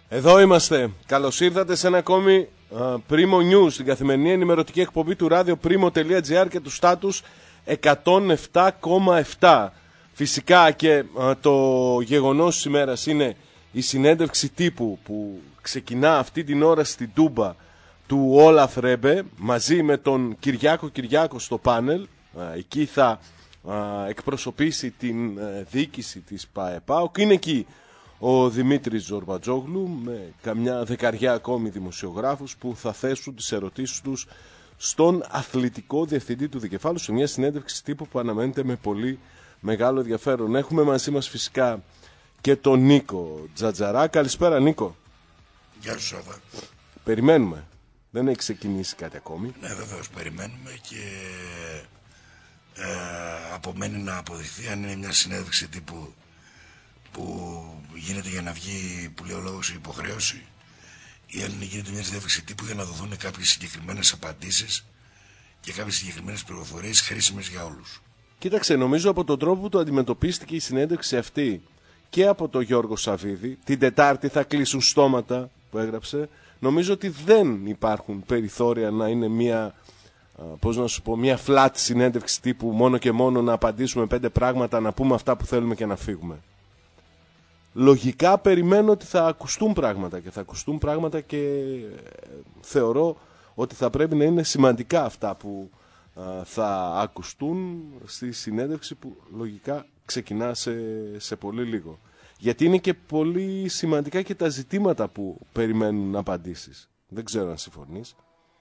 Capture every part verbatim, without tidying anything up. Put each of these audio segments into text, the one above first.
Εδώ είμαστε. Καλώς ήρθατε σε ένα ακόμη uh, Primo News, την καθημερινή ενημερωτική εκπομπή του radio.primo.gr και του στάτους εκατόν επτά κόμμα επτά. Φυσικά και uh, το γεγονός της ημέρας είναι η συνέντευξη τύπου που ξεκινά αυτή την ώρα στην Τούμπα του Όλαφ Ρέμπε μαζί με τον Κυριάκο Κυριάκο στο πάνελ. Uh, εκεί θα uh, εκπροσωπήσει την uh, διοίκηση της ΠΑΕΠΑΟΚ. Είναι εκεί ο Δημήτρης Ζορμπατζόγλου με καμιά δεκαριά ακόμη δημοσιογράφους που θα θέσουν τις ερωτήσεις τους στον αθλητικό διευθυντή του Δικεφάλου σε μια συνέντευξη τύπου που αναμένεται με πολύ μεγάλο ενδιαφέρον. Έχουμε μαζί μας φυσικά και τον Νίκο Τζατζαρά. Καλησπέρα Νίκο. Γεια σου Σάβα. Περιμένουμε. Δεν έχει ξεκινήσει κάτι ακόμη. Ναι, βεβαίως περιμένουμε και ε, απομένει να αποδειχθεί αν είναι μια συνέντευξη τύπου που γίνεται για να βγει, που λέει ο λόγος, η υποχρέωση, ή αν γίνεται μια συνέντευξη τύπου για να δοθούν κάποιες συγκεκριμένες απαντήσεις και κάποιες συγκεκριμένες πληροφορίες χρήσιμες για όλους. Κοίταξε, νομίζω από τον τρόπο που το αντιμετωπίστηκε η συνέντευξη αυτή και από τον Γιώργο Σαββίδη, την Τετάρτη θα κλείσουν στόματα που έγραψε, νομίζω ότι δεν υπάρχουν περιθώρια να είναι μια, πώς να σου πω, μια flat συνέντευξη τύπου μόνο και μόνο να απαντήσουμε πέντε πράγματα, να πούμε αυτά που θέλουμε και να φύγουμε. Λογικά περιμένω ότι θα ακουστούν πράγματα και θα ακουστούν πράγματα και θεωρώ ότι θα πρέπει να είναι σημαντικά αυτά που α, θα ακουστούν στη συνέντευξη που λογικά ξεκινά σε, σε πολύ λίγο. Γιατί είναι και πολύ σημαντικά και τα ζητήματα που περιμένουν απαντήσεις. Δεν ξέρω αν συμφωνείς.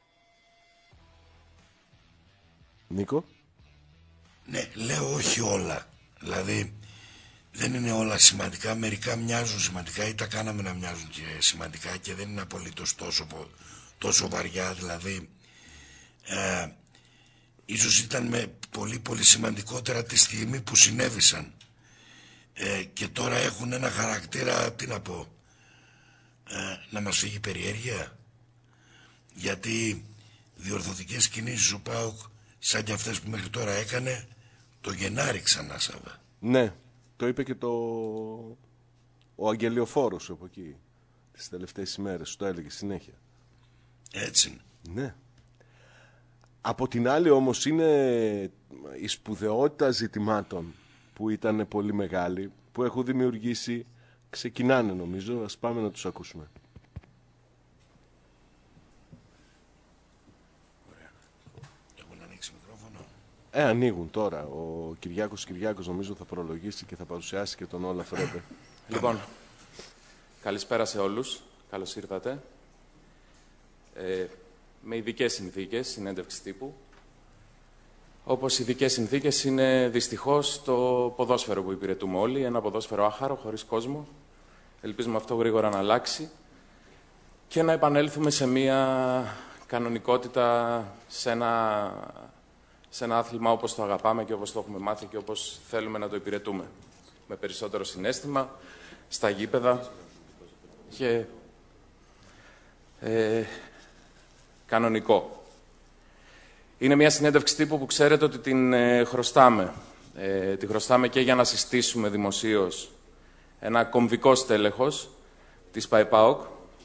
Νίκο. Ναι, λέω όχι όλα. Δηλαδή δεν είναι όλα σημαντικά, μερικά μοιάζουν σημαντικά ή τα κάναμε να μοιάζουν και σημαντικά και δεν είναι απολύτως τόσο, τόσο βαριά. Δηλαδή ε, ίσως ήταν με πολύ πολύ σημαντικότερα τη στιγμή που συνέβησαν ε, και τώρα έχουν ένα χαρακτήρα, τι να πω, ε, να μας φύγει περιέργεια, γιατί διορθωτικές κινήσεις ο ΠΑΟΚ σαν και αυτές που μέχρι τώρα έκανε το Γενάρη ξανά, Σάβα. Ναι. Το είπε και το... ο Αγγελιοφόρος από εκεί τις τελευταίες ημέρες, το έλεγε συνέχεια. Έτσι. Ναι. Από την άλλη όμως είναι η σπουδαιότητα ζητημάτων που ήταν πολύ μεγάλη, που έχουν δημιουργήσει, ξεκινάνε νομίζω, ας πάμε να τους ακούσουμε. Ε, ανοίγουν τώρα. Ο Κυριάκος Κυριάκος νομίζω θα προλογίσει και θα παρουσιάσει και τον Όλαφ Ρέμπε. Λοιπόν, καλησπέρα σε όλους. Καλώς ήρθατε. Ε, με ειδικές συνθήκες, συνέντευξη τύπου. Όπως ειδικές συνθήκες είναι δυστυχώς το ποδόσφαιρο που υπηρετούμε όλοι. Ένα ποδόσφαιρο άχαρο, χωρίς κόσμο. Ελπίζουμε αυτό γρήγορα να αλλάξει και να επανέλθουμε σε μια κανονικότητα, σε ένα... σε ένα άθλημα όπως το αγαπάμε και όπως το έχουμε μάθει και όπως θέλουμε να το υπηρετούμε. Με περισσότερο συναίσθημα, στα γήπεδα και ε, κανονικό. Είναι μια συνέντευξη τύπου που ξέρετε ότι την ε, χρωστάμε. Ε, τη χρωστάμε και για να συστήσουμε δημοσίως ένα κομβικό στέλεχος της ΠΑΕΠΑΟΚ.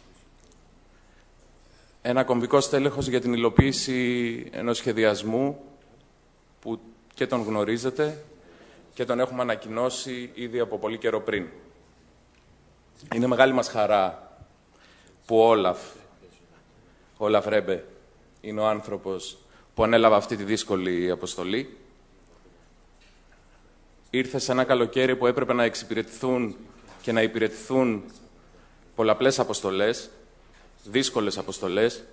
Ένα κομβικό στέλεχος για την υλοποίηση ενός σχεδιασμού που και τον γνωρίζετε και τον έχουμε ανακοινώσει ήδη από πολύ καιρό πριν. Είναι μεγάλη μας χαρά που ο Όλαφ, ο Όλαφ Ρέμπε, είναι ο άνθρωπος που ανέλαβε αυτή τη δύσκολη αποστολή. Ήρθε σε ένα καλοκαίρι που έπρεπε να εξυπηρετηθούν και να υπηρετηθούν πολλαπλές αποστολές, δύσκολες αποστολές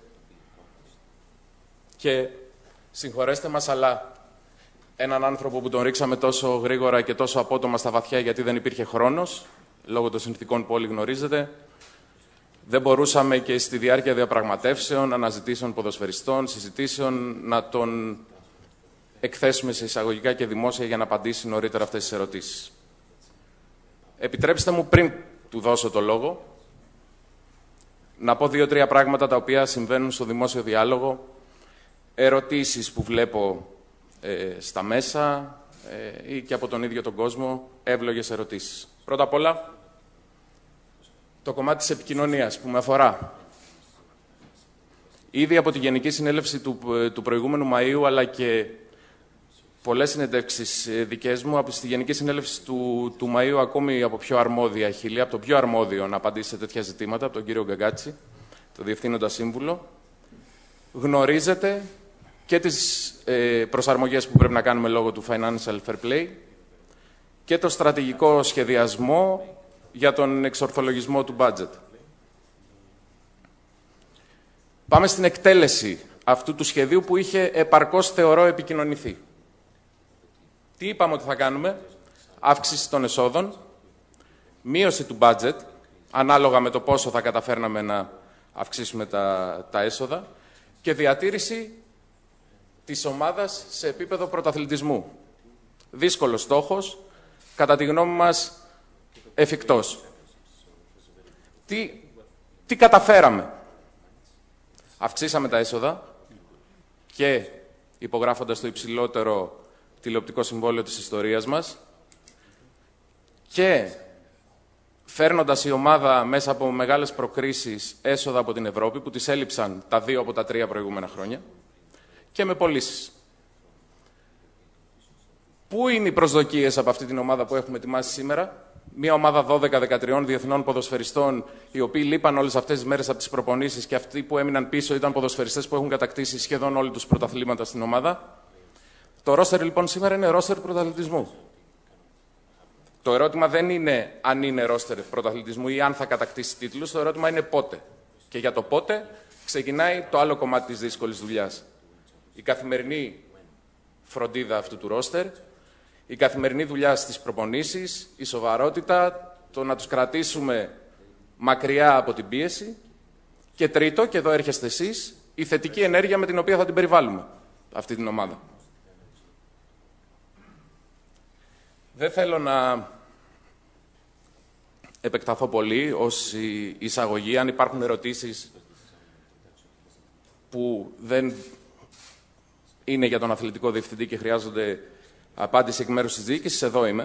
και συγχωρέστε μας, αλλά έναν άνθρωπο που τον ρίξαμε τόσο γρήγορα και τόσο απότομα στα βαθιά γιατί δεν υπήρχε χρόνος, λόγω των συνθηκών που όλοι γνωρίζετε, δεν μπορούσαμε και στη διάρκεια διαπραγματεύσεων, αναζητήσεων ποδοσφαιριστών, συζητήσεων, να τον εκθέσουμε σε εισαγωγικά και δημόσια για να απαντήσει νωρίτερα αυτές τις ερωτήσεις. Επιτρέψτε μου, πριν του δώσω το λόγο, να πω δύο-τρία πράγματα τα οποία συμβαίνουν στο δημόσιο διάλογο, ερωτήσεις που βλέπω ε, στα μέσα ε, ή και από τον ίδιο τον κόσμο, εύλογες ερωτήσεις. Πρώτα απ' όλα, το κομμάτι της επικοινωνίας που με αφορά. Ήδη από τη Γενική Συνέλευση του, του προηγούμενου Μαΐου, αλλά και πολλές συνεντεύξεις δικές μου, από τη Γενική Συνέλευση του, του Μαΐου, ακόμη από πιο αρμόδια χείλη, από το πιο αρμόδιο να απαντήσει σε τέτοια ζητήματα, από τον κύριο Γκαγκάτση, το Διευθύνοντα Σύμβουλο, γνωρίζετε και τις ε, προσαρμογές που πρέπει να κάνουμε λόγω του Financial Fair Play και το στρατηγικό σχεδιασμό για τον εξορθολογισμό του budget. Πάμε στην εκτέλεση αυτού του σχεδίου που είχε επαρκώς, θεωρώ, επικοινωνηθεί. Τι είπαμε ότι θα κάνουμε? Αύξηση των εσόδων, μείωση του budget, ανάλογα με το πόσο θα καταφέρναμε να αυξήσουμε τα, τα έσοδα, και διατήρηση της ομάδας σε επίπεδο πρωταθλητισμού. Δύσκολος στόχος, κατά τη γνώμη μας εφικτός. Τι, τι καταφέραμε? Αυξήσαμε τα έσοδα και υπογράφοντας το υψηλότερο τηλεοπτικό συμβόλαιο της ιστορίας μας και φέρνοντας η ομάδα μέσα από μεγάλες προκρίσεις έσοδα από την Ευρώπη, που της έλειψαν τα δύο από τα τρία προηγούμενα χρόνια, και με πωλήσεις. Πού είναι οι προσδοκίες από αυτή την ομάδα που έχουμε ετοιμάσει σήμερα? Μια ομάδα δώδεκα δεκατρία διεθνών ποδοσφαιριστών, οι οποίοι λείπαν όλες αυτές τις μέρες από τις προπονήσεις, και αυτοί που έμειναν πίσω ήταν ποδοσφαιριστές που έχουν κατακτήσει σχεδόν όλοι τους πρωταθλήματα στην ομάδα. Το ρόστερ λοιπόν σήμερα είναι ρόστερ πρωταθλητισμού. Το ερώτημα δεν είναι αν είναι ρόστερ πρωταθλητισμού ή αν θα κατακτήσει τίτλους, το ερώτημα είναι πότε. Και για το πότε ξεκινάει το άλλο κομμάτι της δύσκολης δουλειάς. Η καθημερινή φροντίδα αυτού του ρόστερ, η καθημερινή δουλειά στις προπονήσεις, η σοβαρότητα, το να τους κρατήσουμε μακριά από την πίεση, και τρίτο, και εδώ έρχεστε εσείς, η θετική ενέργεια με την οποία θα την περιβάλλουμε αυτή την ομάδα. Δεν θέλω να επεκταθώ πολύ ως εισαγωγή. Αν υπάρχουν ερωτήσεις που δεν είναι για τον αθλητικό διευθυντή και χρειάζονται απάντηση εκ μέρους της διοίκησης, εδώ είμαι.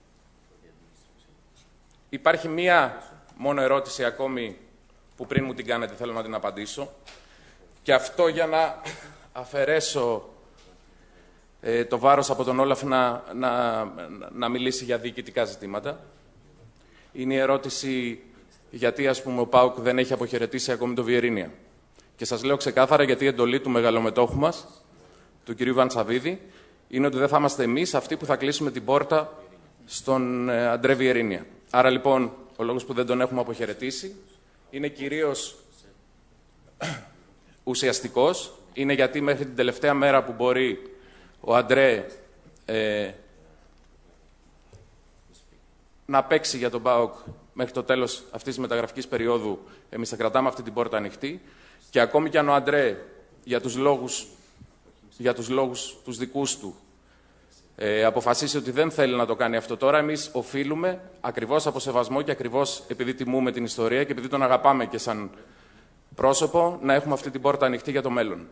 Υπάρχει μία μόνο ερώτηση ακόμη που πριν μου την κάνετε θέλω να την απαντήσω. Και αυτό για να αφαιρέσω ε, το βάρος από τον Όλαφ να, να, να μιλήσει για διοικητικά ζητήματα. Είναι η ερώτηση γιατί, ας πούμε, ο ΠΑΟΚ δεν έχει αποχαιρετήσει ακόμη το Βιερίνια. Και σας λέω ξεκάθαρα γιατί η εντολή του μεγαλομετόχου μας, του κυρίου Βαντσαβίδη, είναι ότι δεν θα είμαστε εμείς αυτοί που θα κλείσουμε την πόρτα στον ε, Αντρέ Βιερίνια. Άρα λοιπόν ο λόγος που δεν τον έχουμε αποχαιρετήσει είναι κυρίως ουσιαστικός. Είναι γιατί μέχρι την τελευταία μέρα που μπορεί ο Αντρέ ε, να παίξει για τον ΠΑΟΚ μέχρι το τέλος αυτής της μεταγραφικής περίοδου, εμείς θα κρατάμε αυτή την πόρτα ανοιχτή. Και ακόμη κι αν ο Αντρέ για τους λόγους, για τους, λόγους τους δικούς του ε, αποφασίσει ότι δεν θέλει να το κάνει αυτό τώρα, εμείς οφείλουμε ακριβώς από σεβασμό και ακριβώς επειδή τιμούμε την ιστορία και επειδή τον αγαπάμε και σαν πρόσωπο, να έχουμε αυτή την πόρτα ανοιχτή για το μέλλον.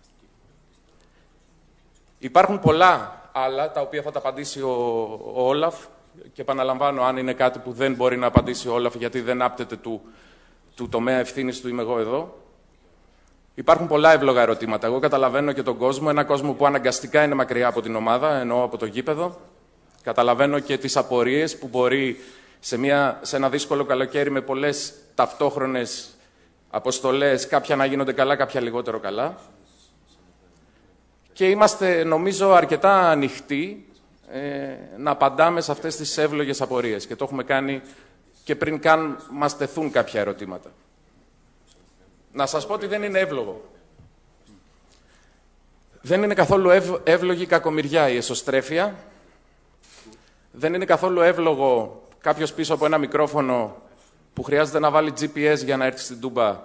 Υπάρχουν πολλά άλλα τα οποία θα τα απαντήσει ο, ο Όλαφ, και επαναλαμβάνω, αν είναι κάτι που δεν μπορεί να απαντήσει ο Όλαφ γιατί δεν άπτεται του, του τομέα ευθύνης του, είμαι εγώ εδώ. Υπάρχουν πολλά εύλογα ερωτήματα. Εγώ καταλαβαίνω και τον κόσμο, ένα κόσμο που αναγκαστικά είναι μακριά από την ομάδα, εννοώ από το γήπεδο. Καταλαβαίνω και τις απορίες που μπορεί σε, μια, σε ένα δύσκολο καλοκαίρι με πολλές ταυτόχρονες αποστολές, κάποια να γίνονται καλά, κάποια λιγότερο καλά. Και είμαστε, νομίζω, αρκετά ανοιχτοί ε, να απαντάμε σε αυτές τις εύλογες απορίες. Και το έχουμε κάνει και πριν καν μας τεθούν κάποια ερωτήματα. Να σας πω ότι δεν είναι εύλογο. Δεν είναι καθόλου ευ, εύλογη η κακομοιριά, η εσωστρέφεια. Δεν είναι καθόλου εύλογο κάποιος πίσω από ένα μικρόφωνο που χρειάζεται να βάλει τζι πι ες για να έρθει στην Τούμπα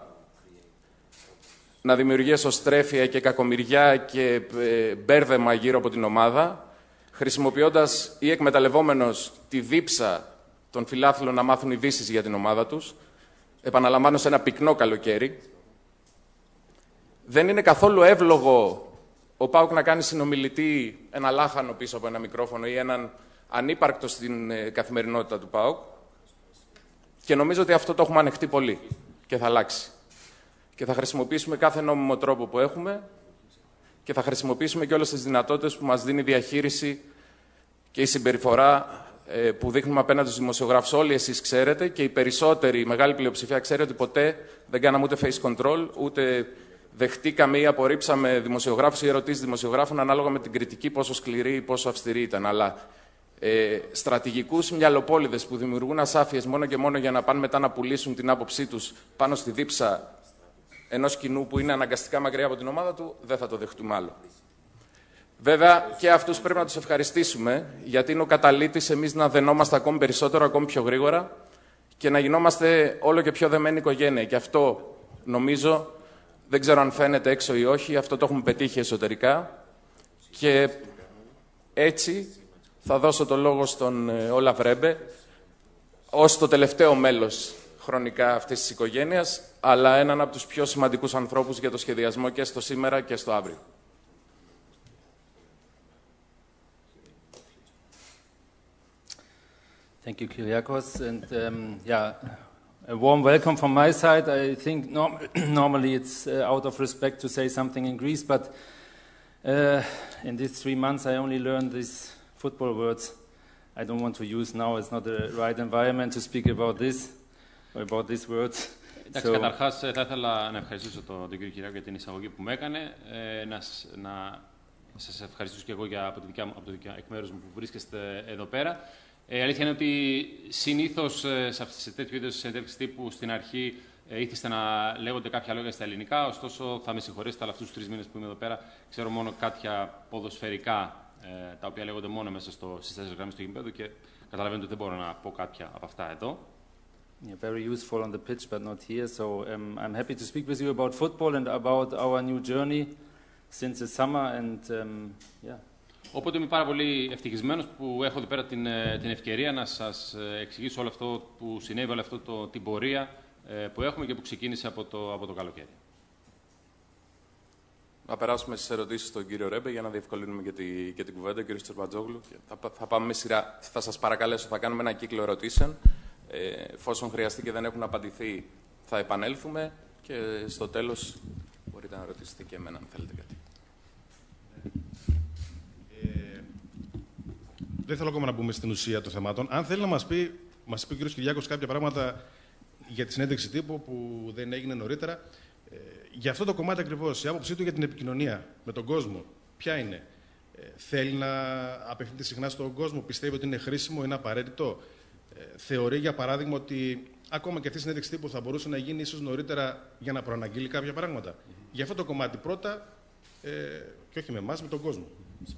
να δημιουργεί εσωστρέφεια και κακομοιριά και ε, μπέρδεμα γύρω από την ομάδα, χρησιμοποιώντας ή εκμεταλλευόμενος τη δίψα των φιλάθλων να μάθουν ειδήσεις για την ομάδα τους, επαναλαμβάνω, σε ένα πυκνό καλοκαίρι. Δεν είναι καθόλου εύλογο ο ΠΑΟΚ να κάνει συνομιλητή ένα λάχανο πίσω από ένα μικρόφωνο ή έναν ανύπαρκτο στην ε, καθημερινότητα του ΠΑΟΚ. Και νομίζω ότι αυτό το έχουμε ανεχτεί πολύ και θα αλλάξει. Και θα χρησιμοποιήσουμε κάθε νόμιμο τρόπο που έχουμε και θα χρησιμοποιήσουμε και όλες τις δυνατότητες που μας δίνει η διαχείριση και η συμπεριφορά ε, που δείχνουμε απέναντι στους δημοσιογράφους. Όλοι εσείς ξέρετε και οι περισσότεροι, η μεγάλη πλειοψηφία ξέρει ότι ποτέ δεν κάναμε ούτε face control, ούτε δεχτήκαμε ή απορρίψαμε δημοσιογράφους ή ερωτήσεις δημοσιογράφων ανάλογα με την κριτική πόσο σκληρή ή πόσο αυστηρή ήταν. Αλλά ε, στρατηγικούς μυαλοπόληδες που δημιουργούν ασάφειες μόνο και μόνο για να πάνε μετά να πουλήσουν την άποψή τους πάνω στη δίψα ενός κοινού που είναι αναγκαστικά μακριά από την ομάδα του, δεν θα το δεχτούμε άλλο. Βέβαια, και αυτούς πρέπει να τους ευχαριστήσουμε, γιατί είναι ο καταλύτης εμείς να δενόμαστε ακόμη περισσότερο, ακόμη πιο γρήγορα και να γινόμαστε όλο και πιο δεμένη οικογένεια. Και αυτό, νομίζω, δεν ξέρω αν φαίνεται έξω ή όχι, αυτό το έχουμε πετύχει εσωτερικά. Και έτσι θα δώσω το λόγο στον Όλαφ Ρέμπε, ως το τελευταίο μέλος χρονικά αυτής της οικογένειας, αλλά έναν από τους πιο σημαντικούς ανθρώπους για το σχεδιασμό και στο σήμερα και στο αύριο. Thank you, Kyriakos, and um, yeah, a warm welcome from my side. I think norm normally it's uh, out of respect to say something in Greece, but uh, in these three months I only learned these football words. I don't want to use now. It's not the right environment to speak about this or about these words. Εντάξει, so, καταρχάς θα ήθελα να ευχαριστήσω τον, τον κύριο Κυριάκο για την εισαγωγή που με έκανε. Ε, να, να σας ευχαριστήσω και εγώ για, από, τη δικιά, από το δικιά, εκ μέρους μου που βρίσκεστε εδώ πέρα. Ε, αλήθεια είναι ότι συνήθως σε, σε τέτοιου είδους συνέντευξεις τύπου στην αρχή ε, ήθιστε να λέγονται κάποια λόγια στα ελληνικά, ωστόσο θα με συγχωρέσετε, αλλά αυτούς τους τρεις μήνες που είμαι εδώ πέρα ξέρω μόνο κάποια ποδοσφαιρικά ε, τα οποία λέγονται μόνο μέσα στο, στις τέσσερις γραμμές του γηπέδου και καταλαβαίνετε ότι δεν μπορώ να πω κάποια από αυτά εδώ. Yeah, very useful on the pitch, but not here. So um, I'm happy to speak with you about football and about our new journey since the summer. And um, yeah. Οπότε είμαι πάρα πολύ ευτυχισμένος που έχω εδώ πέρα την, την ευκαιρία να σας εξηγήσω όλο αυτό που συνέβη, όλο αυτό το, την πορεία που έχουμε και που ξεκίνησε από το, από το καλοκαίρι. Να περάσουμε στις ερωτήσεις στον κύριο Ρέμπε για να διευκολύνουμε και, τη, και την κουβέντα, κύριο Τσερμπατζόγλου. Θα, θα πάμε με σειρά. Θα σας παρακαλέσω, θα κάνουμε ένα κύκλο ερωτήσεων. Ε, εφόσον χρειαστεί και δεν έχουν απαντηθεί, θα επανέλθουμε και στο τέλος μπορείτε να ρωτήσετε και εμένα αν θέλετε κάτι. Ε, δεν θέλω ακόμα να μπούμε στην ουσία των θεμάτων. Αν θέλει να μας πει, μας είπε ο κ. Κυριάκος κάποια πράγματα για τη συνέντευξη τύπου που δεν έγινε νωρίτερα. Ε, για αυτό το κομμάτι ακριβώς, η άποψή του για την επικοινωνία με τον κόσμο, ποια είναι? Ε, θέλει να απευθύνεται συχνά στον κόσμο, πιστεύει ότι είναι χρήσιμο, είναι απαραίτητο? Ε, θεωρεί, για παράδειγμα, ότι ακόμα και αυτή η συνέντευξη τύπου θα μπορούσε να γίνει ίσως νωρίτερα για να προαναγγείλει κάποια πράγματα? Mm-hmm. Για αυτό το κομμάτι πρώτα, ε, και όχι με εμάς, με τον κόσμο.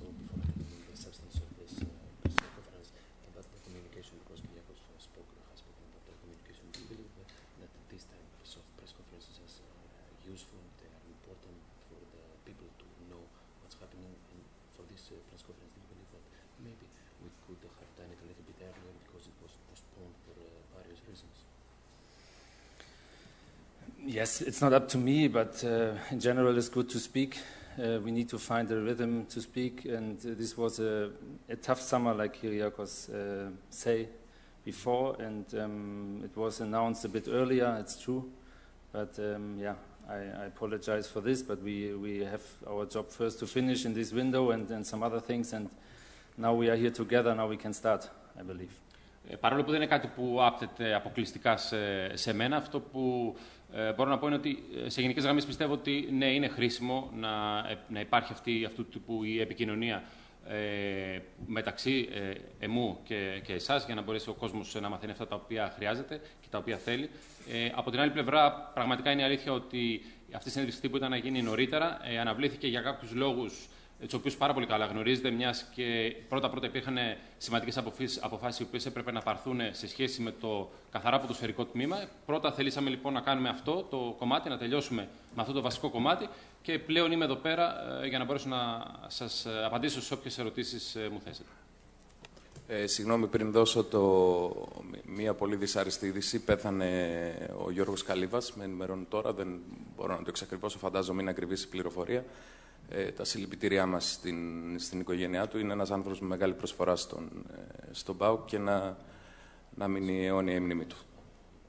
Yes, it's not up to me, but uh, in general it's good to speak. Uh, we need to find a rhythm to speak, and uh, this was a, a tough summer, like Kyriakos uh, say before, and um, it was announced a bit earlier, it's true, but um, yeah, I, I apologize for this, but we, we have our job first to finish in this window and, and some other things, and now we are here together, now we can start, I believe. Ε, παρόλο που δεν είναι κάτι που άπτεται αποκλειστικά σε, σε μένα, αυτό που ε, μπορώ να πω είναι ότι σε γενικές γραμμές πιστεύω ότι ναι, είναι χρήσιμο να, να υπάρχει αυτή, αυτού του τύπου η επικοινωνία ε, μεταξύ ε, εμού και, και εσάς, για να μπορέσει ο κόσμος να μαθαίνει αυτά τα οποία χρειάζεται και τα οποία θέλει. Ε, από την άλλη πλευρά, πραγματικά είναι αλήθεια ότι αυτή η συνέντευξη που ήταν να γίνει νωρίτερα ε, αναβλήθηκε για κάποιους λόγους, τους οποίους πάρα πολύ καλά γνωρίζετε, μιας και πρώτα-πρώτα υπήρχαν σημαντικές αποφάσεις οι οποίες έπρεπε να πάρθουν σε σχέση με το καθαρά ποδοσφαιρικό τμήμα. Πρώτα θελήσαμε λοιπόν να κάνουμε αυτό το κομμάτι, να τελειώσουμε με αυτό το βασικό κομμάτι και πλέον είμαι εδώ πέρα για να μπορέσω να σας απαντήσω σε όποιες ερωτήσεις μου θέσετε. Ε, συγγνώμη, πριν δώσω το... μία πολύ δυσάρεστη είδηση. Πέθανε ο Γιώργος Καλύβας, με ενημερώνουν τώρα, δεν μπορώ να το εξακριβώσω, φαντάζομαι είναι ακριβής η πληροφορία. Ε, τα συλληπιτήριά μας στην, στην οικογένειά του. Είναι ένας άνθρωπος με μεγάλη προσφορά στον, ε, στον ΠΑΟΚ και να, να μείνει αιώνια η μνήμη του.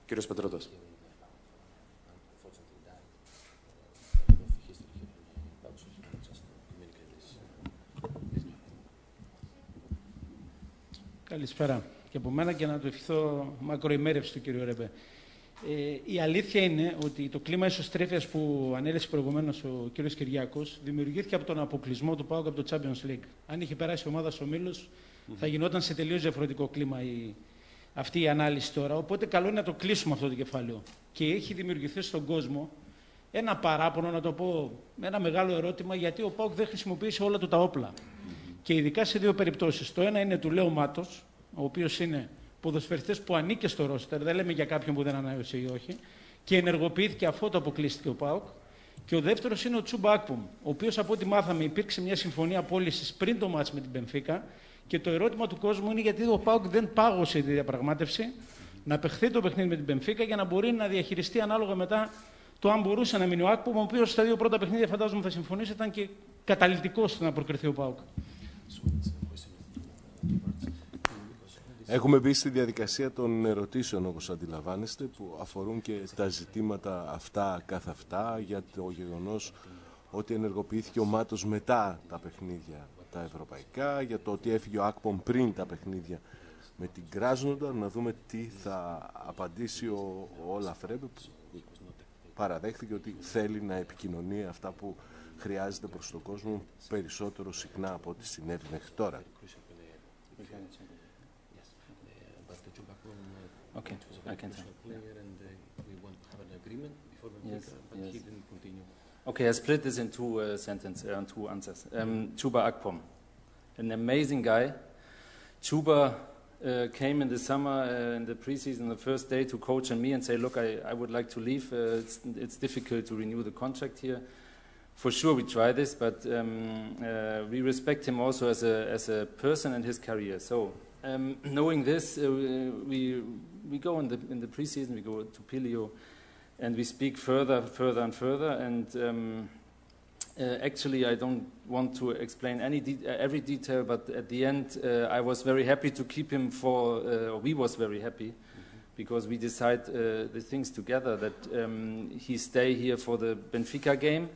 Κύριος Πετρώτας. Καλησπέρα και από μένα και να του ευχηθώ μακροημέρευση του κύριου Ρεμπέ. Ε, η αλήθεια είναι ότι το κλίμα ισοστρέφειας που ανέλησε προηγουμένως ο κύριος Κυριάκος δημιουργήθηκε από τον αποκλεισμό του ΠΑΟΚ από το Champions League. Αν είχε περάσει η ομάδα στους ομίλους, mm-hmm. θα γινόταν σε τελείως διαφορετικό κλίμα η, αυτή η ανάλυση τώρα. Οπότε καλό είναι να το κλείσουμε αυτό το κεφάλαιο. Και έχει δημιουργηθεί στον κόσμο ένα παράπονο, να το πω, ένα μεγάλο ερώτημα, γιατί ο ΠΑΟΚ δεν χρησιμοποίησε όλα του τα όπλα. Mm-hmm. Και ειδικά σε δύο περιπτώσεις. Το ένα είναι του Λέου Μάτος, ο οποίος είναι ποδοσφαιριστές που ανήκε στο ρόστερ, δεν λέμε για κάποιον που δεν ανάγνωσε ή όχι, και ενεργοποιήθηκε αφού το αποκλείστηκε ο ΠΑΟΚ. Και ο δεύτερος είναι ο Τσούμπα Ακπομ, ο οποίος από ό,τι μάθαμε υπήρξε μια συμφωνία πώλησης πριν το μάτς με την Μπενφίκα. Και το ερώτημα του κόσμου είναι γιατί ο ΠΑΟΚ δεν πάγωσε τη διαπραγμάτευση να παιχθεί το παιχνίδι με την Μπενφίκα για να μπορεί να διαχειριστεί ανάλογα μετά το αν μπορούσε να μείνει ο Ακπομ, ο οποίος στα δύο πρώτα παιχνίδια, φαντάζομαι θα συμφωνήσει, ήταν και καταλυτικός στο να προκριθεί ο ΠΑΟΚ. Έχουμε μπει στη διαδικασία των ερωτήσεων, όπως αντιλαμβάνεστε, που αφορούν και τα ζητήματα αυτά καθ' αυτά, για το γεγονός ότι ενεργοποιήθηκε ο Μάτος μετά τα παιχνίδια τα ευρωπαϊκά, για το ότι έφυγε ο Ακπομ πριν τα παιχνίδια με την Κράσνονταρ. Να δούμε τι θα απαντήσει ο, ο Όλαφ Ρέμπε, που παραδέχθηκε ότι θέλει να επικοινωνεί αυτά που χρειάζεται προς τον κόσμο περισσότερο συχνά από ό,τι συνέβη μέχρι τώρα. Okay, I can tell. Yes, yes. Okay, I split this in two uh, sentences, uh, two answers. Um, Chuba Akpom, an amazing guy. Chuba uh, came in the summer, uh, in the preseason, the first day to coach and me and say, look, I, I would like to leave. Uh, it's, it's difficult to renew the contract here. For sure we try this, but um, uh, we respect him also as a, as a person and his career. So um, knowing this, uh, we, we go in the, in the preseason, we go to Pilio, and we speak further, further and further. And um, uh, actually, I don't want to explain any de uh, every detail, but at the end, uh, I was very happy to keep him for, uh, or we was very happy, mm-hmm. because we decide uh, the things together, that um, he stay here for the Benfica game.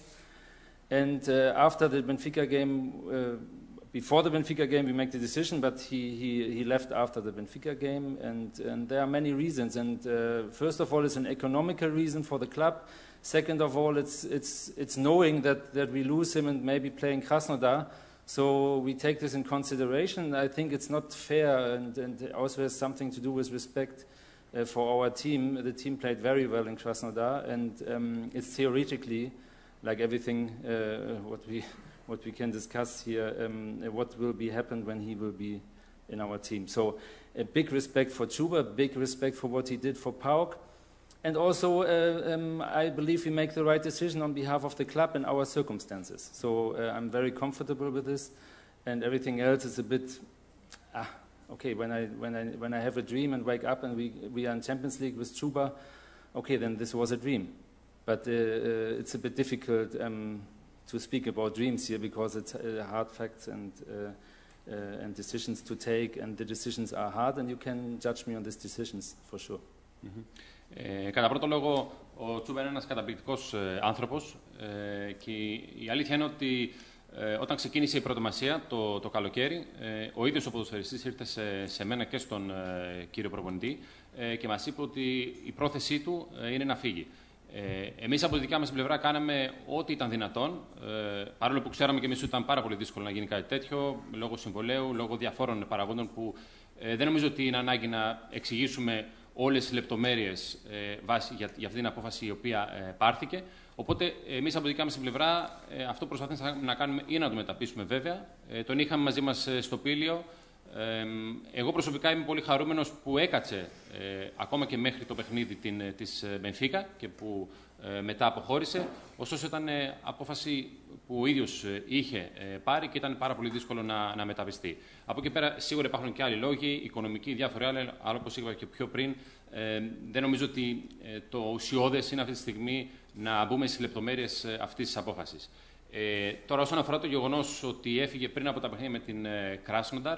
And uh, after the Benfica game, uh, before the Benfica game, we make the decision, but he, he, he left after the Benfica game, and, and there are many reasons. And uh, first of all, it's an economical reason for the club. Second of all, it's, it's, it's knowing that, that we lose him and maybe playing Krasnodar. So we take this in consideration. I think it's not fair, and, and also has something to do with respect uh, for our team. The team played very well in Krasnodar, and um, it's theoretically, like everything uh, what we what we can discuss here, um, what will be happen when he will be in our team. So a big respect for Chuba, big respect for what he did for PAOK. And also, uh, um, I believe we make the right decision on behalf of the club in our circumstances. So uh, I'm very comfortable with this, and everything else is a bit, ah, okay, when I, when I, when I have a dream and wake up and we, we are in Champions League with Chuba, okay, then this was a dream. But uh, uh, it's a bit difficult um, to speak about dreams here because it's uh, hard facts and, uh, uh, and decisions to take, and the decisions are hard, and you can judge me on these decisions for sure. Mm-hmm. Ε, κατά πρώτο λόγο, ο Τσούμπα είναι ένας καταπληκτικός ε, άνθρωπος ε, και η αλήθεια είναι ότι ε, όταν ξεκίνησε η προετοιμασία το, το καλοκαίρι, ε, ο ίδιος ο ποδοσφαιριστής ήρθε σε, σε μένα και στον ε, κύριο προπονητή ε, και μας είπε ότι η πρόθεσή του ε, είναι να φύγει. Ε, εμείς από τη δικιά μας την πλευρά κάναμε ό,τι ήταν δυνατόν, ε, παρόλο που ξέραμε και εμείς ότι ήταν πάρα πολύ δύσκολο να γίνει κάτι τέτοιο, λόγω συμβολέου, λόγω διαφόρων παραγόντων που ε, δεν νομίζω ότι είναι ανάγκη να εξηγήσουμε όλες τις λεπτομέρειες ε, βάση, για, για αυτή την απόφαση η οποία ε, πάρθηκε. Οπότε, εμείς από τη δικιά μας την πλευρά, ε, αυτό προσπαθήσαμε να κάνουμε ή να το μεταπίσουμε βέβαια. Ε, τον είχαμε μαζί μας ε, στο Πήλιο. Ε, εγώ προσωπικά είμαι πολύ χαρούμενος που έκατσε ε, ακόμα και μέχρι το παιχνίδι την, της Μπενφίκα και που ε, μετά αποχώρησε. Ωστόσο, ήταν ε, απόφαση που ο ίδιος ε, είχε ε, πάρει και ήταν πάρα πολύ δύσκολο να, να μεταπιστεί. Από εκεί πέρα, σίγουρα υπάρχουν και άλλοι λόγοι, οικονομικοί, διάφοροι άλλοι, αλλά όπως είπα και πιο πριν, ε, δεν νομίζω ότι ε, το ουσιώδες είναι αυτή τη στιγμή να μπούμε στις λεπτομέρειες ε, αυτής της απόφασης. Ε, τώρα, όσον αφορά το γεγονός ότι έφυγε πριν από τα παιχνίδια με την ε, Κράσνονταρ,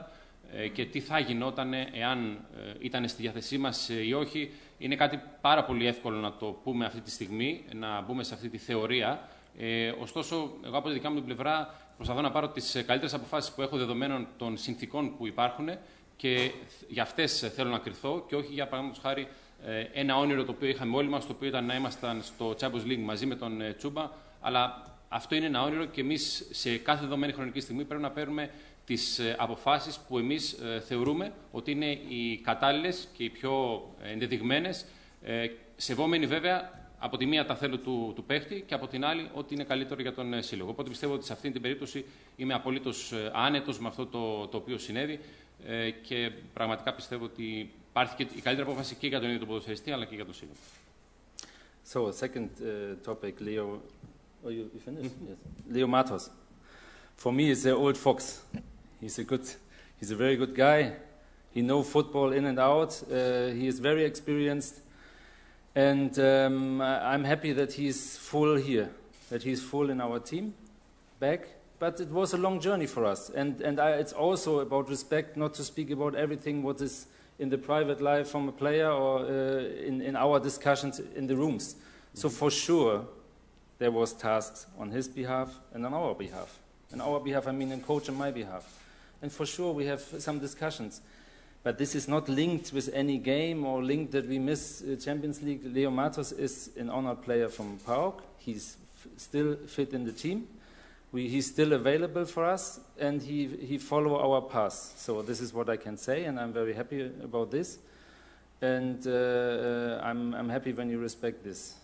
ε, και τι θα γινόταν εάν ε, ήταν στη διάθεσή μας ε, ή όχι, είναι κάτι πάρα πολύ εύκολο να το πούμε αυτή τη στιγμή, να μπούμε σε αυτή τη θεωρία. Ε, ωστόσο, εγώ από τη δικιά μου την πλευρά προσπαθώ να πάρω τις καλύτερες αποφάσεις που έχω δεδομένων των συνθήκων που υπάρχουν και για αυτές θέλω να κριθώ και όχι για παραδείγματος χάρη ένα όνειρο το οποίο είχαμε όλοι μας, το οποίο ήταν να ήμασταν στο Champions League μαζί με τον Τσούμπα, αλλά αυτό είναι ένα όνειρο και εμείς σε κάθε δεδομένη χρονική στιγμή πρέπει να παίρνουμε τις αποφάσεις που εμείς θεωρούμε ότι είναι οι κατάλληλες και οι πιο ενδεδειγμένες, σεβόμενοι βέβαια από τη μία τα θέλω του, του παίχτη και από την άλλη ότι είναι καλύτερο για τον σύλλογο. Οπότε πιστεύω ότι σε αυτή την περίπτωση είμαι απολύτως άνετος με αυτό το, το οποίο συνέβη και πραγματικά πιστεύω ότι υπάρχει και η καλύτερη απόφαση και για τον ίδιο τον ποδοσφαιριστή αλλά και για τον σύλλογο. So, second uh, topic, Leo. Oh, you, you finished? Yes. Leo Matos. For me, he's an old fox. He's a good, he's a very good guy. He knows football in and out. Uh, he is very experienced. And um, I'm happy that he's full here, that he's full in our team, back. But it was a long journey for us. And, and I, it's also about respect, not to speak about everything what is in the private life from a player or uh, in, in our discussions in the rooms. So for sure, there was tasks on his behalf and on our behalf. On our behalf, I mean in coach on my behalf. And for sure, we have some discussions. But this is not linked with any game or linked that we miss uh, Champions League. Leo Matos is an honored player from PAOK. He's f still fit in the team. We, he's still available for us, and he, he follow our path. So this is what I can say, and I'm very happy about this. And uh, uh, I'm, I'm happy when you respect this.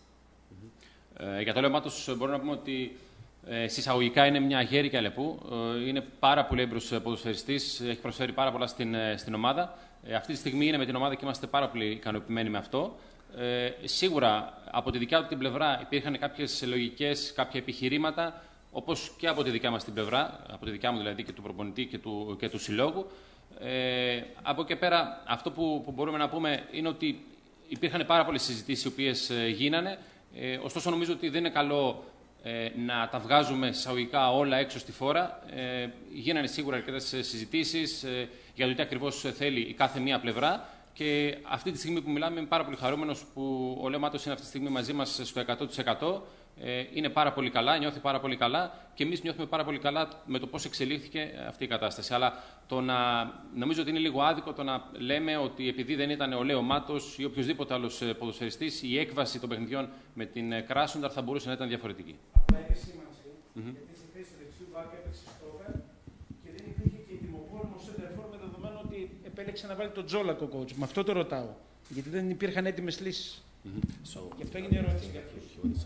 Ε, για το Λέο Μάτος μπορούμε να πούμε ότι ε, συσσαγωγικά είναι μια γέρικη Αλεπού. Ε, είναι πάρα πολύ έμπειρος ποδοσφαιριστής, έχει προσφέρει πάρα πολλά στην, στην ομάδα. Ε, αυτή τη στιγμή είναι με την ομάδα και είμαστε πάρα πολύ ικανοποιημένοι με αυτό. Ε, σίγουρα από τη δικιά του την πλευρά υπήρχαν κάποιες λογικές, κάποια επιχειρήματα, όπως και από τη δικιά μας την πλευρά, από τη δικιά μου δηλαδή και του προπονητή και του, και του συλλόγου. Ε, από εκεί πέρα αυτό που, που μπορούμε να πούμε είναι ότι υπήρχαν πάρα πολλές συζητήσεις οι οποίες ε, γίνανε. Ε, ωστόσο νομίζω ότι δεν είναι καλό ε, να τα βγάζουμε εισαγωγικά όλα έξω στη φόρα. Ε, γίνανε σίγουρα αρκετές συζητήσεις ε, για το τι ακριβώς θέλει η κάθε μία πλευρά. Και αυτή τη στιγμή που μιλάμε είμαι πάρα πολύ χαρούμενος που ο Λέο Μάτος είναι αυτή τη στιγμή μαζί μας στο εκατό τοις εκατό. Ε, είναι πάρα πολύ καλά, νιώθει πάρα πολύ καλά και εμείς νιώθουμε πάρα πολύ καλά με το πώς εξελίχθηκε αυτή η κατάσταση. Αλλά το να, νομίζω ότι είναι λίγο άδικο το να λέμε ότι επειδή δεν ήταν ο Λέο Μάτος ή οποιοδήποτε άλλος ποδοσφαιριστής, η έκβαση των παιχνιδιών με την Κράσνονταρ θα μπορούσε να ήταν διαφορετική. Απλά έχει σημασία, mm-hmm. γιατί στη θέση του δεξιού μπακ έπαιξε στόπερ και δεν υπήρχε και ετοιμοπόλεμο σέντερφορ με δεδομένο ότι επέλεξε να βάλει τον Τζόλακο coach. Με αυτό το ρωτάω. Γιατί δεν υπήρχαν έτοιμες λύσεις. Mm-hmm. So, και αυτό έγινε η ερώτηση για αυτούς.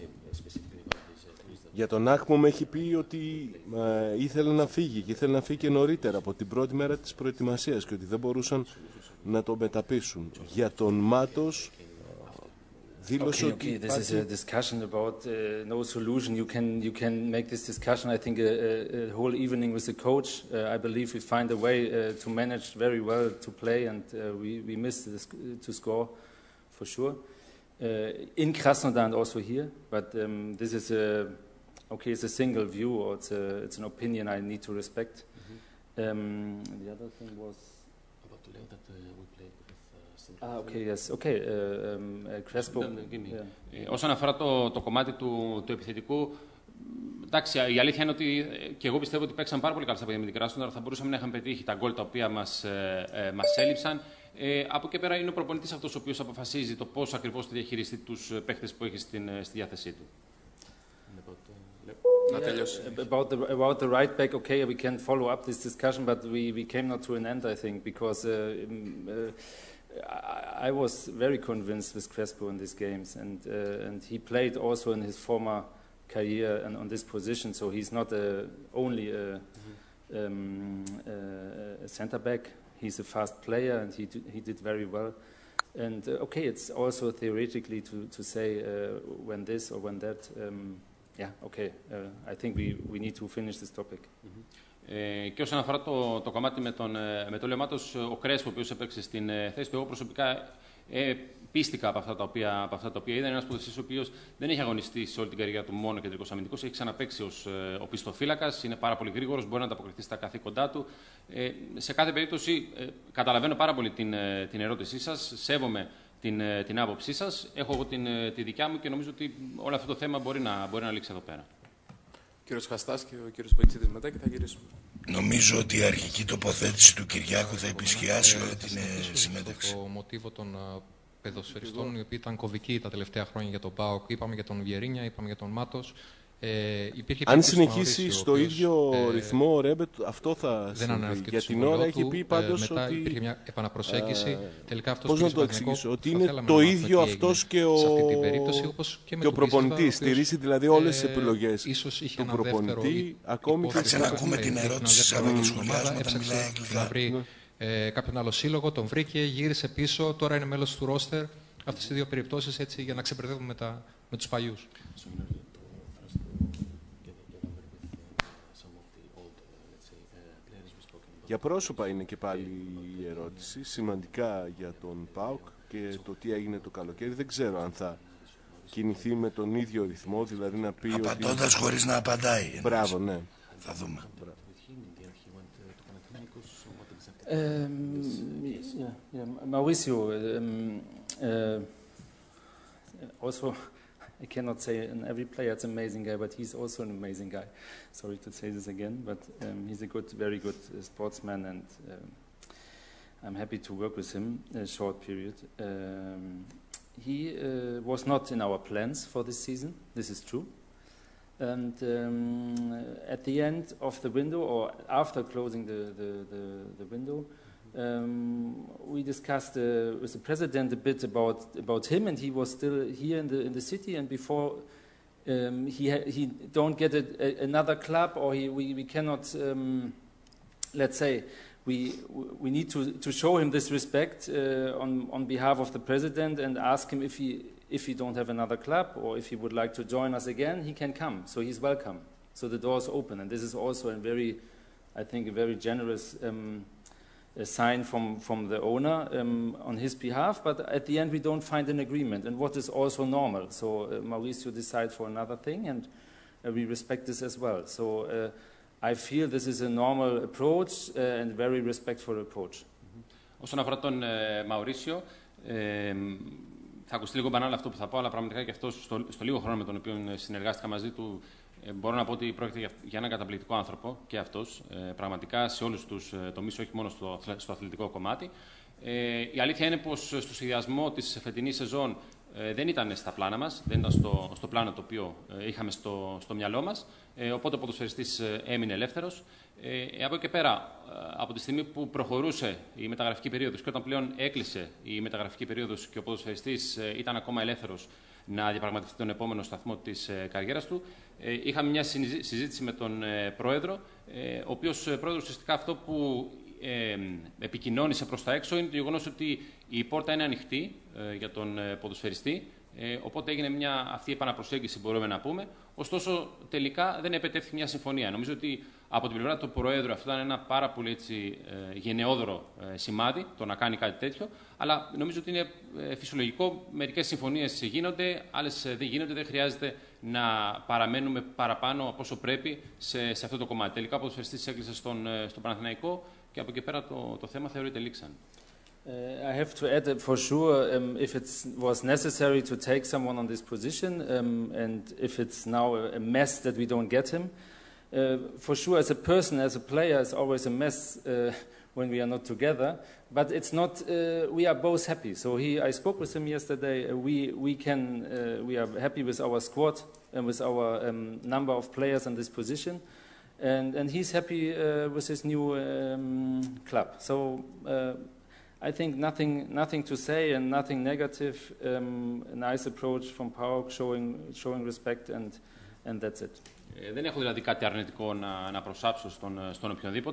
Για τον Άχμομ έχει πει ότι ε, ήθελε να φύγει και ήθελε να φύγει και νωρίτερα από την πρώτη μέρα της προετοιμασίας και ότι δεν μπορούσαν να το μεταπίσουν. Για τον Μάτος δήλωσε okay, ότι okay. This is a discussion about uh, no solution. You can you can make this discussion. I think a, a, a whole evening with the coach. Uh, I believe we find a way uh, to manage very well to play, and uh, we we miss this, to score for sure. Uh, in Krasnodar and also here, but um, this is a okay. It's a single view, or it's a it's an opinion I need to respect. Mm-hmm. um, the other thing was about the Leo that uh, we played with. Uh, ah, okay, yes, okay. Uh, um, uh, Crespo. Yeah. Ε, όσον αφορά το, το κομμάτι του, του επιθετικού, εντάξει, η αλήθεια είναι ότι και εγώ πιστεύω ότι παίξαν πάρα πολύ καλά στα παιδιά με την Κράσνονταρ. Θα μπορούσαμε να είχαμε πετύχει τα γκολ τα οποία μας, ε, ε, μας έλειψαν. Ε, από εκεί πέρα είναι ο προπονητής αυτός ο οποίος αποφασίζει το πώς ακριβώς θα διαχειριστεί τους παίχτες που έχει στην, στη διάθεσή του. Yeah, about the about the right back, okay, we can follow up this discussion, but we, we came not to an end, I think, because uh, uh, I, I was very convinced with Crespo in these games, and uh, and he played also in his former career and on this position, so he's not a, only a, mm-hmm. um, a, a centre back. He's a fast player, and he he did very well. And uh, okay, it's also theoretically to to say uh, when this or when that. Um, Yeah, okay. Uh, I think we we need to finish this topic. Mm-hmm. Ε, και όσον αφορά το, το κομμάτι με τον, με τον Λέο Μάτος, ο Κρέσπο, ο οποίος έπαιξε στην θέση του, εγώ προσωπικά ε, πίστηκα από αυτά τα οποία, από αυτά τα οποία είδα. Είναι ένας ποδοσφαιριστής ο οποίος δεν έχει αγωνιστεί σε όλη την καριέρα του μόνο κεντρικός αμυντικός, έχει ξαναπαίξει ως ε, οπισθοφύλακας, είναι πάρα πολύ γρήγορος, μπορεί να ανταποκριθεί στα καθήκοντά του. Ε, σε κάθε περίπτωση, ε, καταλαβαίνω πάρα πολύ την, ε, την ερώτησή σας, σέβομαι την, ε, την άποψή σας, έχω εγώ την, ε, τη δικιά μου και νομίζω ότι όλο αυτό το θέμα μπορεί να, μπορεί να λήξει εδώ πέρα. Ο κύριος Χαστάς και ο κύριος Παϊτσίδης μετά και θα γυρίσουμε. Νομίζω ότι η αρχική τοποθέτηση του Κυριάκου θα επισχυάσει όλη την συνέντευξη. Το μοτίβο των παιδοσφαιριστών, οι οποίοι ήταν κωδικοί τα τελευταία χρόνια για τον ΠΑΟΚ. Είπαμε για τον Βιερίνια, είπαμε για τον Μάτος. Ε, Αν συνεχίσει στο οποίος, ίδιο ε, ρυθμό ο Ρέμπετ, αυτό θα συμβεί. Για την ώρα έχει πει πάντως ε, μετά ότι... υπήρχε μια επαναπροσέγγιση. Ε, τελικά αυτός πώς να το εξηγήσω, ότι είναι το ίδιο αυτός και ο, και και ο προπονητής. Στηρίζει δηλαδή όλες τις επιλογές ε, του προπονητή. Ακόμη και να ακούμε την ερώτηση και σχολιάζουμε όταν μιλάει αγγλικά. Ε, κάποιον άλλο σύλλογο, τον βρήκε, γύρισε πίσω, τώρα είναι μέλος του ρόστερ. Αυτές οι δύο περιπτώσεις έτσι για να ξεπερδεύουμε με, τα, με τους παλιούς. Για πρόσωπα είναι και πάλι η ερώτηση, σημαντικά για τον ΠΑΟΚ και το τι έγινε το καλοκαίρι. Δεν ξέρω αν θα κινηθεί με τον ίδιο ρυθμό, δηλαδή να πει απαντώντας ότι... χωρίς να απαντάει. Μπράβο, ναι. Θα δούμε. Um, yeah, yeah. Mauricio, um, uh, also, I cannot say in every player it's an amazing guy, but he's also an amazing guy. Sorry to say this again, but um, he's a good, very good uh, sportsman, and um, I'm happy to work with him in a short period. Um, he uh, was not in our plans for this season, this is true. And um, at the end of the window, or after closing the, the, the, the window, um, we discussed uh, with the president a bit about, about him, and he was still here in the, in the city, and before um, he, ha he don't get a, a, another club, or he, we, we cannot, um, let's say, we, we need to, to show him this respect uh, on, on behalf of the president and ask him if he if he don't have another club or if he would like to join us again, he can come. So he's welcome. So the door is open. And this is also a very, I think, a very generous um, a sign from, from the owner um, on his behalf. But at the end, we don't find an agreement, and what is also normal. So uh, Mauricio decides for another thing, and uh, we respect this as well. So uh, I feel this is a normal approach uh, and very respectful approach. Όσον αφορά τον ε, Μαουρίσιο, ε, θα ακουστεί λίγο μπανάλ αυτό που θα πω, αλλά πραγματικά και αυτό στο, στο λίγο χρόνο με τον οποίο συνεργάστηκα μαζί του, ε, μπορώ να πω ότι πρόκειται για, για έναν καταπληκτικό άνθρωπο και αυτός, ε, πραγματικά σε όλους τους ε, τομείς, όχι μόνο στο, στο αθλητικό κομμάτι. Ε, η αλήθεια είναι πως στο σχεδιασμό της φετινής σεζόν ε, δεν ήταν στα πλάνα μας, δεν ήταν στο, στο πλάνο το οποίο ε, είχαμε στο, στο μυαλό μας, ε, οπότε ο ποδοσφαιριστής ε, έμεινε ελεύθερος. Ε, από εκεί και πέρα, από τη στιγμή που προχωρούσε η μεταγραφική περίοδος και όταν πλέον έκλεισε η μεταγραφική περίοδος και ο ποδοσφαιριστής ε, ήταν ακόμα ελεύθερος να διαπραγματευτεί τον επόμενο σταθμό της ε, καριέρας του, ε, είχαμε μια συζήτηση με τον ε, πρόεδρο, ε, ο οποίος ε, πρόεδρος ουσιαστικά αυτό που ε, επικοινώνησε προς τα έξω είναι το γεγονός ότι η πόρτα είναι ανοιχτή ε, για τον ε, ποδοσφαιριστή. Ε, οπότε έγινε μια αυτή η επαναπροσέγγιση, μπορούμε να πούμε. Ωστόσο, τελικά δεν επετεύχθη μια συμφωνία. Νομίζω ότι από την πλευρά του Προέδρου αυτό ήταν ένα πάρα πολύ έτσι, ε, γενναιόδωρο ε, σημάδι το να κάνει κάτι τέτοιο. Αλλά νομίζω ότι είναι ε, φυσιολογικό. Μερικές συμφωνίες γίνονται, άλλες ε, δεν γίνονται. Δεν χρειάζεται να παραμένουμε παραπάνω από όσο πρέπει σε, σε αυτό το κομμάτι. Τελικά, ο ποδοσφαιριστής έκλεισε στον, ε, στον Παναθηναϊκό και από εκεί πέρα το, το θέμα θεωρείται λήξαν. Uh, I have to add that for sure, um, if it was necessary to take someone on this position, um, and if it's now a, a mess that we don't get him, uh, for sure, as a person, as a player, it's always a mess uh, when we are not together. But it's not. Uh, we are both happy. So he, I spoke with him yesterday. Uh, we we can. Uh, we are happy with our squad and with our um, number of players in this position, and and he's happy uh, with his new um, club. So. Uh, I think nothing, nothing to say and nothing negative. Um, a nice approach from PAOK, showing, showing respect, and, and that's it. Ε, δεν έχω δηλαδή κάτι αρνητικό να, να προσάψω στον, στον οποιονδήποτε.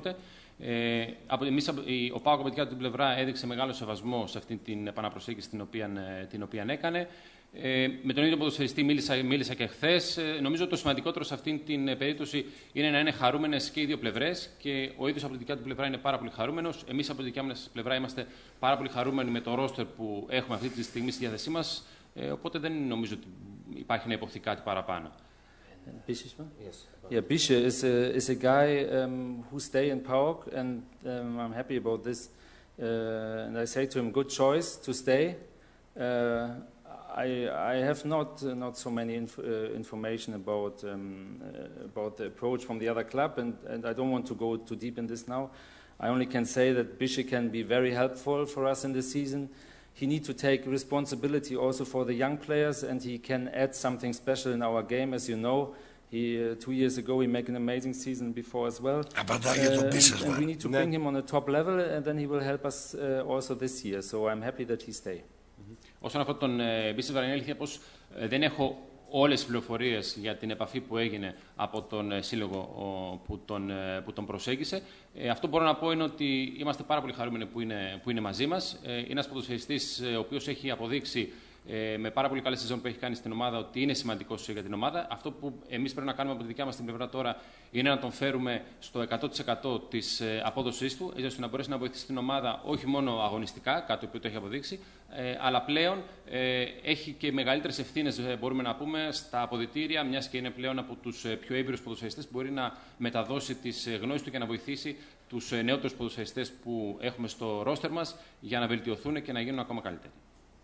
Ε, από, εμείς, ο ΠΑΟΚ από την δική του πλευρά έδειξε μεγάλο σεβασμό σε αυτή την επαναπροσέγγιση την οποία, την οποία έκανε. Ε, με τον ίδιο ποδοσφαιριστή μίλησα, μίλησα και χθες. Ε, νομίζω ότι το σημαντικότερο σε αυτή την περίπτωση είναι να είναι χαρούμενες και οι δύο πλευρές. Και ο ίδιος από την δικιά του πλευρά είναι πάρα πολύ χαρούμενος. Εμείς από την δικιά μας πλευρά είμαστε πάρα πολύ χαρούμενοι με το ρόστερ που έχουμε αυτή τη στιγμή στη διάθεσή μας. Ε, οπότε δεν νομίζω ότι υπάρχει να υποθεί κάτι παραπάνω. Yes. Yeah, Bische is a, is a guy um, who stay in PAOK, and um, I'm happy about this. Uh, and I say to him, good choice to stay. Uh, I, I have not uh, not so many inf uh, information about um, uh, about the approach from the other club, and, and I don't want to go too deep in this now. I only can say that Bische can be very helpful for us in this season. He needs to take responsibility also for the young players, and he can add something special in our game, as you know. He, uh, two years ago, he made an amazing season before as well. Uh, and, and we need to bring him on a top level, and then he will help us uh, also this year. So I'm happy that he stay. Όσον αφορά τον Μπίσης Βαρινέλη, αλήθεια πως δεν έχω όλες τις πληροφορίες για την επαφή που έγινε από τον σύλλογο που τον, που τον προσέγγισε. Ε, αυτό μπορώ να πω είναι ότι είμαστε πάρα πολύ χαρούμενοι που είναι, που είναι μαζί μας. Ε, είναι ένας ποδοσφαιριστής ο οποίος έχει αποδείξει ε, με πάρα πολύ καλή σεζόν που έχει κάνει στην ομάδα ότι είναι σημαντικός για την ομάδα. Αυτό που εμείς πρέπει να κάνουμε από τη δικιά μας την πλευρά τώρα είναι να τον φέρουμε στο εκατό τοις εκατό της ε, απόδοσής του, έτσι ώστε να μπορέσει να βοηθήσει την ομάδα όχι μόνο αγωνιστικά, κάτι που το έχει αποδείξει, ε, αλλά πλέον ε, έχει και μεγαλύτερες ευθύνες, ε, μπορούμε να πούμε, στα αποδυτήρια, μιας και είναι πλέον από τους ε, πιο έμπειρους ποδοσφαιριστές, μπορεί να μεταδώσει τις ε, γνώσεις του και να βοηθήσει τους ε, νεότερους ποδοσφαιριστές που έχουμε στο ρόστερ μας για να βελτιωθούν και να γίνουν ακόμα καλύτεροι.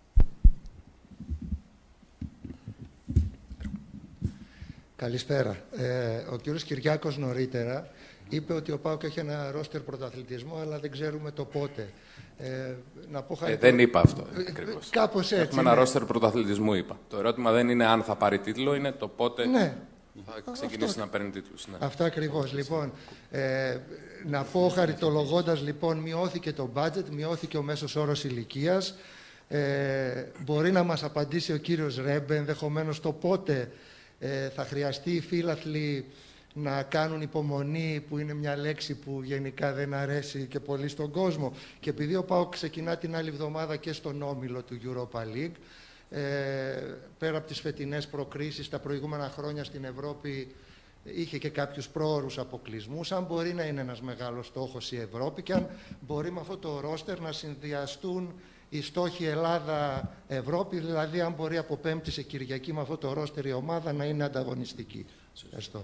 Καλησπέρα. Ε, ο κύριος Κυριάκος νωρίτερα είπε ότι ο ΠΑΟΚ έχει ένα ρόστερ πρωταθλητισμό, αλλά δεν ξέρουμε το πότε. Ε, να πω ε, δεν είπα αυτό ακριβώς. Κάπως έτσι. Έχουμε ναι. ένα ρόστερ πρωταθλητισμού, είπα. Το ερώτημα δεν είναι αν θα πάρει τίτλο, είναι το πότε ναι. θα ξεκινήσει αυτό, να παίρνει τίτλους. Ναι. Αυτό ακριβώς. Λοιπόν, ε, να πω χαριτολογώντας, λοιπόν, μειώθηκε το μπάτζετ, μειώθηκε ο μέσος όρος ηλικίας. Ε, μπορεί να μας απαντήσει ο κύριος Ρέμπε, ενδεχομένως το πότε Ε, θα χρειαστεί οι φίλαθλοι να κάνουν υπομονή, που είναι μια λέξη που γενικά δεν αρέσει και πολύ στον κόσμο. Και επειδή ο ΠΑΟΚ ξεκινά την άλλη εβδομάδα και στον όμιλο του Europa League, ε, πέρα από τις φετινές προκρίσεις, τα προηγούμενα χρόνια στην Ευρώπη είχε και κάποιους πρόωρους αποκλεισμούς. Αν μπορεί να είναι ένας μεγάλος στόχος η Ευρώπη και αν μπορεί με αυτό το ρόστερ να συνδυαστούν οι στόχοι Ελλάδα-Ευρώπη, δηλαδή αν μπορεί από Πέμπτη σε Κυριακή με αυτό το ρόστερ η ομάδα να είναι ανταγωνιστική. Ευχαριστώ.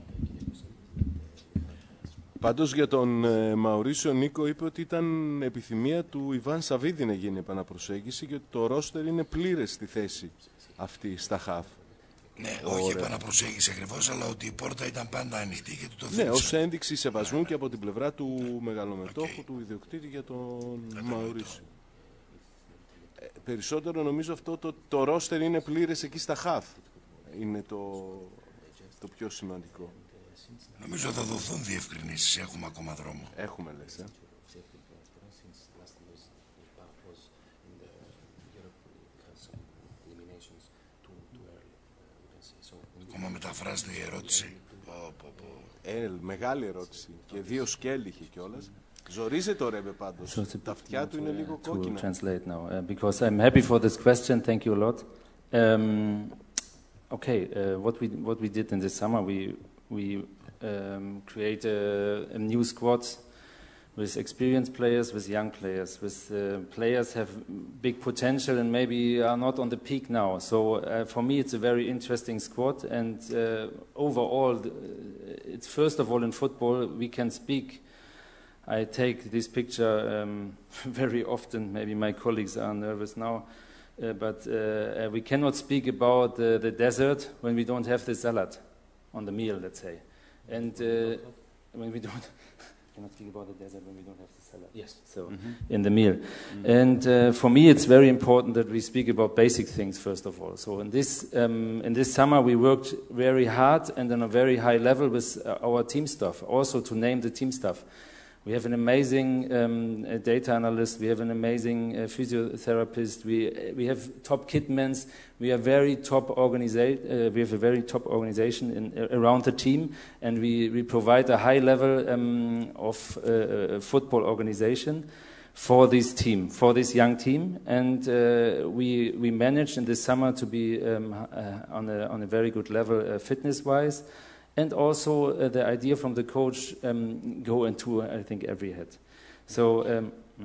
Πάντως για τον ε, Μαουρίσιο, Νίκο είπε ότι ήταν επιθυμία του Ιβάν Σαββίδη να γίνει επαναπροσέγγιση και ότι το ρόστερ είναι πλήρες στη θέση αυτή στα χαφ. Ναι, όχι επαναπροσέγγιση ακριβώς, αλλά ότι η πόρτα ήταν πάντα ανοιχτή και του το ναι, ως ένδειξη σεβασμού ναι, και από την πλευρά του ναι, μεγαλομετόχου, okay, του ιδιοκτήτη για τον Μαουρίσιο. Ε, περισσότερο νομίζω αυτό το, το ρόστερ είναι πλήρες εκεί στα χαφ. Είναι το, το πιο σημαντικό. Νομίζω θα δοθούν διευκρινήσεις, έχουμε ακόμα δρόμο. Έχουμε λες, ε. Ακόμα μεταφράζεται η ερώτηση. Ε, μεγάλη ερώτηση. Και δύο σκέλη είχε κιόλας. Ζορίζεται το Ρέμπε πάντως. So τα αυτιά του είναι λίγο κόκκινα. Translate now, uh, because I'm happy for this question. Thank you a lot. Um, okay, uh, what we what we did in this summer, we we um, create a, a new squad with experienced players, with young players, with uh, players have big potential and maybe are not on the peak now. So uh, for me, it's a very interesting squad. And uh, overall, it's first of all in football we can speak. I take this picture um, very often. Maybe my colleagues are nervous now, uh, but uh, uh, we cannot speak about uh, the desert when we don't have the salad on the meal, let's say. And uh, when we don't, cannot speak about the desert when we don't have the salad. Yes. So mm-hmm. in the meal, mm-hmm. and uh, for me, it's very important that we speak about basic things first of all. So in this um, in this summer, we worked very hard and on a very high level with uh, our team staff. Also to name the team staff. We have an amazing um, uh, data analyst. We have an amazing uh, physiotherapist. We we have top kitmans. We are very top organiza- uh, We have a very top organization in, uh, around the team, and we, we provide a high level um, of uh, football organization for this team, for this young team, and uh, we we managed in this summer to be um, uh, on a on a very good level uh, fitness-wise. And also uh, the idea from the coach um, go into, I think, every head. So, um, yeah.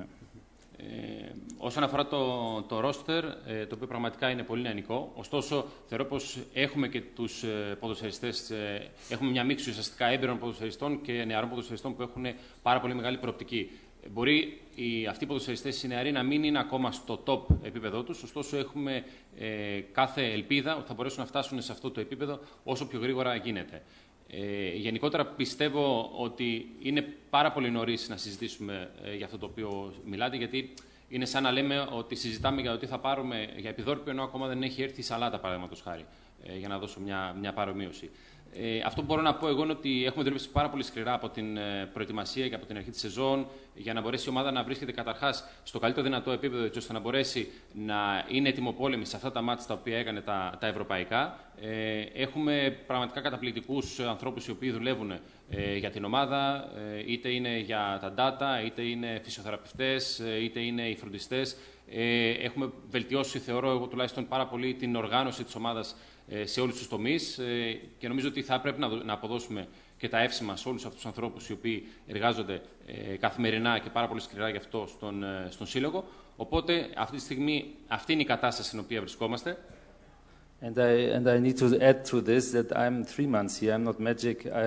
Ε, όσον αφορά το, το roster, ε, το οποίο πραγματικά είναι πολύ νεανικό, ωστόσο θεωρώ πως έχουμε και τους ε, ποδοσφαιριστές, ε, έχουμε μια μίξη ουσιαστικά έμπειρων ποδοσφαιριστών και νεαρών ποδοσφαιριστών που έχουν πάρα πολύ μεγάλη προοπτική. Ε, μπορεί οι, αυτοί οι ποδοσφαιριστές οι νεαροί να μην είναι ακόμα στο top επίπεδό τους, ωστόσο έχουμε ε, κάθε ελπίδα ότι θα μπορέσουν να φτάσουν σε αυτό το επίπεδο όσο πιο γρήγορα γίνεται. Ε, γενικότερα πιστεύω ότι είναι πάρα πολύ νωρίς να συζητήσουμε ε, για αυτό το οποίο μιλάτε, γιατί είναι σαν να λέμε ότι συζητάμε για το τι θα πάρουμε για επιδόρπιο, ενώ ακόμα δεν έχει έρθει η σαλάτα, παραδείγματος χάρη, ε, για να δώσω μια, μια παρομοίωση. Ε, αυτό που μπορώ να πω εγώ είναι ότι έχουμε δουλέψει πάρα πολύ σκληρά από την ε, προετοιμασία και από την αρχή της σεζόν για να μπορέσει η ομάδα να βρίσκεται καταρχάς στο καλύτερο δυνατό επίπεδο, έτσι ώστε να μπορέσει να είναι ετοιμοπόλεμη σε αυτά τα μάτς τα οποία έκανε τα, τα ευρωπαϊκά. Ε, έχουμε πραγματικά καταπληκτικούς ανθρώπους οι οποίοι δουλεύουν ε, για την ομάδα, ε, είτε είναι για τα data, είτε είναι φυσιοθεραπευτές, ε, είτε είναι οι φροντιστές. Ε, έχουμε βελτιώσει, θεωρώ εγώ τουλάχιστον, πάρα πολύ την οργάνωση της ομάδας ε, σε όλους τους τομείς ε, και νομίζω ότι θα πρέπει να, να αποδώσουμε και τα εύσημα σε όλους αυτούς τους ανθρώπους οι οποίοι εργάζονται ε, καθημερινά και πάρα πολύ σκληρά γι' αυτό στον, ε, στον Σύλλογο. Οπότε αυτή τη στιγμή αυτή είναι η κατάσταση στην οποία βρισκόμαστε. And I, and I need to add to this that I'm three months here. I'm not magic. I,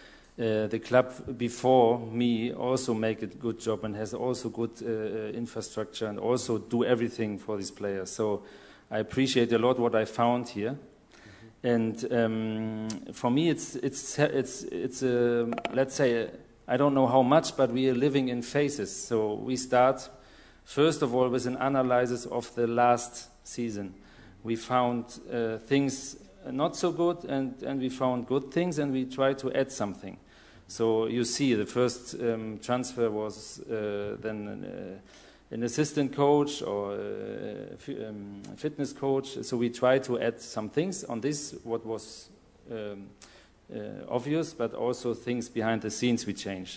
uh, the club before me also make a good job and has also good uh, infrastructure and also do everything for these players. So I appreciate a lot what I found here. Mm-hmm. And um, for me, it's it's it's it's uh, let's say I don't know how much, but we are living in phases. So we start first of all with an analysis of the last season. We found uh, things not so good, and, and we found good things, and we try to add something. So you see, the first um, transfer was uh, then uh, an assistant coach or a f- um, fitness coach. So we try to add some things on this, what was um, uh, obvious, but also things behind the scenes we change.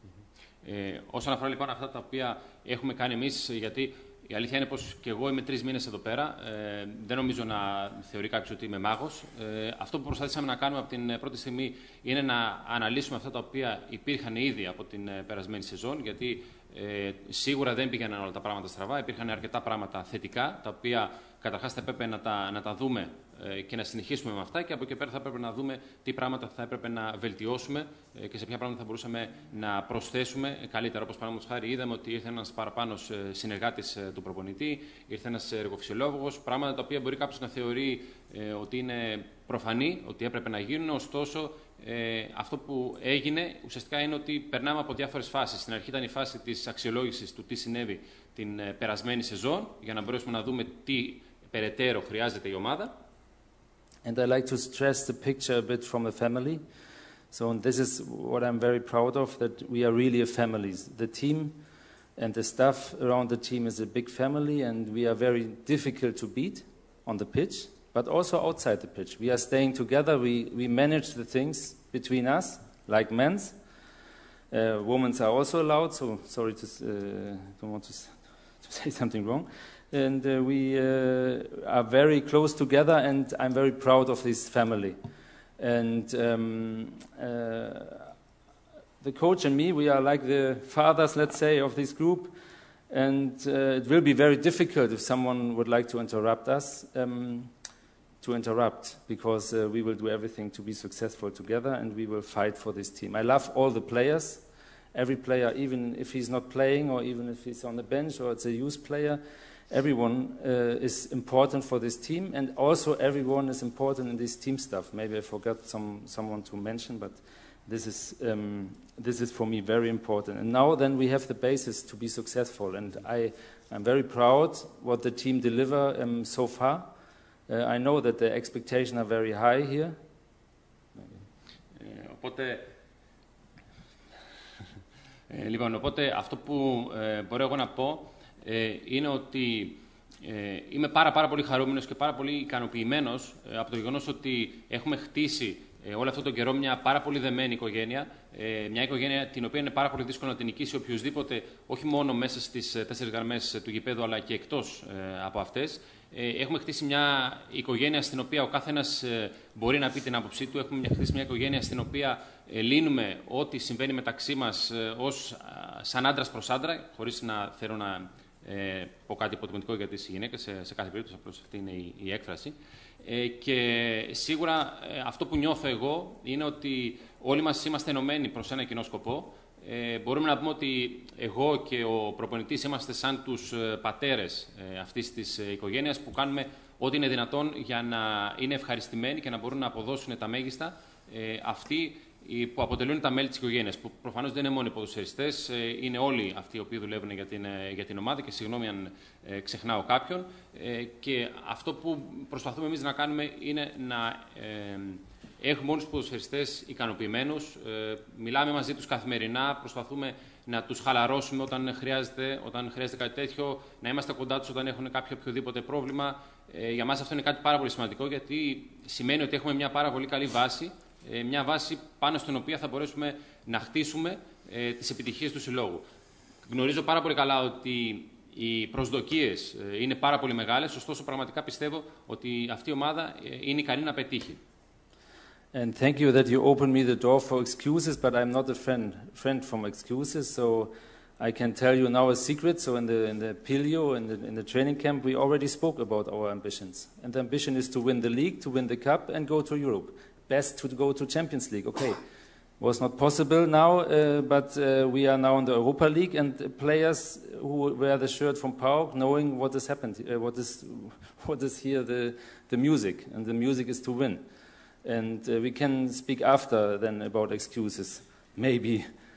Ε, όσον αφορά λοιπόν αυτά τα οποία έχουμε κάνει εμείς, γιατί η αλήθεια είναι πως και εγώ είμαι τρεις μήνες εδώ πέρα. Ε, δεν νομίζω να θεωρεί κάποιος ότι είμαι μάγος. Ε, αυτό που προσπαθήσαμε να κάνουμε από την πρώτη στιγμή είναι να αναλύσουμε αυτά τα οποία υπήρχαν ήδη από την περασμένη σεζόν, γιατί ε, σίγουρα δεν πήγαιναν όλα τα πράγματα στραβά. Υπήρχαν αρκετά πράγματα θετικά, τα οποία καταρχάς θα έπρεπε να τα, να τα δούμε ε, και να συνεχίσουμε με αυτά, και από εκεί πέρα θα έπρεπε να δούμε τι πράγματα θα έπρεπε να βελτιώσουμε ε, και σε ποια πράγματα θα μπορούσαμε να προσθέσουμε καλύτερα. Όπως παραδείγματος χάρη, είδαμε ότι ήρθε ένας παραπάνω συνεργάτης ε, του προπονητή, ήρθε ένας εργοφυσιολόγος, πράγματα τα οποία μπορεί κάποιος να θεωρεί ε, ότι είναι προφανή, ότι έπρεπε να γίνουν, ωστόσο ε, αυτό που έγινε ουσιαστικά είναι ότι περνάμε από διάφορες φάσεις. Στην αρχή ήταν η φάση της αξιολόγησης του τι συνέβη την ε, περασμένη σεζόν, για να μπορέσουμε να δούμε τι περαιτέρω χρειάζεται η ομάδα. And I like to stress the picture a bit from the family. So and this is what I'm very proud of, that we are really a family. The team and the staff around the team is a big family, and we are very difficult to beat on the pitch, but also outside the pitch. We are staying together. We, we manage the things between us, like men's. Uh, women's are also allowed, so sorry to uh, don't want to, to say something wrong. And uh, we uh, are very close together, and I'm very proud of this family. And um, uh, the coach and me, we are like the fathers, let's say, of this group. And uh, it will be very difficult if someone would like to interrupt us, um, to interrupt, because uh, we will do everything to be successful together, and we will fight for this team. I love all the players. Every player, even if he's not playing, or even if he's on the bench, or it's a youth player, everyone uh, is important for this team, and also everyone is important in this team stuff. Maybe I forgot some, someone to mention, but this is, um, this is for me very important. And now then we have the basis to be successful, and I, I'm very proud what the team deliver um, so far. Uh, I know that the expectations are very high here. Ε, οπότε, Ε, λοιπόν, οπότε αυτό που ε, μπορώ εγώ να πω ε, είναι ότι ε, είμαι πάρα, πάρα πολύ χαρούμενος και πάρα πολύ ικανοποιημένος ε, από το γεγονός ότι έχουμε χτίσει ε, όλο αυτόν τον καιρό μια πάρα πολύ δεμένη οικογένεια. Ε, μια οικογένεια την οποία είναι πάρα πολύ δύσκολο να την νικήσει οποιοδήποτε, όχι μόνο μέσα στις τέσσερις γραμμές του γηπέδου, αλλά και εκτός ε, από αυτές. Ε, έχουμε χτίσει μια οικογένεια στην οποία ο καθένας ε, μπορεί να πει την άποψή του. Έχουμε χτίσει μια οικογένεια στην οποία ε, λύνουμε ό,τι συμβαίνει μεταξύ μας ε, ως, α, σαν άντρας προς άντρα, χωρίς να θέλω να ε, πω κάτι υποτιμητικό για τις γυναίκες, σε, σε κάθε περίπτωση, απλώς αυτή είναι η, η έκφραση. Ε, και σίγουρα ε, αυτό που νιώθω εγώ είναι ότι όλοι μας είμαστε ενωμένοι προς ένα κοινό σκοπό. Ε, μπορούμε να πούμε ότι εγώ και ο προπονητής είμαστε σαν τους ε, πατέρες ε, αυτής της ε, οικογένειας που κάνουμε ό,τι είναι δυνατόν για να είναι ευχαριστημένοι και να μπορούν να αποδώσουν τα μέγιστα ε, αυτοί που αποτελούν τα μέλη της οικογένειας, που προφανώς δεν είναι μόνο οι ποδοσφαιριστές, ε, είναι όλοι αυτοί οι οποίοι δουλεύουν για την, ε, για την ομάδα και συγγνώμη αν ε, ξεχνάω κάποιον. Ε, και αυτό που προσπαθούμε εμείς να κάνουμε είναι να ε, έχουμε όλους τους ποδοσφαιριστές ικανοποιημένους, ε, μιλάμε μαζί τους καθημερινά, προσπαθούμε να τους χαλαρώσουμε όταν χρειάζεται, όταν χρειάζεται κάτι τέτοιο, να είμαστε κοντά τους όταν έχουν κάποιο οποιοδήποτε πρόβλημα. Ε, για μας αυτό είναι κάτι πάρα πολύ σημαντικό, γιατί σημαίνει ότι έχουμε μια πάρα πολύ καλή βάση, ε, μια βάση πάνω στην οποία θα μπορέσουμε να χτίσουμε ε, τις επιτυχίες του συλλόγου. Γνωρίζω πάρα πολύ καλά ότι οι προσδοκίες ε, είναι πάρα πολύ μεγάλες, ωστόσο πραγματικά πιστεύω ότι αυτή η ομάδα ε, είναι ικανή να πετύχει. And thank you that you opened me the door for excuses, but I'm not a friend friend from excuses, so I can tell you now a secret. So in the in the Pilio, in the in the training camp, we already spoke about our ambitions. And the ambition is to win the league, to win the cup, and go to Europe. Best to go to Champions League. Okay, was not possible now, uh, but uh, we are now in the Europa League, and players who wear the shirt from PAOK, knowing what has happened, uh, what is what is here the the music, and the music is to win. And uh, we can speak after then about excuses, maybe,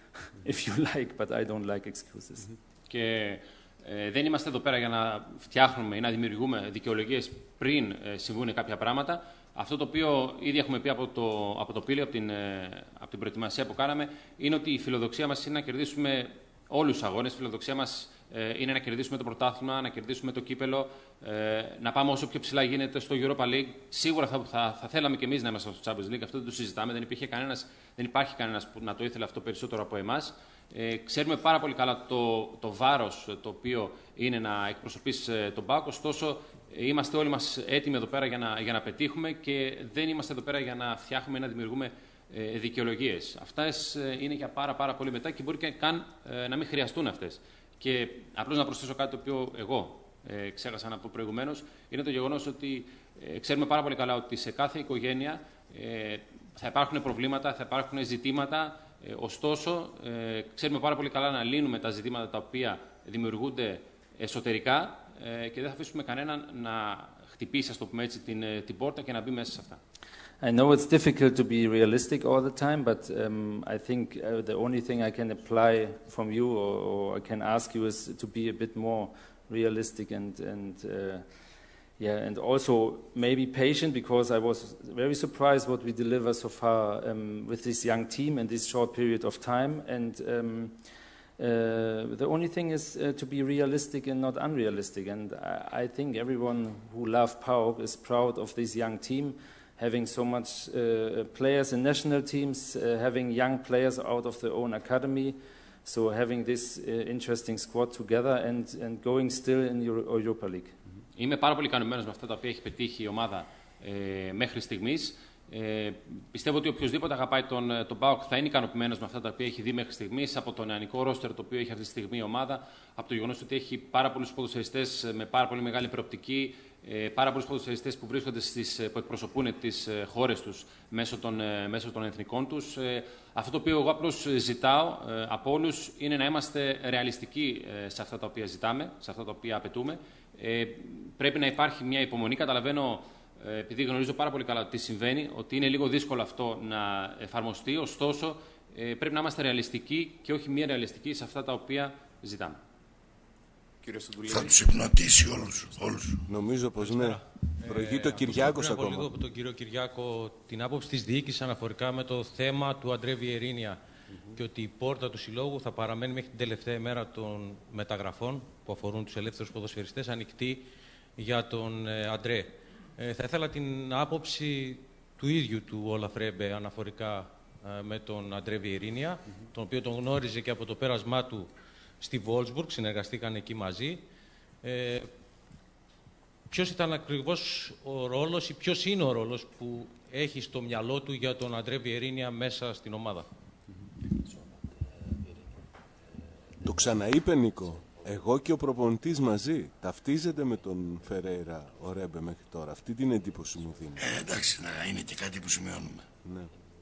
if you like, but I don't like excuses. Και ε, δεν είμαστε εδώ πέρα για να φτιάχνουμε ή να δημιουργούμε δικαιολογίες πριν ε, συμβούν κάποια πράγματα. Αυτό το οποίο ήδη έχουμε πει από το, από το Πύλιο, από την, ε, από την προετοιμασία που κάναμε, είναι ότι η φιλοδοξία μας είναι να κερδίσουμε όλους τους αγώνες. Η φιλοδοξία μας ε, είναι να κερδίσουμε το πρωτάθλημα, να κερδίσουμε το κύπελο, ε, να πάμε όσο πιο ψηλά γίνεται στο Europa League. Σίγουρα θα, θα, θα θέλαμε και εμείς να είμαστε στο Champions League, αυτό δεν το συζητάμε. Δεν, υπήρχε κανένας, δεν υπάρχει κανένας που να το ήθελε αυτό περισσότερο από εμάς. Ε, ξέρουμε πάρα πολύ καλά το, το βάρος το οποίο είναι να εκπροσωπείς ε, τον ΠΑΟΚ, ωστόσο ε, είμαστε όλοι μας έτοιμοι εδώ πέρα για να, για να πετύχουμε και δεν είμαστε εδώ πέρα για να φτιάχνουμε ή να δημιουργούμε ε, δικαιολογίες. Αυτές ε, είναι για πάρα, πάρα πολύ μετά και μπορεί και καν ε, να μην χρειαστούν αυτές. Και απλώς να προσθέσω κάτι το οποίο εγώ ε, ξέχασα να πω προηγουμένως, είναι το γεγονός ότι ε, ξέρουμε πάρα πολύ καλά ότι σε κάθε οικογένεια ε, θα υπάρχουν προβλήματα, θα υπάρχουν ζητήματα. Ε, ωστόσο, ε, ξέρουμε πάρα πολύ καλά να λύνουμε τα ζητήματα τα οποία δημιουργούνται εσωτερικά ε, και δεν θα αφήσουμε κανέναν να χτυπήσει, ας το πούμε έτσι, την, την πόρτα και να μπει μέσα σε αυτά. I know it's difficult to be realistic all the time, but um, I think uh, the only thing I can apply from you or, or I can ask you is to be a bit more realistic and, and uh, yeah, and also maybe patient, because I was very surprised what we deliver so far um, with this young team in this short period of time. And um, uh, the only thing is uh, to be realistic and not unrealistic. And I, I think everyone who loves PAOK is proud of this young team, having so much uh, players in national teams, uh, having young players out of their own academy. So having this uh, interesting squad together and, and going still in Euro- Europa League. Είμαι πάρα πολύ ικανοποιημένος με αυτά τα οποία έχει πετύχει η ομάδα ε, μέχρι στιγμής. Ε, πιστεύω ότι οποιοδήποτε αγαπάει τον, τον ΠΑΟΚ θα είναι ικανοποιημένος με αυτά τα οποία έχει δει μέχρι στιγμής, από το νεανικό ρόστερ το οποίο έχει αυτή τη στιγμή η ομάδα, από το γεγονός ότι έχει πάρα πολλούς ποδοσφαιριστές με πάρα πολύ μεγάλη προοπτική, ε, πάρα πολλούς ποδοσφαιριστές που βρίσκονται στις, που εκπροσωπούν τις χώρες τους μέσω των, μέσω των εθνικών τους. Ε, αυτό το οποίο εγώ απλώς ζητάω ε, από όλους είναι να είμαστε ρεαλιστικοί ε, σε αυτά τα οποία ζητάμε, σε αυτά τα οποία απαιτούμε. Ε, πρέπει να υπάρχει μια υπομονή. Καταλαβαίνω, ε, επειδή γνωρίζω πάρα πολύ καλά τι συμβαίνει, ότι είναι λίγο δύσκολο αυτό να εφαρμοστεί. Ωστόσο, ε, πρέπει να είμαστε ρεαλιστικοί και όχι μη ρεαλιστικοί σε αυτά τα οποία ζητάμε. Θα τους υπνοτίσει όλους, όλους. Νομίζω πως ναι. Προηγείται ο Κυριάκος ακόμα. Λίγο από τον κύριο Κυριάκο την άποψη της διοίκησης αναφορικά με το θέμα του Αντρέ Βιερίνια. Mm-hmm. και ότι η πόρτα του συλλόγου θα παραμένει μέχρι την τελευταία ημέρα των μεταγραφών που αφορούν τους ελεύθερους ποδοσφαιριστές ανοιχτή για τον ε, Αντρέ. Ε, θα ήθελα την άποψη του ίδιου του Όλαφ Ρέμπε αναφορικά ε, με τον Αντρέ Βιερίνια, mm-hmm. τον οποίο τον γνώριζε και από το πέρασμά του στη Βόλσμπουργκ, συνεργαστήκαν εκεί μαζί. Ε, ποιος ήταν ακριβώς ο ρόλος ή ποιος είναι ο ρόλος που έχει στο μυαλό του για τον Αντρέ Βιερίνια μέσα στην ομάδα. Το ξαναείπε, Νίκο. Εγώ και ο προπονητής μαζί. Ταυτίζεται με τον Φερέιρα ο Ρέμπε μέχρι τώρα. Αυτή την εντύπωση μου δίνει. Ε, εντάξει, να είναι και κάτι που σημειώνουμε. Ναι.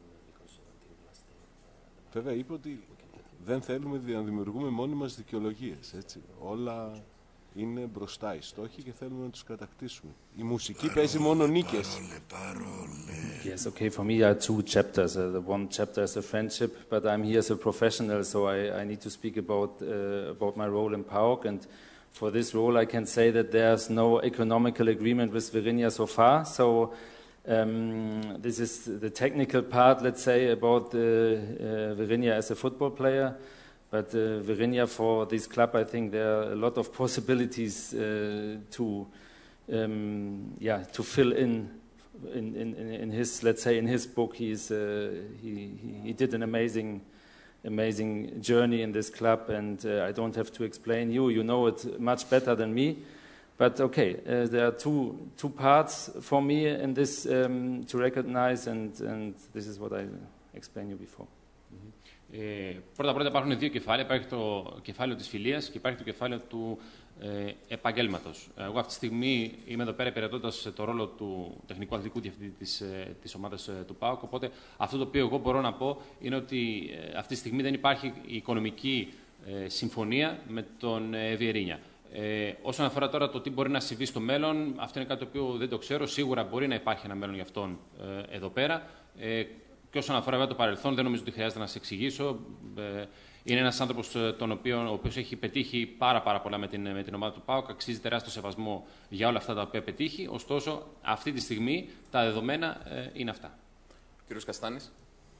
Βέβαια είπε ότι δεν θέλουμε να δημιουργούμε μόνοι μας δικαιολογίες. Έτσι. Όλα είναι μπροστά οι στόχοι και θέλουμε να τους κατακτήσουμε. Η μουσική παρόλε, παίζει μόνο νίκες. Παρόλε, παρόλε. Yes, okay. For me, there are two chapters. Uh, the one chapter is the friendship, but I'm here as a professional, so I, I need to speak about uh, about my role in PAOK. And for this role, I can say that there's no economical agreement with Virinja so far. So um, this is the technical part, let's say, about uh, uh, Virinja as a football player. But uh, Virinja, for this club, I think there are a lot of possibilities uh, to, um, yeah, to fill in. In, in, in his, let's say, in his book, he's, uh, he, he did an amazing, amazing journey in this club, and uh, I don't have to explain you. You know it much better than me. But okay, uh, there are two two parts for me in this um, to recognize, and and this is what I explained you before. Ε, πρώτα πρώτα υπάρχουν δύο κεφάλαια. Υπάρχει το κεφάλαιο της φιλίας και υπάρχει το κεφάλαιο του ε, επαγγέλματος. Εγώ αυτή τη στιγμή είμαι εδώ πέρα υπηρετώντας το ρόλο του τεχνικού αθλητικού διευθυντή της, ε, της ομάδας ε, του ΠΑΟΚ. Οπότε αυτό το οποίο εγώ μπορώ να πω είναι ότι ε, αυτή τη στιγμή δεν υπάρχει οικονομική ε, συμφωνία με τον ε, Βιερίνια. Ε, όσον αφορά τώρα το τι μπορεί να συμβεί στο μέλλον, αυτό είναι κάτι το οποίο δεν το ξέρω. Σίγουρα μπορεί να υπάρχει ένα μέλλον για αυτόν ε, εδώ πέρα. Ε, Και όσον αφορά βέβαια το παρελθόν, δεν νομίζω ότι χρειάζεται να σε εξηγήσω. Είναι ένας άνθρωπος τον οποίο, ο οποίος έχει πετύχει πάρα, πάρα πολλά με την, με την ομάδα του ΠΑΟΚ, αξίζει τεράστιο σεβασμό για όλα αυτά τα οποία πετύχει. Ωστόσο, αυτή τη στιγμή τα δεδομένα ε, είναι αυτά. Κύριος Καστάνης.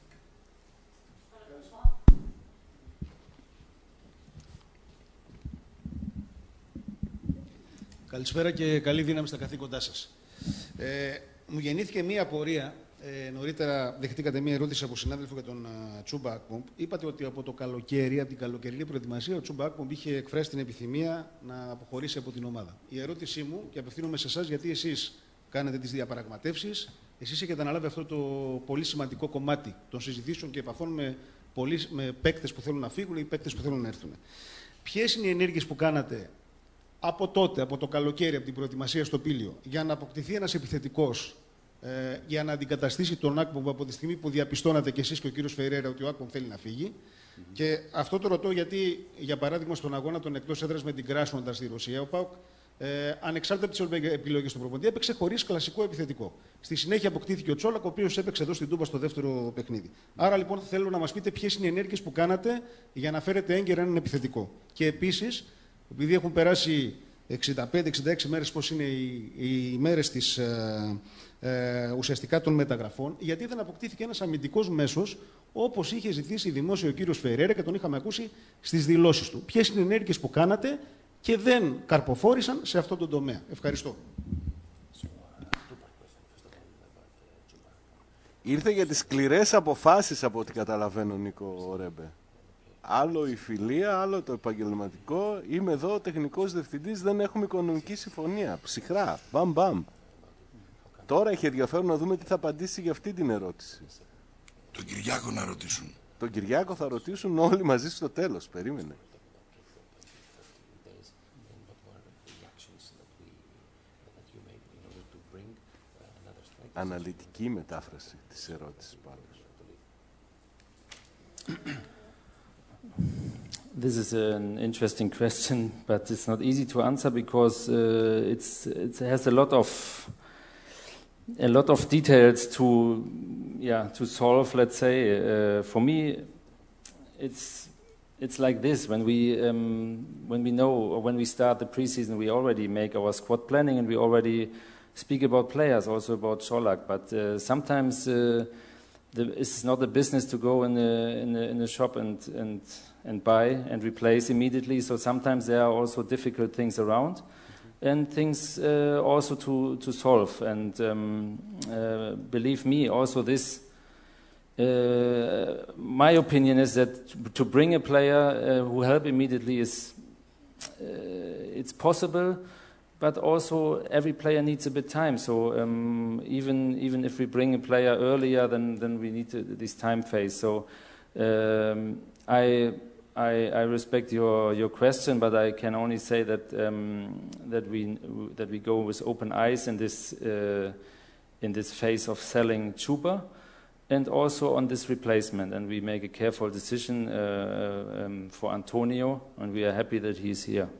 Καλησπέρα και καλή δύναμη στα καθήκοντά σας. Ε, μου γεννήθηκε μία απορία. Ε, νωρίτερα δεχτήκατε μία ερώτηση από συνάδελφο για τον uh, Τσούμπα Ακπομ. Είπατε ότι από το καλοκαίρι, από την καλοκαιρινή προετοιμασία, ο Τσούμπα Ακπομ είχε εκφράσει την επιθυμία να αποχωρήσει από την ομάδα. Η ερώτησή μου, και απευθύνομαι σε εσάς, γιατί εσείς κάνετε τις διαπραγματεύσεις, εσείς έχετε αναλάβει αυτό το πολύ σημαντικό κομμάτι των συζητήσεων και επαφών με, πολλοί, με παίκτες που θέλουν να φύγουν ή παίκτες που θέλουν να έρθουν. Ποιες είναι οι ενέργειες που κάνατε από τότε, από το καλοκαίρι, από την προετοιμασία στο Πήλιο, για να αποκτηθεί ένας επιθετικός, ε, για να αντικαταστήσει τον Ακπομ από τη στιγμή που διαπιστώνατε κι εσείς και ο κύριος Φερέιρα ότι ο Ακπομ θέλει να φύγει? Mm-hmm. Και αυτό το ρωτώ γιατί, για παράδειγμα, στον αγώνα των εκτός έδρας με την Κράσνοντα στη Ρωσία, ο ΠΑΟΚ, ε, ανεξάρτητα από τις επιλογές του προπονητή, έπαιξε χωρίς κλασικό επιθετικό. Στη συνέχεια αποκτήθηκε ο Τσόλακ, ο οποίος έπαιξε εδώ στην Τούμπα στο δεύτερο παιχνίδι. Άρα λοιπόν θέλω να μας πείτε ποιες είναι οι ενέργειες που κάνατε για να φέρετε έγκαιρα έναν επιθετικό. Και επίσης, επειδή έχουν περάσει εξήντα πέντε εξήντα έξι μέρες, πώς είναι οι, οι μέρες της, ε, ε, ουσιαστικά των μεταγραφών, γιατί δεν αποκτήθηκε ένας αμυντικός μέσος, όπως είχε ζητήσει δημόσιο ο κύριος Φερέιρα και τον είχαμε ακούσει στις δηλώσεις του. Ποιες είναι οι ενέργειες που κάνατε και δεν καρποφόρησαν σε αυτόν τον τομέα? Ευχαριστώ. Ήρθε για τις σκληρές αποφάσεις, από ό,τι καταλαβαίνω, Νίκο Ρέμπε. Άλλο η φιλία, άλλο το επαγγελματικό. Είμαι εδώ τεχνικός διευθυντής, δεν έχουμε οικονομική συμφωνία. Ψυχρά, μπαμ μπαμ. Τώρα έχει ενδιαφέρον να δούμε τι θα απαντήσει για αυτή την ερώτηση. Τον Κυριάκο να ρωτήσουν. Τον Κυριάκο θα ρωτήσουν όλοι μαζί στο τέλος. Περίμενε. Αναλυτική μετάφραση της ερώτησης πάντως. This is an interesting question, but it's not easy to answer because uh, it's, it has a lot of a lot of details to yeah to solve. Let's say uh, for me, it's it's like this. When we um, when we know or when we start the preseason, we already make our squad planning and we already speak about players, also about Čolak. But uh, sometimes uh, the, it's not a business to go in a, in a, in a shop and, and, and buy and replace immediately. So sometimes there are also difficult things around mm-hmm. and things uh, also to, to solve. And um, uh, believe me, also this, uh, my opinion is that to bring a player uh, who help immediately is, uh, it's possible. But also, every player needs a bit time. So um, even even if we bring a player earlier, then then we need to, this time phase. So um, I, I I respect your your question, but I can only say that um, that we that we go with open eyes in this uh, in this phase of selling Chuba, and also on this replacement. And we make a careful decision uh, um, for Antonio, and we are happy that he is here.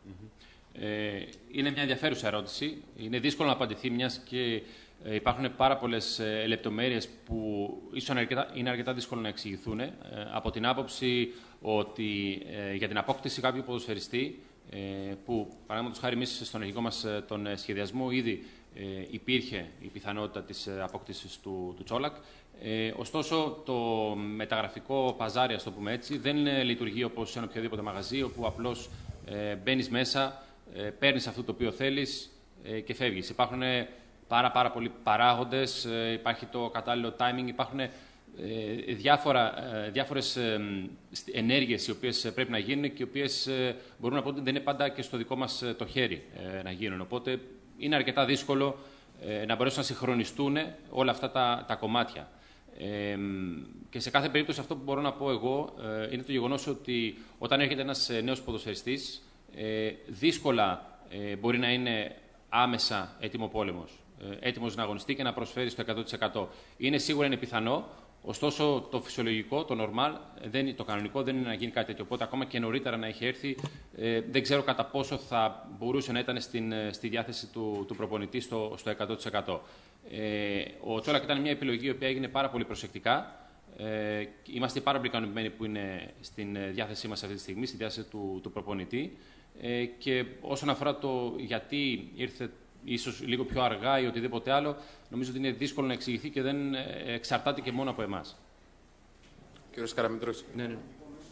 Ε, είναι μια ενδιαφέρουσα ερώτηση. Είναι δύσκολο να απαντηθεί, μιας και ε, υπάρχουν πάρα πολλές ε, λεπτομέρειες που ίσως είναι αρκετά, είναι αρκετά δύσκολο να εξηγηθούν. Ε, από την άποψη ότι ε, για την απόκτηση κάποιου ποδοσφαιριστή, ε, που παραδείγματος χάρη εμείς στον αρχικό μας ε, τον ε, σχεδιασμό ήδη ε, υπήρχε η πιθανότητα της ε, απόκτησης του, του Τσόλακ. Ε, ωστόσο, το μεταγραφικό παζάρι, ας το πούμε έτσι, δεν ε, λειτουργεί όπως ένα οποιοδήποτε μαγαζί, όπου απλώς ε, μπαίνεις μέσα, Ε, παίρνεις αυτό το οποίο θέλεις ε, και φεύγεις. Υπάρχουν ε, πάρα, πάρα πολλοί παράγοντες, ε, υπάρχει το κατάλληλο timing, υπάρχουν ε, διάφορα, ε, διάφορες ε, ενέργειες οι οποίες πρέπει να γίνουν και οι οποίες ε, μπορούν να πω ότι δεν είναι πάντα και στο δικό μας ε, το χέρι ε, να γίνουν. Οπότε είναι αρκετά δύσκολο ε, να μπορέσουν να συγχρονιστούν όλα αυτά τα, τα κομμάτια. Ε, και σε κάθε περίπτωση αυτό που μπορώ να πω εγώ ε, είναι το γεγονός ότι όταν έρχεται ένας ε, νέος ποδοσφαιριστής, Ε, δύσκολα ε, μπορεί να είναι άμεσα έτοιμο πόλεμος, ε, έτοιμος να αγωνιστεί και να προσφέρει στο εκατό τοις εκατό. Είναι σίγουρα είναι πιθανό, ωστόσο το φυσιολογικό, το normal, δεν, το κανονικό δεν είναι να γίνει κάτι τέτοιο. Οπότε ακόμα και νωρίτερα να έχει έρθει, ε, δεν ξέρω κατά πόσο θα μπορούσε να ήταν στην, στη διάθεση του, του προπονητή στο, στο εκατό τοις εκατό. Ε, ο Τσόλακ ήταν μια επιλογή η οποία έγινε πάρα πολύ προσεκτικά. Ε, είμαστε πάρα πολύ ικανοποιημένοι που είναι στην διάθεσή μας αυτή τη στιγμή, στη διάθεση του, του προπονητή. Ε, και όσον αφορά το γιατί ήρθε ίσως λίγο πιο αργά ή οτιδήποτε άλλο, νομίζω ότι είναι δύσκολο να εξηγηθεί και δεν εξαρτάται και μόνο από εμάς. Κύριος Καραμήτρος. Ναι, ναι.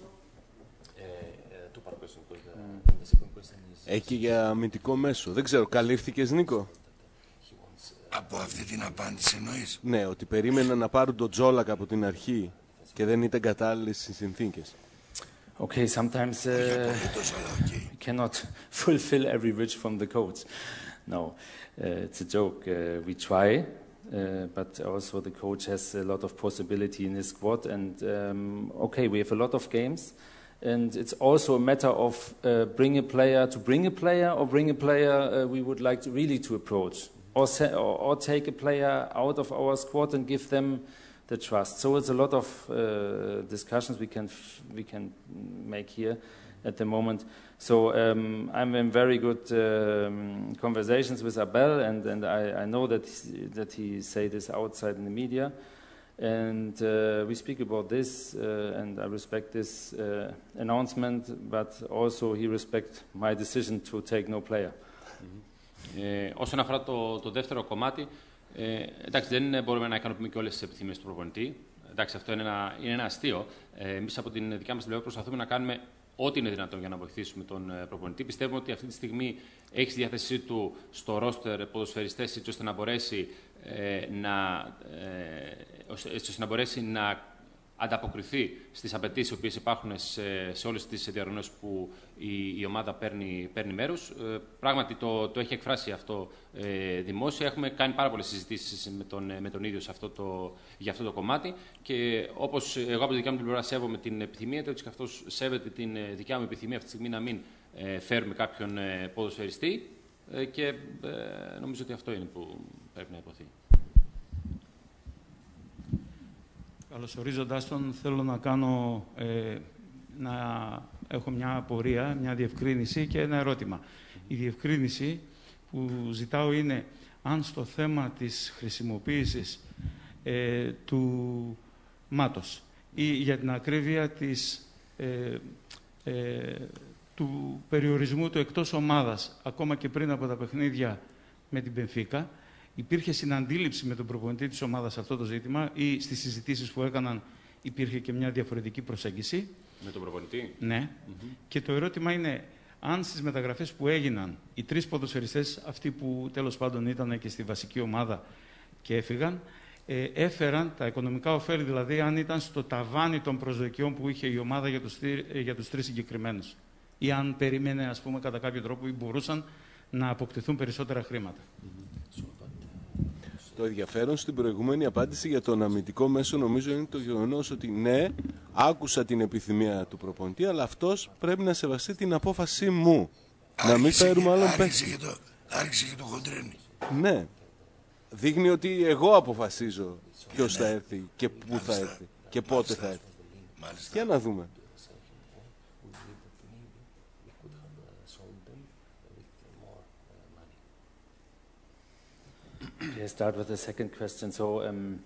Έχει και για αμυντικό μέσο. Δεν ξέρω, καλύφθηκες, Νίκο? Από αυτή την απάντηση εννοείς? Ναι, ότι περίμεναν να πάρουν τον Τζόλακ από την αρχή και δεν ήταν κατάλληλες οι συνθήκες. Okay, sometimes uh, we cannot fulfill every wish from the coach. No, uh, it's a joke. Uh, we try, uh, but also the coach has a lot of possibility in his squad. And um, okay, we have a lot of games, and it's also a matter of uh, bring a player to bring a player, or bring a player uh, we would like to really to approach, or, se- or or take a player out of our squad and give them the trust. So it's a lot of uh, discussions we can f- we can make here at the moment. So um, I'm in very good um, conversations with Abel, and, and I, I know that he, that he say this outside in the media, and uh, we speak about this, uh, and I respect this uh, announcement, but also he respect my decision to take no player. Mm-hmm. Ε, όσον αφορά το, το δεύτερο κομμάτι, Ε, εντάξει, δεν μπορούμε να ικανοποιούμε και όλες τις επιθυμίες του προπονητή. Εντάξει, αυτό είναι ένα, είναι ένα αστείο. Ε, εμείς από την δικιά μας πλευρά προσπαθούμε να κάνουμε ό,τι είναι δυνατόν για να βοηθήσουμε τον ε, προπονητή. Πιστεύουμε ότι αυτή τη στιγμή έχει στη διάθεσή του στο ρόστερ ποδοσφαιριστές έτσι ώστε να μπορέσει, ε, να, ε, έτσι ώστε να, μπορέσει να ανταποκριθεί στις απαιτήσεις οι οποίες υπάρχουν σε, σε όλες τις διαργανώσεις που η, η ομάδα παίρνει, παίρνει μέρος. Ε, πράγματι το, το έχει εκφράσει αυτό ε, δημόσια. Έχουμε κάνει πάρα πολλές συζητήσεις με τον, με τον ίδιο σε αυτό το, για αυτό το κομμάτι και όπως εγώ από τη δικιά μου την πλευρά σέβομαι την επιθυμία του, έτσι και αυτός σέβεται την δικιά μου επιθυμία αυτή τη στιγμή να μην ε, φέρουμε κάποιον ε, ποδοσφαιριστή ε, και ε, νομίζω ότι αυτό είναι που πρέπει να υποθεί. Καλωσορίζοντας τον, θέλω να κάνω, ε, να έχω μια απορία, μια διευκρίνηση και ένα ερώτημα. Η διευκρίνηση που ζητάω είναι αν στο θέμα της χρησιμοποίησης ε, του Μάτος ή για την ακρίβεια της, ε, ε, του περιορισμού του εκτός ομάδας, ακόμα και πριν από τα παιχνίδια με την Μπενφίκα, υπήρχε συναντήληψη με τον προπονητή της ομάδας σε αυτό το ζήτημα ή στις συζητήσεις που έκαναν υπήρχε και μια διαφορετική προσέγγιση. Με τον προπονητή. Ναι. Mm-hmm. Και το ερώτημα είναι, αν στις μεταγραφές που έγιναν οι τρεις ποδοσφαιριστές, αυτοί που τέλος πάντων ήταν και στη βασική ομάδα και έφυγαν, ε, έφεραν τα οικονομικά ωφέλη, δηλαδή αν ήταν στο ταβάνι των προσδοκιών που είχε η ομάδα για τους, για τους τρεις συγκεκριμένους. Ή αν περίμενε, ας πούμε, κατά κάποιο τρόπο ή μπορούσαν να αποκτηθούν περισσότερα χρήματα. Mm-hmm. Το ενδιαφέρον στην προηγούμενη απάντηση για τον αμυντικό μέσο νομίζω είναι το γεγονός ότι ναι, άκουσα την επιθυμία του προπονητή, αλλά αυτός πρέπει να σεβαστεί την απόφασή μου. Άρχισε να μην φέρουμε άλλον παίκτη. Άρχισε και το χοντρένι. Ναι. Δείχνει ότι εγώ αποφασίζω ποιος ναι, θα έρθει και πού μάλιστα, θα έρθει και πότε μάλιστα, θα έρθει. Μάλιστα. Για να δούμε. Okay, start with the second question. So um,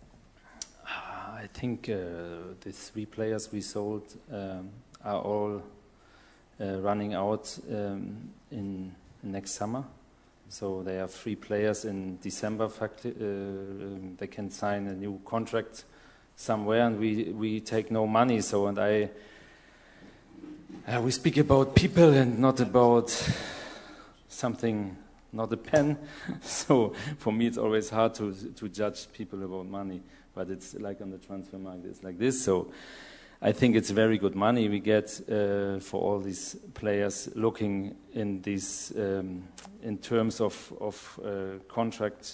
I think uh, the three players we sold um, are all uh, running out um, in next summer. So they are three players in December. Fact, uh, um, they can sign a new contract somewhere, and we we take no money. So and I uh, we speak about people and not about something. Not a pen, so for me it's always hard to to judge people about money. But it's like on the transfer market, it's like this. So I think it's very good money we get uh, for all these players. Looking in these um, in terms of of uh, contract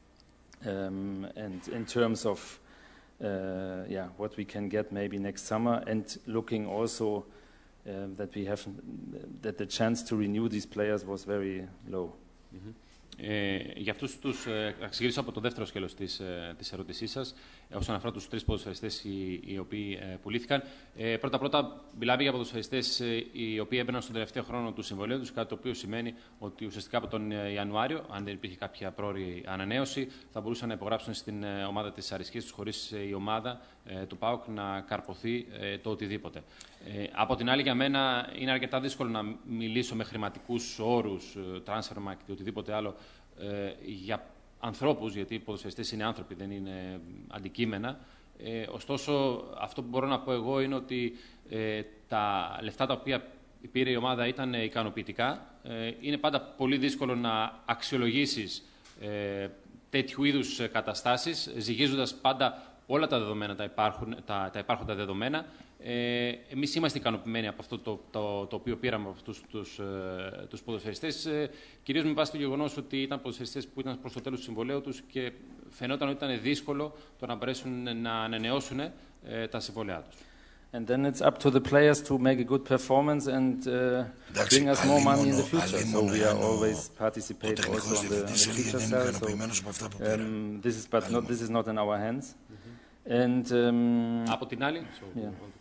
um, and in terms of uh, yeah what we can get maybe next summer, and looking also uh, that we have that the chance to renew these players was very low. Mm-hmm. Ε, για αυτούς τους, ε, θα ξεκινήσω από το δεύτερο σκέλος της, ε, της ερώτησής σας, ε, όσον αφορά τους τρεις ποδοσφαιριστές οι, οι οποίοι ε, πουλήθηκαν. Ε, Πρώτα-πρώτα, μιλάμε για ποδοσφαιριστές ε, οι οποίοι έμπαιναν στον τελευταίο χρόνο του συμβολέου τους, κάτι το οποίο σημαίνει ότι ουσιαστικά από τον Ιανουάριο, αν δεν υπήρχε κάποια πρόωρη ανανέωση, θα μπορούσαν να υπογράψουν στην ε, ομάδα της αρισκής τους, χωρίς ε, η ομάδα ε, του ΠΑΟΚ να καρποθεί ε, το οτιδήποτε. Ε, από την άλλη, για μένα είναι αρκετά δύσκολο να μιλήσω με χρηματικούς όρους, transfer market ή οτιδήποτε άλλο, ε, για ανθρώπους, γιατί οι ποδοσφαιριστές είναι άνθρωποι, δεν είναι αντικείμενα. Ε, ωστόσο, αυτό που μπορώ να πω εγώ είναι ότι ε, τα λεφτά τα οποία πήρε η ομάδα ήταν ικανοποιητικά. Ε, είναι πάντα πολύ δύσκολο να αξιολογήσεις ε, τέτοιου είδους καταστάσεις, ζυγίζοντας πάντα όλα τα δεδομένα, τα, υπάρχουν, τα, τα υπάρχοντα δεδομένα. Ε, εμείς είμαστε ικανοποιημένοι από αυτό το, το, το οποίο πήραμε από αυτούς τους, ε, τους ποδοσφαιριστές, ε, κυρίως με βάση το γεγονός ότι ήταν ποδοσφαιριστές που ήταν προς το τέλος του συμβολαίου τους και φαινόταν ότι ήταν δύσκολο το να μπορέσουν να ανανεώσουν ε, τα συμβολαία τους. And then it's up to the players to make a good performance and uh, bring us more money in the future. So we are always participate also on the, on the future side. So um, this is, but not, this is not in our hands. And, um, από την άλλη, yeah.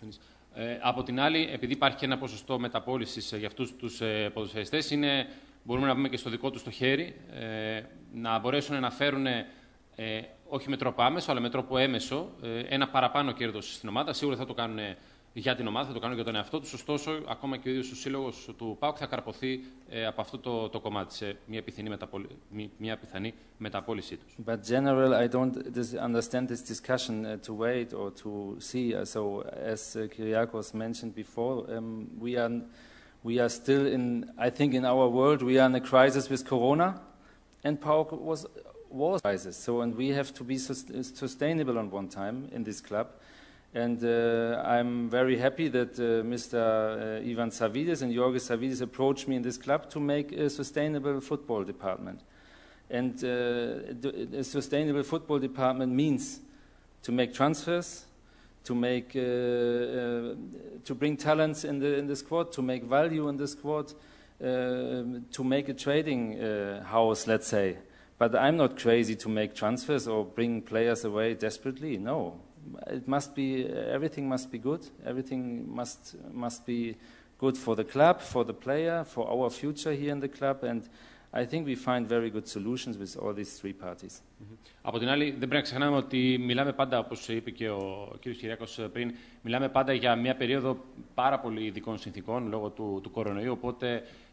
ε, από την άλλη, επειδή υπάρχει και ένα ποσοστό μεταπώλησης για αυτούς τους ε, ποδοσφαιριστές, είναι, μπορούμε να πούμε και στο δικό τους το χέρι, ε, να μπορέσουν να φέρουν, ε, όχι με τρόπο άμεσο, αλλά με τρόπο έμεσο, ε, ένα παραπάνω κέρδος στην ομάδα. Σίγουρα θα το κάνουν για την ομάδα, θα το κάνουν για τον εαυτό τους. Ωστόσο, ακόμα και ο ίδιος ο σύλλογος του ΠΑΟΚ θα καρποθεί ε, από αυτό το, το κομμάτι, σε μια πιθανή, μεταπολ... μια πιθανή μεταπώλησή τους. But general, I don't understand this discussion uh, to wait or to see. Uh, so, as uh, Kyriakos mentioned before, um, we are we are still in. I think in our world we are in a crisis with Corona, and PAOK was was a crisis. So, and we have to be sus sustainable on one time in this club. And uh, I'm very happy that uh, Mister Uh, Ivan Savidis and Jorgis Savidis approached me in this club to make a sustainable football department. And uh, a sustainable football department means to make transfers, to make, uh, uh, to bring talents in the in the squad, to make value in the squad, uh, to make a trading uh, house, let's say. But I'm not crazy to make transfers or bring players away desperately. No. It must be, everything must be good. Everything must must be good for the club, for the player, for our future here in the club, and I think we find very good solutions with all these three parties. Mm-hmm. Από την άλλη, δεν πρέπει να ξεχνάμε ότι μιλάμε πάντα, όπως είπε και ο κ. Κυριάκος πριν, μιλάμε πάντα για μια περίοδο πάρα πολύ ειδικών συνθήκων λόγω του, του κορονοϊού, οπότε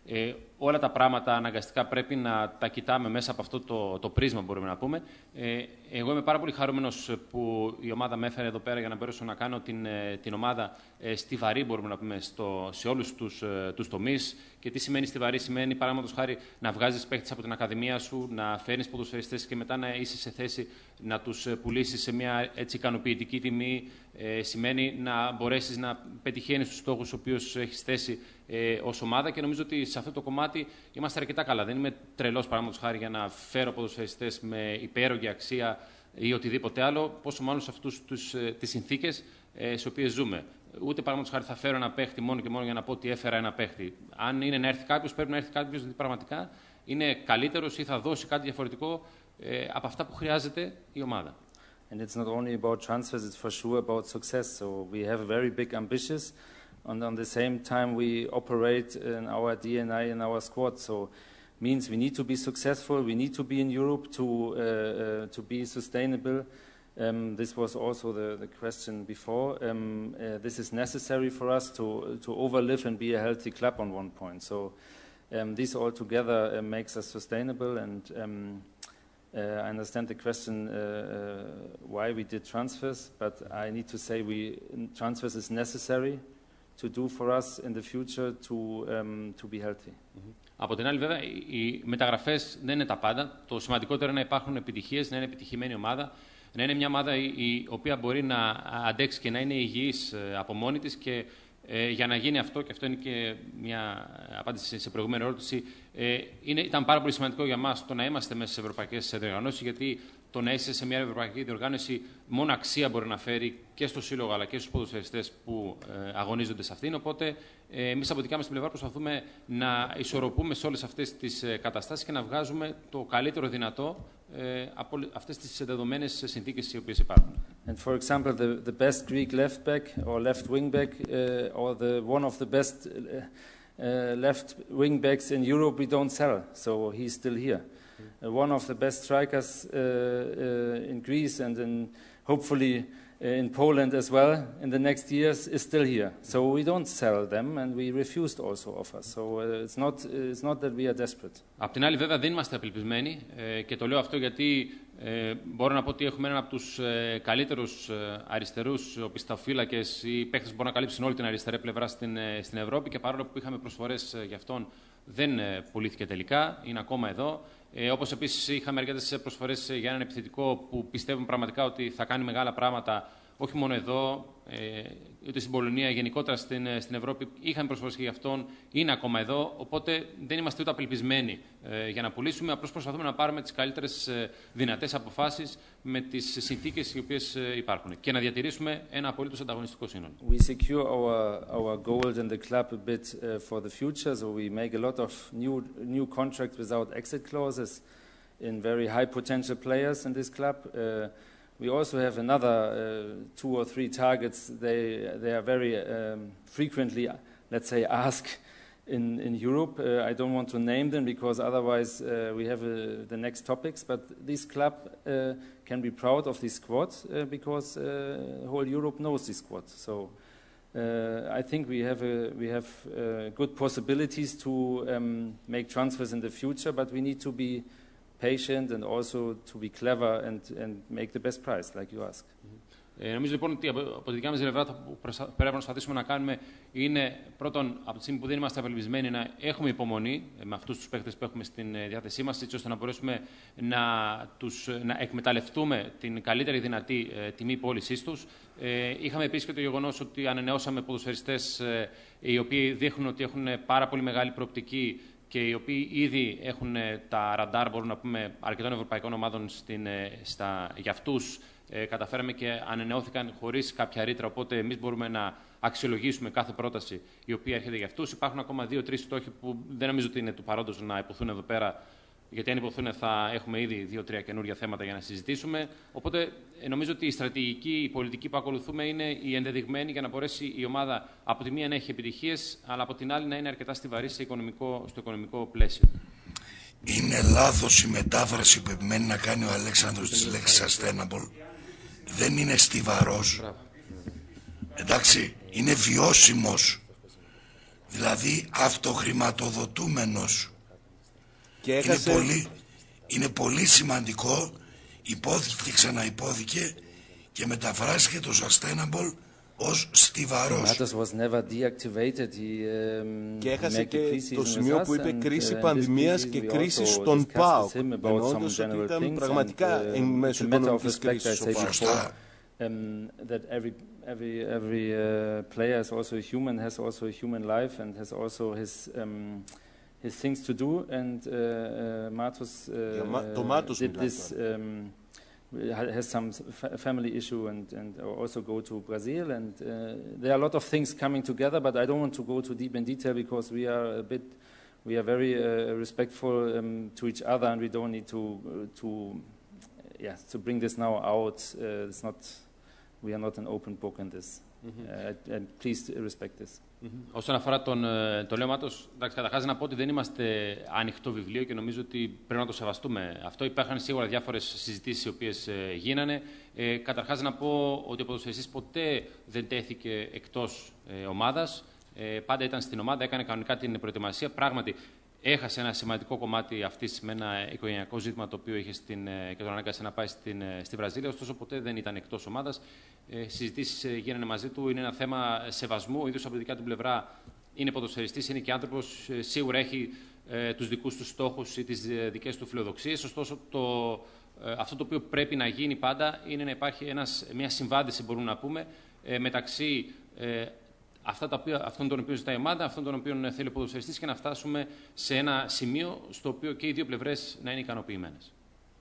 Ε, όλα τα πράγματα αναγκαστικά πρέπει να τα κοιτάμε μέσα από αυτό το, το πρίσμα, μπορούμε να πούμε. Ε, εγώ είμαι πάρα πολύ χαρούμενος που η ομάδα με έφερε εδώ πέρα για να μπορέσω να κάνω την, την ομάδα ε, στιβαρή, μπορούμε να πούμε, στο, σε όλους τους, ε, τους τομείς. Και τι σημαίνει στιβαρή? Σημαίνει, παραδείγματος χάρη, να βγάζεις παίχτες από την ακαδημία σου, να φέρνεις ποδοσφαιριστές και μετά να είσαι σε θέση να τους πουλήσεις σε μια έτσι ικανοποιητική τιμή. Ε, σημαίνει να μπορέσεις να πετυχαίνεις τους στόχους τους οποίους έχεις θέσει ε, ως ομάδα, και νομίζω ότι σε αυτό το κομμάτι είμαστε αρκετά καλά. Δεν είμαι τρελός, παραδείγματος χάρη, για να φέρω ποδοσφαιριστές με υπέρογγη αξία ή οτιδήποτε άλλο, πόσο μάλλον σε αυτούς τους, ε, τις συνθήκες ε, στις οποίες ζούμε. Ούτε, παραδείγματος χάρη, θα φέρω ένα παίχτη μόνο και μόνο για να πω ότι έφερα ένα παίχτη. Αν είναι να έρθει κάποιος, πρέπει να έρθει κάποιος γιατί πραγματικά είναι καλύτερος ή θα δώσει κάτι διαφορετικό ε, από αυτά που χρειάζεται η ομάδα. And it's not only about transfers, it's for sure about success. So we have very big ambitions, and on the same time we operate in our D N A in our squad. So means we need to be successful, we need to be in Europe to, uh, uh, to be sustainable. Um, this was also the, the question before. Um, uh, this is necessary for us to, to overlive and be a healthy club on one point. So um, this all together uh, makes us sustainable, and um, Uh, I understand the question uh, uh, why we did transfers, but I need to say we transfers is necessary to do for us in the future to um, to be healthy. Mm-hmm. Από την άλλη, βέβαια, οι μεταγραφές δεν είναι τα πάντα. Το σημαντικότερο είναι να υπάρχουν επιτυχίες, να είναι επιτυχημένη ομάδα, να είναι μια ομάδα η, η οποία μπορεί να αντέξει και να είναι υγιής από μόνη της. Και ε, για να γίνει αυτό, και αυτό είναι και μια απάντηση σε προηγούμενη ερώτηση, ε, είναι, ήταν πάρα πολύ σημαντικό για μας το να είμαστε μέσα σε ευρωπαϊκές διοργανώσεις, γιατί το να είσαι σε μια ευρωπαϊκή διοργάνωση μόνο αξία μπορεί να φέρει και στο σύλλογο αλλά και στους ποδοσφαιριστές που ε, αγωνίζονται σε αυτήν. Οπότε, ε, εμείς από δικά μας την πλευρά προσπαθούμε να ισορροπούμε σε όλες αυτές τις ε, καταστάσεις και να βγάζουμε το καλύτερο δυνατό ε, από αυτές τις δεδομένες συνθήκες οι οποίες υπάρχουν. And for example, the, the best Greek left back or left wing back uh, or the one of the best uh, uh, left wing backs in Europe we don't sell, so he's still here. Uh, one of the best strikers uh, uh, in Greece and in hopefully uh, in Poland as well in the next years is still here. So we don't sell them, and we refused also offers. So uh, it's not it's not that we are desperate. Απ' την άλλη, βέβαια, δεν είμαστε απελπισμένοι ε, και το λέω αυτό γιατί ε, μπορώ να πω ότι έχουμε έναν από τους ε, καλύτερους ε, αριστερούς οπισθοφύλακες ή παίκτες που μπορούν να καλύψουν όλη την αριστερή πλευρά στην, ε, στην Ευρώπη, και παρόλο που είχαμε προσφορές ε, για αυτόν, δεν ε, πουλήθηκε τελικά, είναι ακόμα εδώ. Ε, όπως επίσης είχαμε αρκετές προσφορές για έναν επιθετικό που πιστεύουμε πραγματικά ότι θα κάνει μεγάλα πράγματα, όχι μόνο εδώ, ε, ούτε στην Πολωνία, γενικότερα στην, στην Ευρώπη. Είχαμε προσφορές και για αυτόν, είναι ακόμα εδώ. Οπότε δεν είμαστε ούτε απελπισμένοι ε, για να πουλήσουμε. Απλώς προσπαθούμε να πάρουμε τις καλύτερες ε, δυνατές αποφάσεις με τις συνθήκες οι οποίες ε, υπάρχουν και να διατηρήσουμε ένα απολύτως ανταγωνιστικό σύνολο. We secure our, our goals in the club a bit uh, for the future, so we make a lot of new, new contracts without exit clauses in very high potential players in this club. Uh, We also have another uh, two or three targets. They they are very um, frequently, let's say, asked in in Europe. Uh, I don't want to name them because otherwise uh, we have uh, the next topics. But this club uh, can be proud of this squad uh, because uh, whole Europe knows this squad. So uh, I think we have a, we have uh, good possibilities to um, make transfers in the future. But we need to be patient and also to be clever and, and make the best price, like you ask. Ε, νομίζω λοιπόν ότι από, από τη δικιά μας πλευρά που πρέπει να προσπαθήσουμε να κάνουμε είναι πρώτον, από τη στιγμή που δεν είμαστε απελπισμένοι, να έχουμε υπομονή με αυτούς τους παίκτες που έχουμε στην διάθεσή μας, έτσι ώστε να μπορέσουμε να, τους, να εκμεταλλευτούμε την καλύτερη δυνατή ε, τιμή πώλησής τους. Ε, είχαμε επίσης και το γεγονός ότι ανανεώσαμε ποδοσφαιριστές ε, οι οποίοι δείχνουν ότι έχουν πάρα πολύ μεγάλη προοπτική και οι οποίοι ήδη έχουν τα ραντάρ, μπορούμε να πούμε, αρκετών ευρωπαϊκών ομάδων στην, στα, για αυτούς. Ε, καταφέραμε και ανανεώθηκαν χωρίς κάποια ρήτρα, οπότε εμείς μπορούμε να αξιολογήσουμε κάθε πρόταση η οποία έρχεται για αυτούς. Υπάρχουν ακόμα δύο-τρεις στόχοι που δεν νομίζω ότι είναι του παρόντος να υποθούν εδώ πέρα, γιατί αν υποθούν θα έχουμε ήδη δύο-τρία καινούργια θέματα για να συζητήσουμε. Οπότε ε, νομίζω ότι η στρατηγική, η πολιτική που ακολουθούμε είναι η ενδεδειγμένη για να μπορέσει η ομάδα από τη μία να έχει επιτυχίες, αλλά από την άλλη να είναι αρκετά στιβαρή σε οικονομικό, στο οικονομικό πλαίσιο. Είναι λάθος η μετάφραση που επιμένει να κάνει ο Αλέξανδρος της λέξης sustainable. Δεν είναι στιβαρός. Εντάξει, είναι βιώσιμος. Δηλαδή αυτοχρηματοδοτούμενος. Και έχασε... είναι, πολύ, είναι πολύ σημαντικό, υπόθηκε και ξαναυπόθηκε και μεταφράστηκε το sustainable ως στιβαρός. Και έχασε και το σημείο που είπε κρίση πανδημίας και κρίση στον ΠΑΟΚ, εννοώντας ότι ήταν πραγματικά εν μέσω οικονομικής κρίσης ο ΠΑΟΚ. Um, that every every every uh, player is also a human, has also a human life, and has also his um, his things to do. And uh, uh, Matos uh, uh, did this. Um, has some fa family issue and and also go to Brazil. And uh, there are a lot of things coming together. But I don't want to go too deep in detail because we are a bit. We are very uh, respectful um, to each other, and we don't need to uh, to yeah to bring this now out. Uh, it's not. We are not an open book in this. Mm-hmm. uh, and please respect this. Mm-hmm. Όσον αφορά τον, τον Λέο Μάτος, καταρχάς να πω ότι δεν είμαστε ανοιχτό βιβλίο και νομίζω ότι πρέπει να το σεβαστούμε. Αυτό υπάρχουν σίγουρα διάφορες συζητήσεις οι οποίες ε, γίνανε. Ε, καταρχάς να πω ότι ο ποδοσφαιριστής ποτέ δεν τέθηκε εκτός ε, ομάδας. Ε, πάντα ήταν στην ομάδα, έκανε κανονικά την προετοιμασία. Πράγματι, έχασε ένα σημαντικό κομμάτι αυτής με ένα οικογενειακό ζήτημα το οποίο είχε στην, και τον ανάγκασε να πάει στην, στη Βραζίλια. Ωστόσο, ποτέ δεν ήταν εκτός ομάδας. Ε, συζητήσεις ε, γίνανε μαζί του. Είναι ένα θέμα σεβασμού. Ο ίδιος από τη δικιά του πλευρά είναι ποδοσφαιριστής, είναι και άνθρωπος. Ε, σίγουρα έχει ε, τους δικούς του στόχους ή τις ε, δικές του φιλοδοξίες. Ωστόσο, το, ε, αυτό το οποίο πρέπει να γίνει πάντα είναι να υπάρχει ένας, μια συμβάντηση, μπορούμε να πούμε, ε, μεταξύ. Ε, Αυτά τα οποία, αυτόν τον οποίο ζητάει η ομάδα, αυτόν τον οποίο θέλει ο ποδοσφαιριστής και να φτάσουμε σε ένα σημείο στο οποίο και οι δύο πλευρές να είναι ικανοποιημένες.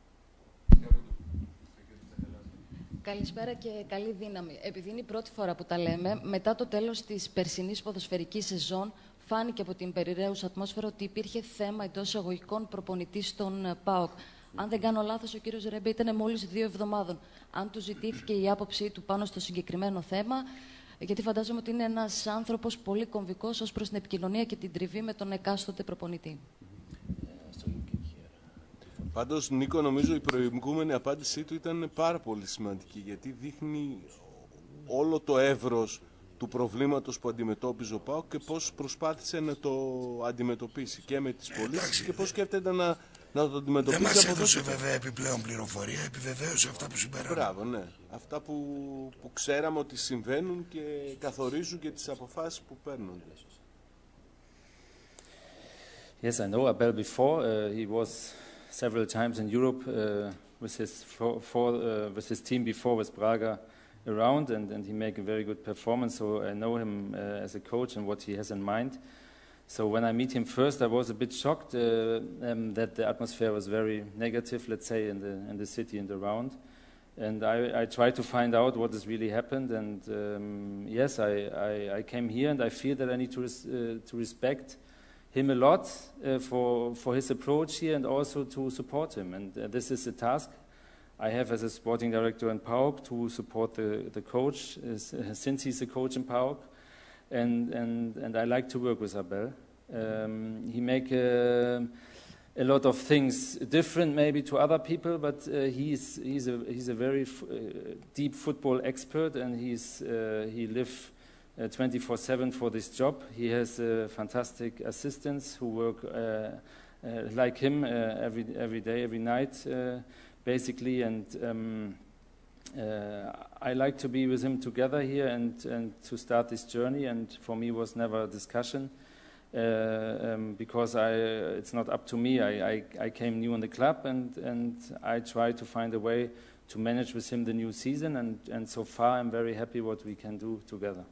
Καλησπέρα και καλή δύναμη. Επειδή είναι η πρώτη φορά που τα λέμε, μετά το τέλος της περσινής ποδοσφαιρικής σεζόν, φάνηκε από την περιραίουσα ατμόσφαιρα ότι υπήρχε θέμα εντός εισαγωγικών προπονητή στον ΠΑΟΚ. Αν δεν κάνω λάθος, ο κύριος Ρέμπε ήταν μόλις δύο εβδομάδων. Αν του ζητήθηκε η άποψή του πάνω στο συγκεκριμένο θέμα, γιατί φαντάζομαι ότι είναι ένας άνθρωπος πολύ κομβικός ως προς την επικοινωνία και την τριβή με τον εκάστοτε προπονητή. Πάντως, Νίκο, νομίζω η προηγούμενη απάντησή του ήταν πάρα πολύ σημαντική, γιατί δείχνει όλο το εύρος του προβλήματος που αντιμετώπιζε ο ΠΑΟΚ και πώς προσπάθησε να το αντιμετωπίσει και με τις πωλήσεις και πώς σκέφτεται να, να το αντιμετωπίσει. Δεν μας έδωσε βέβαια επιπλέον πληροφορία, επιβεβαίωσε αυτά που συμπέρανε. Μπράβο, ναι. Αυτά που, που ξέραμε ότι συμβαίνουν και καθορίζουν και τις αποφάσεις που παίρνονται. Yes, I know Abel before. Uh, he was several times in Europe uh, with his for, for, uh, with his team before with Braga around, and, and he made a very good performance. So I know him uh, as a coach and what he has in mind. So when I meet him first, I was a bit shocked uh, um, that the atmosphere was very negative, let's say, in the in the city and around. And I, I tried to find out what has really happened. And um, yes, I, I, I came here, and I feel that I need to res uh, to respect him a lot uh, for for his approach here, and also to support him. And uh, this is a task I have as a sporting director in PAOK, to support the the coach uh, since he's a coach in PAOK. And, and, and I like to work with Abel. Um, he make uh, a lot of things different maybe to other people, but uh, he's, he's, a, he's a very f uh, deep football expert, and he's, uh, he lives twenty-four seven for this job. He has uh, fantastic assistants who work uh, uh, like him uh, every, every day, every night, uh, basically. And um, Uh, I like to be with him together here and, and to start this journey, and for me was never a discussion uh, um, because I, it's not up to me. I, I, I came new in the club, and, and I try to find a way to manage with him the new season, and, and so far I'm very happy what we can do together.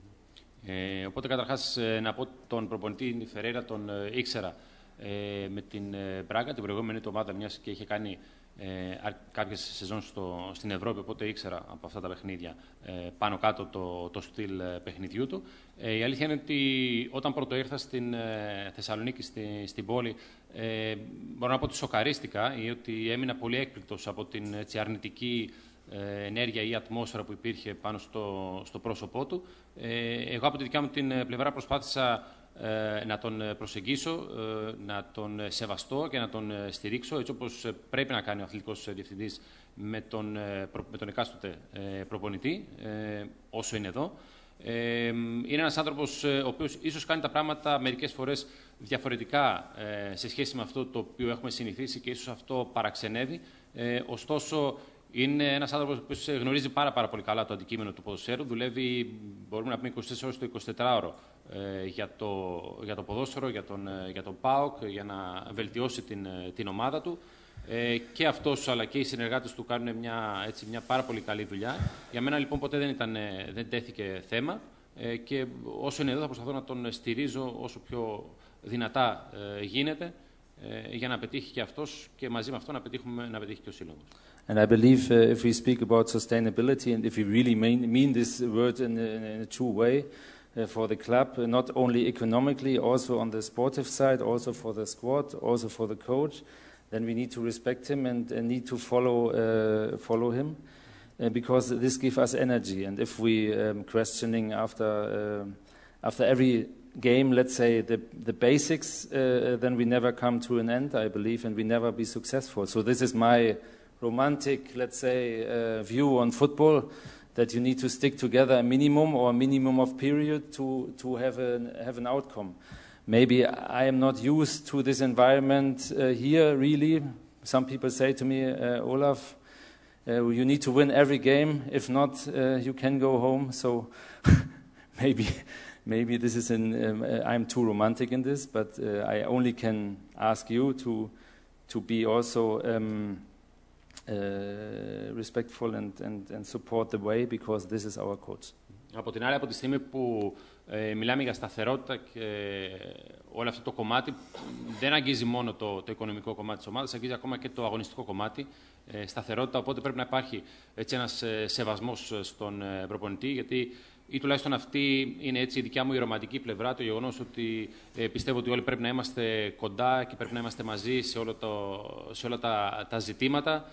Ε, οπότε καταρχάς να πω τον προπονητή Φερέιρα τον ε, ήξερα ε, με την ε, Μπράγκα την προηγούμενη εβδομάδα, μιας και είχε κάνει Ε, κάποιες σεζόν στο, στην Ευρώπη, οπότε ήξερα από αυτά τα παιχνίδια ε, πάνω κάτω το, το στυλ ε, παιχνιδιού του. Ε, η αλήθεια είναι ότι όταν πρώτο ήρθα στην ε, Θεσσαλονίκη, στη, στην πόλη, ε, μπορώ να πω ότι σοκαρίστηκα ή ότι έμεινα πολύ έκπληκτος από την έτσι, αρνητική ε, ενέργεια ή ατμόσφαιρα που υπήρχε πάνω στο, στο πρόσωπό του. Ε, εγώ από τη δικιά μου την πλευρά προσπάθησα να τον προσεγγίσω, να τον σεβαστώ και να τον στηρίξω, έτσι όπως πρέπει να κάνει ο αθλητικός διευθυντής με τον, με τον εκάστοτε προπονητή, όσο είναι εδώ. Ε, είναι ένας άνθρωπος ο οποίος ίσως κάνει τα πράγματα μερικές φορές διαφορετικά ε, σε σχέση με αυτό το οποίο έχουμε συνηθίσει και ίσως αυτό παραξενεύει. Ε, ωστόσο, είναι ένας άνθρωπος ο οποίος γνωρίζει πάρα, πάρα πολύ καλά το αντικείμενο του ποδοσφαίρου. Δουλεύει, μπορούμε να πούμε, είκοσι τέσσερις ώρες το εικοσιτετράωρο ε, για, το, για το ποδόσφαιρο, για τον, για τον ΠΑΟΚ, για να βελτιώσει την, την ομάδα του. Ε, και αυτός αλλά και οι συνεργάτες του κάνουν μια, έτσι, μια πάρα πολύ καλή δουλειά. Για μένα λοιπόν ποτέ δεν, ήταν, δεν τέθηκε θέμα ε, και όσο είναι εδώ θα προσπαθώ να τον στηρίζω όσο πιο δυνατά ε, γίνεται ε, για να πετύχει και αυτός και μαζί με αυτό να, πετύχουμε, να πετύχει και ο Σύλλογος. And I believe uh, if we speak about sustainability and if we really mean, mean this word in a, in a true way uh, for the club, uh, not only economically, also on the sportive side, also for the squad, also for the coach, then we need to respect him and uh, need to follow uh, follow him uh, because this gives us energy. And if we um, questioning after uh, after every game, let's say the the basics, uh, then we never come to an end, I believe, and we never be successful. So this is my romantic, let's say, uh, view on football, that you need to stick together a minimum or a minimum of period to to have an have an outcome. Maybe I am not used to this environment uh, here, really. Some people say to me, uh, Olaf, uh, you need to win every game. If not, uh, you can go home. So maybe maybe this is an, um, uh, I'm too romantic in this, but uh, I only can ask you to to be also um, uh, respectful and, and, and support the way, because this is our coach. Από την άλλη, από τη στιγμή που ε, μιλάμε για σταθερότητα και όλο αυτό το κομμάτι, δεν αγγίζει μόνο το, το οικονομικό κομμάτι της ομάδας, αγγίζει ακόμα και το αγωνιστικό κομμάτι, ε, σταθερότητα, οπότε πρέπει να υπάρχει έτσι ένας ε, σεβασμός στον ε, προπονητή, γιατί ή τουλάχιστον αυτή είναι έτσι η δικιά μου η ρομαντική πλευρά, το γεγονός ότι ε, πιστεύω ότι όλοι πρέπει να είμαστε κοντά και πρέπει να είμαστε μαζί σε, όλο το, σε όλα τα, τα ζητήματα.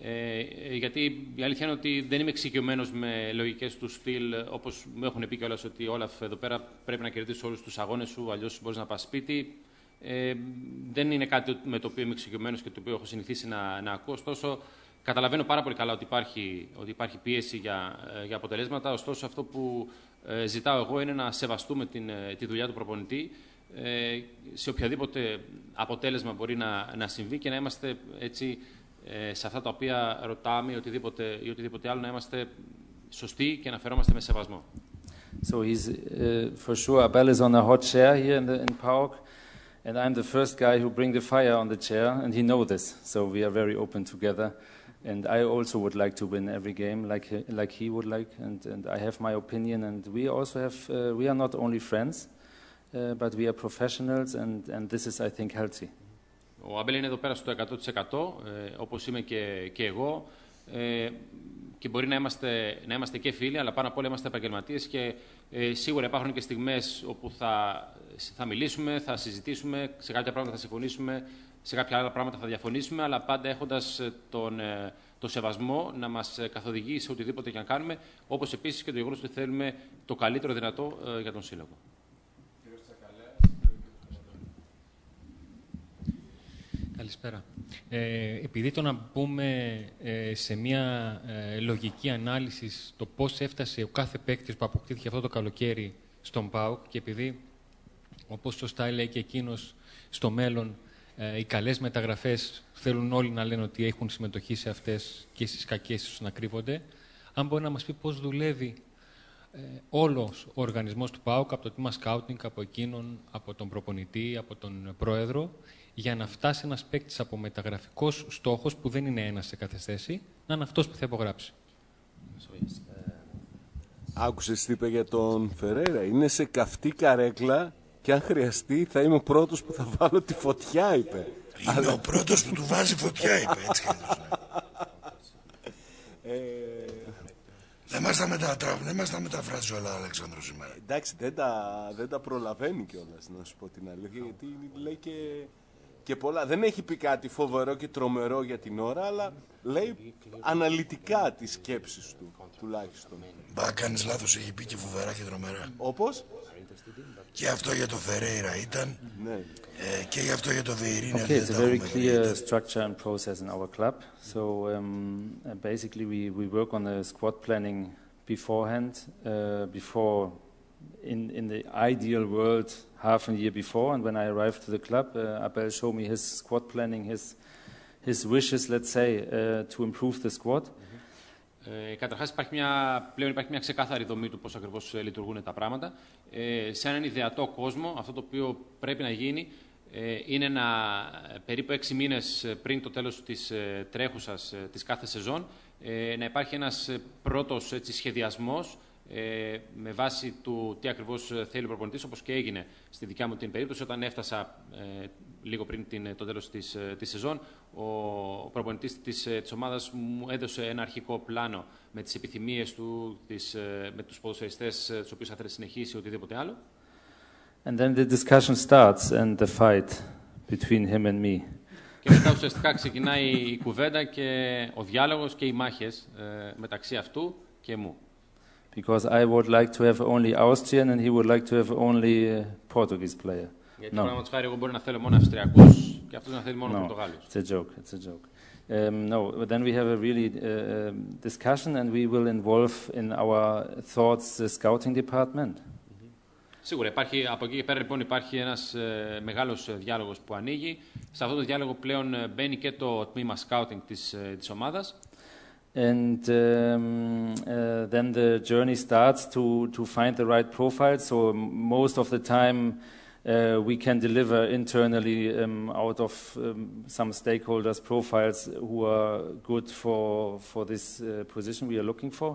Ε, γιατί η αλήθεια είναι ότι δεν είμαι εξοικειωμένος με λογικές του στυλ, όπως μου έχουν πει κιόλας ότι Όλαφ εδώ πέρα πρέπει να κερδίσεις όλους τους αγώνες σου, αλλιώς μπορείς να πας σπίτι. Ε, δεν είναι κάτι με το οποίο είμαι εξοικειωμένος και το οποίο έχω συνηθίσει να, να ακούω. Ωστόσο, καταλαβαίνω πάρα πολύ καλά ότι υπάρχει, ότι υπάρχει πίεση για, για αποτελέσματα. Ωστόσο, αυτό που ε, ζητάω εγώ είναι να σεβαστούμε την, τη δουλειά του προπονητή ε, σε οποιαδήποτε αποτέλεσμα μπορεί να, να συμβεί και να είμαστε έτσι. Σε αυτά τα οποία ρωτάμε ή οτιδήποτε, ή οτιδήποτε άλλο να είμαστε σωστοί και να φερόμαστε με σεβασμό. So he's uh, for sure Abel is on a hot chair here in the in PAOK, and I'm the first guy who bring the fire on the chair, and he knows this. So we are very open together, and I also would like to win every game like he, like he would like, and and I have my opinion, and we also have uh, we are not only friends, uh, but we are professionals, and and this is I think healthy. Ο Αμπέλ είναι εδώ πέρα στο εκατό τοις εκατό, ε, όπως είμαι και, και εγώ, ε, και μπορεί να είμαστε, να είμαστε και φίλοι, αλλά πάνω απ' όλα είμαστε επαγγελματίες και ε, σίγουρα υπάρχουν και στιγμές όπου θα, θα μιλήσουμε, θα συζητήσουμε, σε κάποια πράγματα θα συμφωνήσουμε, σε κάποια άλλα πράγματα θα διαφωνήσουμε, αλλά πάντα έχοντας τον, ε, το σεβασμό να μας καθοδηγεί σε οτιδήποτε και αν κάνουμε, όπως επίσης και το γεγονός ότι θέλουμε το καλύτερο δυνατό ε, για τον Σύλλογο. Καλησπέρα. Ε, επειδή το να μπούμε ε, σε μια ε, λογική ανάλυση το πώς έφτασε ο κάθε παίκτης που αποκτήθηκε αυτό το καλοκαίρι στον ΠΑΟΚ και επειδή, όπως σωστά λέει και εκείνος, στο μέλλον ε, οι καλές μεταγραφές θέλουν όλοι να λένε ότι έχουν συμμετοχή σε αυτές και στις κακές ίσως να κρύβονται, αν μπορεί να μας πει πώς δουλεύει ε, όλος ο οργανισμός του ΠΑΟΚ, από το τμήμα σκάουτινγκ, από εκείνον, από τον προπονητή, από τον πρόεδρο, για να φτάσει ένας παίκτης από μεταγραφικός στόχος, που δεν είναι ένας σε κάθε θέση, να είναι αυτός που θα υπογράψει. Άκουσες τι είπε για τον Φερέιρα. Είναι σε καυτή καρέκλα και αν χρειαστεί θα είμαι ο πρώτος που θα βάλω τη φωτιά, είπε. Είναι Αλλά... ο πρώτος που του βάζει φωτιά, είπε. Έτσι ε... Δεν μας τα, μετατρα... τα μεταφράζει όλα ο Αλέξανδρος σήμερα. Εντάξει, δεν τα, δεν τα προλαβαίνει κιόλας, να σου πω την αλήθεια, γιατί λέει και... και πολλά. Δεν έχει πει κάτι φοβερό και τρομερό για την ώρα, αλλά λέει αναλυτικά τις σκέψεις του, τουλάχιστον. Μπα, κάνεις λάθος, έχει πει και φοβερά και τρομερά. Όπως? Και αυτό για το Φερέιρα ήταν, ναι. ε, και για αυτό για το Βιερίνια. Okay, it's a very clear structure and process in our club. So um, basically we, we work on the squad planning beforehand, uh, before in, in the ideal world, half a year before. And when I arrived to the club, uh, Abel showed me his squad planning, his, his wishes, let's say, uh, to improve the squad. Ε, καταρχάς, υπάρχει μια, πλέον υπάρχει μια ξεκάθαρη δομή του πώς ακριβώς λειτουργούν τα πράγματα. Ε, σε έναν ιδεατό κόσμο, αυτό το οποίο πρέπει να γίνει ε, είναι να, περίπου έξι μήνες πριν το τέλος της ε, τρέχουσας ε, της κάθε σεζόν, ε, να υπάρχει ένας πρώτος έτσι, σχεδιασμός ε, με βάση του τι ακριβώς θέλει ο προπονητής, όπως και έγινε στη δικιά μου την περίπτωση, όταν έφτασα ε, λίγο πριν την, το τέλος της, της σεζόν. Ο προπονητής της, της ομάδας μου έδωσε ένα αρχικό πλάνο με τις επιθυμίες του, τις, με τους ποδοσφαιριστές τους οποίους θα θέλει να συνεχίσει οτιδήποτε άλλο. And then the discussion starts and the fight between him and me. Και μετά ουσιαστικά ξεκινάει η κουβέντα και ο διάλογος και οι μάχες ε, μεταξύ αυτού και μου. Because I would like to have only Austrian and he would like to have only a Portuguese player. Γιατί παραδείγματος χάρη εγώ μπορεί να θέλω μόνο Αυστριακούς και αυτός να θέλει μόνο Πορτογάλους. It's a joke. It's a joke. Um, no, but then we have a really uh, discussion and we will involve in our thoughts the scouting department. Σίγουρα υπάρχει, από εκεί και πέρα λοιπόν υπάρχει ένας ε, μεγάλος διάλογος που ανοίγει. Σε αυτό το διάλογο πλέον μπαίνει και το τμήμα scouting της, ε, της ομάδας. And um, uh, then the journey starts to, to find the right profile. So most of the time uh, we can deliver internally um, out of um, some stakeholders profiles who are good for, for this uh, position we are looking for.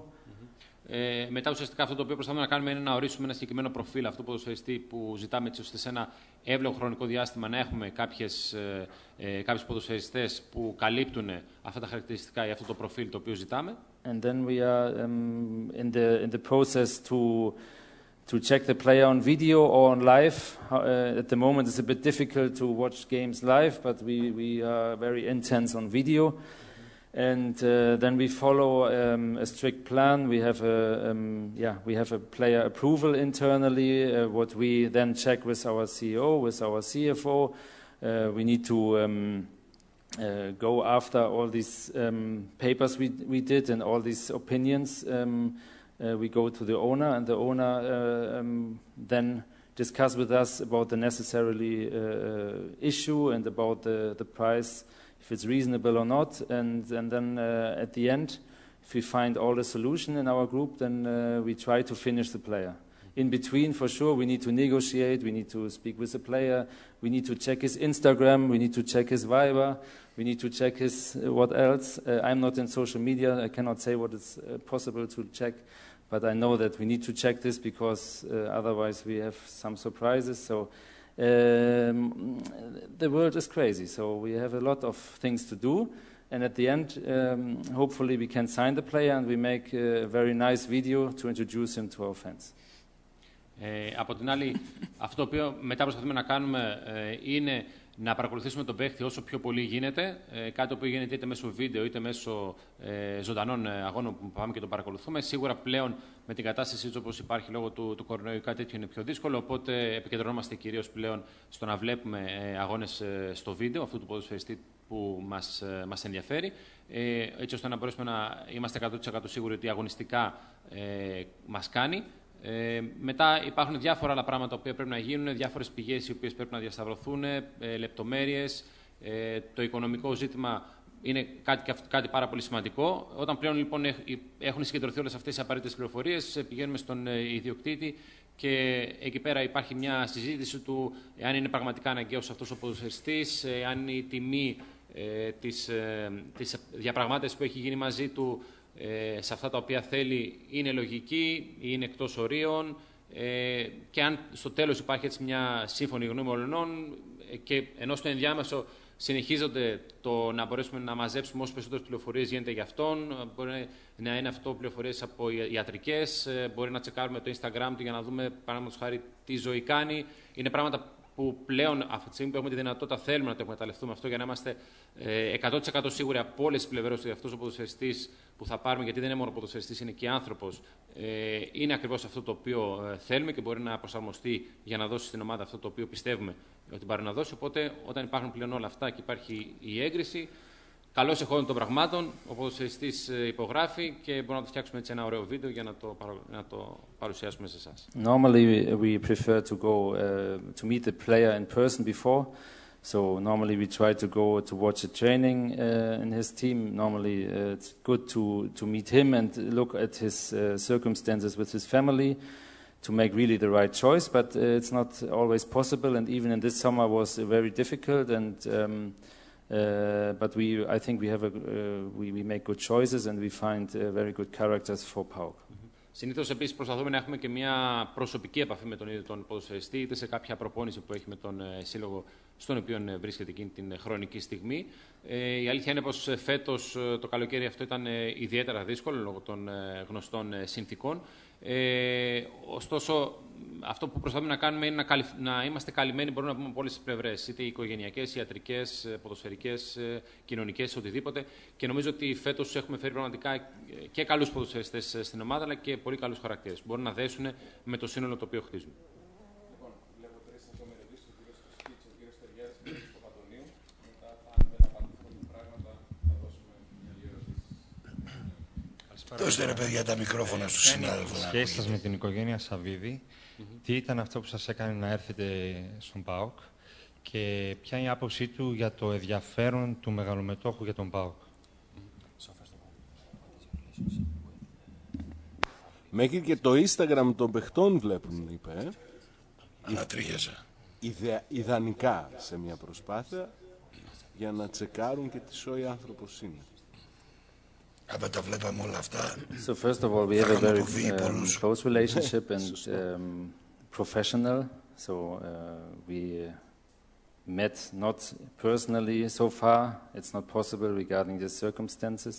Ε, μετά ουσιαστικά αυτό το οποίο προσπαθούμε να κάνουμε είναι να ορίσουμε ένα συγκεκριμένο προφίλ αυτού του ποδοσφαιριστή που ζητάμε, έτσι ώστε σε ένα εύλογο χρονικό διάστημα να έχουμε κάποιες, ε, ε, κάποιους ποδοσφαιριστές που καλύπτουν αυτά τα χαρακτηριστικά ή αυτό το προφίλ το οποίο ζητάμε. And then we are um, in the in the process to to check the player on video or on live. Uh, at the moment it's a bit difficult to watch games live, but we we are very intense on video. And uh, then we follow um, a strict plan. We have a um, yeah, we have a player approval internally. Uh, what we then check with our C E O, with our C F O. Uh, we need to um, uh, go after all these um, papers we we did and all these opinions. Um, uh, we go to the owner, and the owner uh, um, then discuss with us about the necessarily uh, issue and about the the price, if it's reasonable or not, and, and then uh, at the end, if we find all the solution in our group, then uh, we try to finish the player. In between, for sure, we need to negotiate, we need to speak with the player, we need to check his Instagram, we need to check his Viber, we need to check his uh, what else. Uh, I'm not in social media, I cannot say what is uh, possible to check, but I know that we need to check this because uh, otherwise we have some surprises. So. Um, the world is crazy, so we have a lot of things to do, and at the end, um, hopefully we can sign the player and we make a very nice video to introduce him to our fans. Ε, από την άλλη, αυτό το οποίο μετά προσπαθούμε να κάνουμε ε, είναι να παρακολουθήσουμε τον παίχτη όσο πιο πολύ γίνεται, ε, κάτι το οποίο γίνεται είτε μέσω βίντεο είτε μέσω ε, ζωντανών αγώνων που πάμε και τον παρακολουθούμε. Σίγουρα πλέον με την κατάσταση όπως υπάρχει λόγω του, του κορονοϊού κάτι τέτοιο είναι πιο δύσκολο, οπότε επικεντρωνόμαστε κυρίως πλέον στο να βλέπουμε ε, αγώνες ε, στο βίντεο αυτού του ποδοσφαιριστή που μας, ε, μας ενδιαφέρει, ε, έτσι ώστε να μπορέσουμε να είμαστε εκατό τοις εκατό σίγουροι ότι αγωνιστικά ε, μας κάνει. Ε, μετά υπάρχουν διάφορα άλλα πράγματα που πρέπει να γίνουν, διάφορες πηγές οι οποίες πρέπει να διασταυρωθούν, ε, λεπτομέρειες. Ε, το οικονομικό ζήτημα είναι κάτι, κάτι πάρα πολύ σημαντικό. Όταν πλέον λοιπόν έχουν συγκεντρωθεί όλες αυτές οι απαραίτητες πληροφορίες, πηγαίνουμε στον ιδιοκτήτη και εκεί πέρα υπάρχει μια συζήτηση του αν είναι πραγματικά αναγκαίος αυτός ο ποδοσφαιριστής, αν η τιμή ε, της, ε, της διαπραγμάτευσης που έχει γίνει μαζί του Ε, σε αυτά τα οποία θέλει είναι λογική ή είναι εκτός ορίων, ε, και αν στο τέλος υπάρχει έτσι μια σύμφωνη γνώμη όλων, ε, και ενώ στο ενδιάμεσο συνεχίζονται το να μπορέσουμε να μαζέψουμε όσο περισσότερες πληροφορίες γίνεται για αυτόν, μπορεί να είναι αυτό πληροφορίες από ιατρικές, ε, μπορεί να τσεκάρουμε το Instagram του για να δούμε παραδείγματος χάρη τι ζωή κάνει. Είναι πράγματα που πλέον αυτή τη στιγμή που έχουμε τη δυνατότητα θέλουμε να το εκμεταλλευτούμε αυτό για να είμαστε εκατό τοις εκατό σίγουροι από όλες τις πλευρές ότι αυτός ο ποδοσφαιριστής που θα πάρουμε, γιατί δεν είναι μόνο ποδοσφαιριστής, είναι και άνθρωπος, είναι ακριβώς αυτό το οποίο θέλουμε και μπορεί να προσαρμοστεί για να δώσει στην ομάδα αυτό το οποίο πιστεύουμε ότι μπορεί να δώσει. Οπότε, όταν υπάρχουν πλέον όλα αυτά και υπάρχει η έγκριση, καλός εχόντων των πραγμάτων, ο ποδοσφαιριστής υπογράφει και μπορούμε να το φτιάξουμε έτσι ένα ωραίο βίντεο για να το, παρα... να το παρουσιάσουμε σε εσάς. Normally we prefer to go uh, to meet the player in person before. So normally we try to go to watch a training uh, in his team. Normally uh, it's good to, to meet him and look at his uh, circumstances with his family to make really the right choice, but uh, it's not always possible, and even in this summer was uh, very difficult, and um, uh, but we, I think we have a, uh, we, we make good choices and we find uh, very good characters for PAOK. Συνήθως επίσης προσπαθούμε να έχουμε και μια προσωπική επαφή με τον ίδιο τον ποδοσφαιριστή, είτε σε κάποια προπόνηση που έχει με τον ε, σύλλογο στον οποίο ε, βρίσκεται εκείνη την χρονική στιγμή. Ε, η αλήθεια είναι πως ε, φέτος ε, το καλοκαίρι αυτό ήταν ε, ιδιαίτερα δύσκολο λόγω των ε, γνωστών ε, συνθήκων. Ε, ωστόσο, αυτό που προσπαθούμε να κάνουμε είναι να, καλυ... να είμαστε καλυμμένοι, μπορούμε να πούμε από όλες τις πλευρές, είτε οικογενειακές, ιατρικές, ποδοσφαιρικές, κοινωνικές, οτιδήποτε. Και νομίζω ότι φέτος έχουμε φέρει πραγματικά και καλούς ποδοσφαιριστές στην ομάδα, αλλά και πολύ καλούς χαρακτήρες που μπορούν να δέσουν με το σύνολο το οποίο χτίζουν. Λοιπόν, βλέπω τρεις ενδομερεδείς, ο κύριος Σκίτσος, ο κύριος Τεριάς και ο κύριος Παπαντονίου. Μετά, αν δεν απαντηθούν πράγματα, θα δώσουμε μια δύο ερωτήσεις. Δώστε ρε παιδιά τα μικρόφωνα στους συνάδελφους. Σχέση σας με την οικογένεια Σαββίδη, mm-hmm. τι ήταν αυτό που σας έκανε να έρθετε στον ΠΑΟΚ και ποια είναι η άποψή του για το ενδιαφέρον του μεγαλομετόχου για τον ΠΑΟΚ. Μέχρι και το Instagram των παιχτών βλέπουν, είπε. Ανατρίχιασα. Ιδε, ιδανικά σε μια προσπάθεια για να τσεκάρουν και τι σόι άνθρωπος είναι. Aber τα βλέπαμε όλα αυτά. So first of all, we have a very um, close relationship and um, professional. So uh, we met not personally so far. It's not possible regarding the circumstances.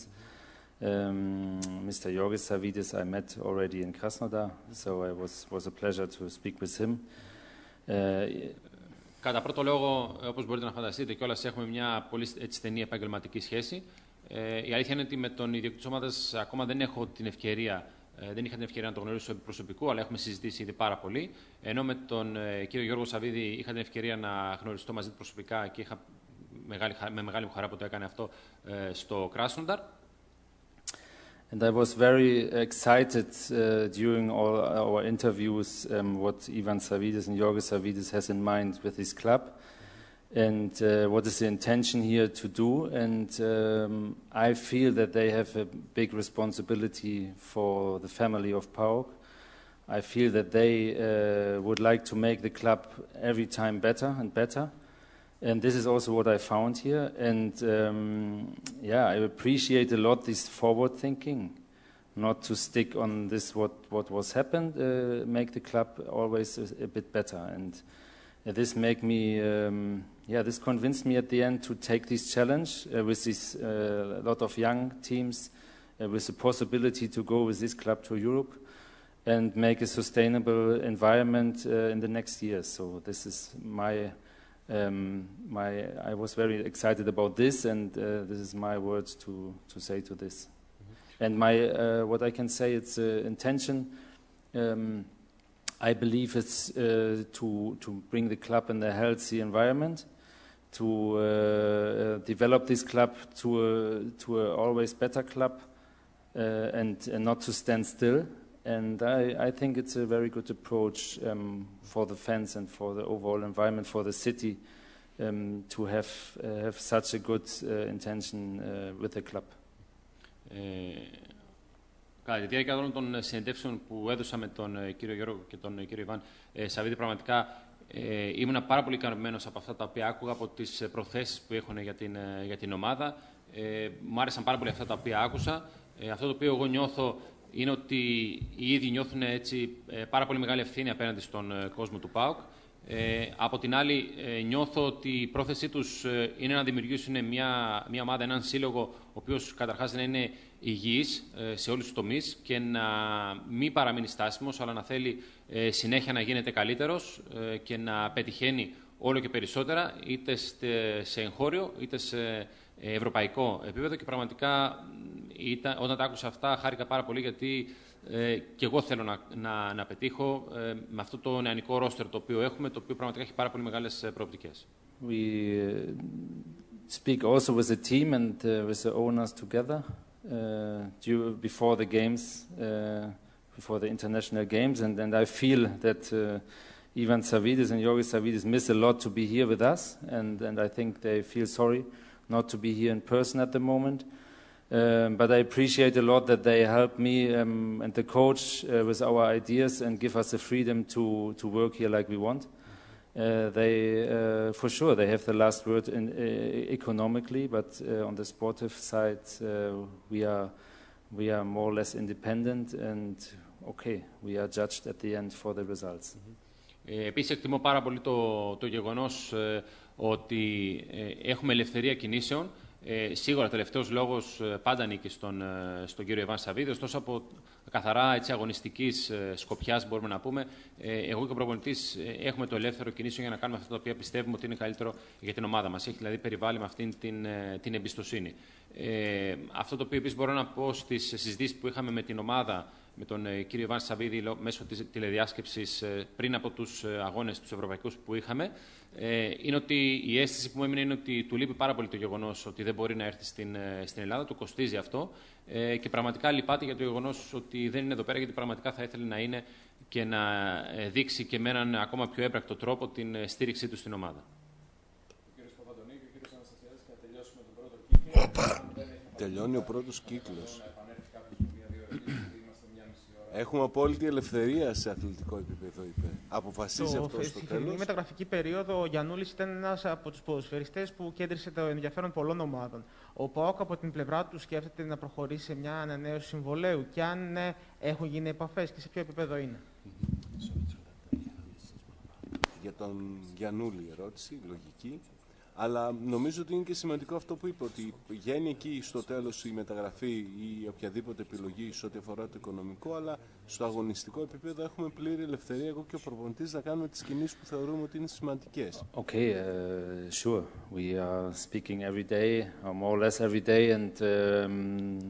Um, Mister Jorgis Savidis I met already in Krasnodar, so it was was a pleasure to speak with him. Uh, Κατά πρώτο λόγο, όπως μπορείτε να φανταστείτε, κιόλας έχουμε μια πολύ έτσι, στενή επαγγελματική σχέση. Ε, η αλήθεια είναι ότι με τον ιδιοκτήτη της ομάδας ακόμα δεν έχω την ευκαιρία, ε, δεν είχα την ευκαιρία να τον γνωρίσω επί προσωπικού, αλλά έχουμε συζητήσει ήδη πάρα πολύ. Ενώ με τον ε, κύριο Γιώργο Σαββίδη είχα την ευκαιρία να γνωριστώ μαζί του προσωπικά και είχα μεγάλη, με μεγάλη μου χαρά που το έκανε αυτό ε, στο Krasnodar. And I was very excited uh, during all our interviews um, what Ivan Savidis and Jorgis Savidis has in mind with his club. And uh, what is the intention here to do? And um, I feel that they have a big responsibility for the family of PAOK. I feel that they uh, would like to make the club every time better and better. And this is also what I found here. And um, yeah, I appreciate a lot this forward thinking, not to stick on this what, what was happened, uh, make the club always a, a bit better. And uh, this make me... Um, Yeah, this convinced me at the end to take this challenge uh, with this uh, lot of young teams, uh, with the possibility to go with this club to Europe and make a sustainable environment uh, in the next years. So this is my, um, my. I was very excited about this, and uh, this is my words to to say to this. Mm-hmm. And my uh, what I can say, it's uh, intention. Um, I believe it's uh, to to bring the club in a healthy environment. To uh, uh, develop this club to a, to a always better club uh, and, and not to stand still. And I, I think it's a very good approach um, for the fans and for the overall environment, for the city, um, to have, uh, have such a good uh, intention uh, with the club. Ε, κατά τη διάρκεια όλων των συνεντεύξεων που έδωσα με τον κύριο Γιώργο και τον κύριο Ιβάν ε, Σαββίδη, πραγματικά Ε, ήμουν πάρα πολύ ικανοποιημένος από αυτά τα οποία άκουγα, από τις προθέσεις που έχουν για την, για την ομάδα. Ε, μου άρεσαν πάρα πολύ αυτά τα οποία άκουσα. Ε, αυτό το οποίο εγώ νιώθω είναι ότι οι ίδιοι νιώθουν έτσι, ε, πάρα πολύ μεγάλη ευθύνη απέναντι στον ε, κόσμο του ΠΑΟΚ. Ε, από την άλλη, ε, νιώθω ότι η πρόθεσή τους ε, είναι να δημιουργήσουν μια, μια ομάδα, έναν σύλλογο, ο οποίος καταρχάς να είναι υγιής ε, σε όλους τους τομείς και να μην παραμείνει στάσιμος, αλλά να θέλει ε, συνέχεια να γίνεται καλύτερος ε, και να πετυχαίνει όλο και περισσότερα, είτε σε εγχώριο, είτε σε ευρωπαϊκό επίπεδο. Και πραγματικά, ήταν, όταν τα άκουσα αυτά, χάρηκα πάρα πολύ, γιατί ε, και εγώ θέλω να, να, να πετύχω ε, με αυτό το νεανικό ρόστερ το οποίο έχουμε, το οποίο πραγματικά έχει πάρα πολύ μεγάλες προοπτικές. We, uh, speak also with the team and uh, with the owners together uh, due, before the games, uh, before the international games, and, and I feel that uh, Ivan Savidis and Georgis Savidis miss a lot to be here with us, and, and I think they feel sorry not to be here in person at the moment. Um, but I appreciate a lot that they help me um, and the coach uh, with our ideas and give us the freedom to, to work here like we want. Uh, they, uh, for sure, they have the last word in, uh, economically, but uh, on the sportive side, uh, we are we are more or less independent, and okay, we are judged at the end for the results. Ε, επίσης, εκτιμώ πάρα πολύ το, το γεγονός ε, ότι ε, έχουμε ελευθερία κινήσεων. Ε, σίγουρα, τελευταίος λόγος ε, πάντα ανήκει στον, ε, στον κύριο Ιβάν Σαββίδη, ωστόσο από καθαρά έτσι, αγωνιστικής ε, σκοπιάς μπορούμε να πούμε, ε, εγώ και ο προπονητής ε, έχουμε το ελεύθερο κινήσεων για να κάνουμε αυτά τα οποία πιστεύουμε ότι είναι καλύτερο για την ομάδα μας. Έχει δηλαδή περιβάλλει με αυτήν την, ε, την εμπιστοσύνη. Ε, αυτό το οποίο επίσης μπορώ να πω στις συζητήσεις που είχαμε με την ομάδα, με τον ε, κύριο Ιβάν Σαββίδη μέσω της τηλεδιάσκεψης ε, πριν από τους ε, αγώνες τους ευρωπαϊκούς που είχαμε, ε, είναι ότι η αίσθηση που μου έμεινε είναι ότι του λείπει πάρα πολύ το γεγονός ότι δεν μπορεί να έρθει στην, ε, στην Ελλάδα, του κοστίζει αυτό ε, και πραγματικά λυπάται για το γεγονός ότι δεν είναι εδώ πέρα, γιατί πραγματικά θα ήθελε να είναι και να ε, δείξει και με έναν ακόμα πιο έμπρακτο τρόπο την ε, στήριξή του στην ομάδα. Οπα. Τελειώνει ο πρώτος κύκλος. Έχουμε απόλυτη ελευθερία σε αθλητικό επίπεδο, είπε. Αποφασίζει το, αυτό στο τέλος. Στη μεταγραφική περίοδο, ο Γιαννούλης ήταν ένας από τους ποδοσφαιριστές που κέντρισε το ενδιαφέρον πολλών ομάδων. Ο ΠΑΟΚ από την πλευρά του σκέφτεται να προχωρήσει σε μια ανανέωση συμβολαίου, και αν ναι, έχουν γίνει επαφές και σε ποιο επίπεδο είναι. Για τον Γιαννούλη ερώτηση, λογική. Αλλά νομίζω ότι είναι και σημαντικό αυτό που είπε, ότι βγαίνει εκεί στο τέλος η μεταγραφή ή οποιαδήποτε επιλογή σε ό,τι αφορά το οικονομικό, αλλά στο αγωνιστικό επίπεδο έχουμε πλήρη ελευθερία, εγώ και ο προπονητής, να κάνουμε τις κινήσεις που θεωρούμε ότι είναι σημαντικές. Okay, uh, sure. We are speaking every day, or more or less every day, and um,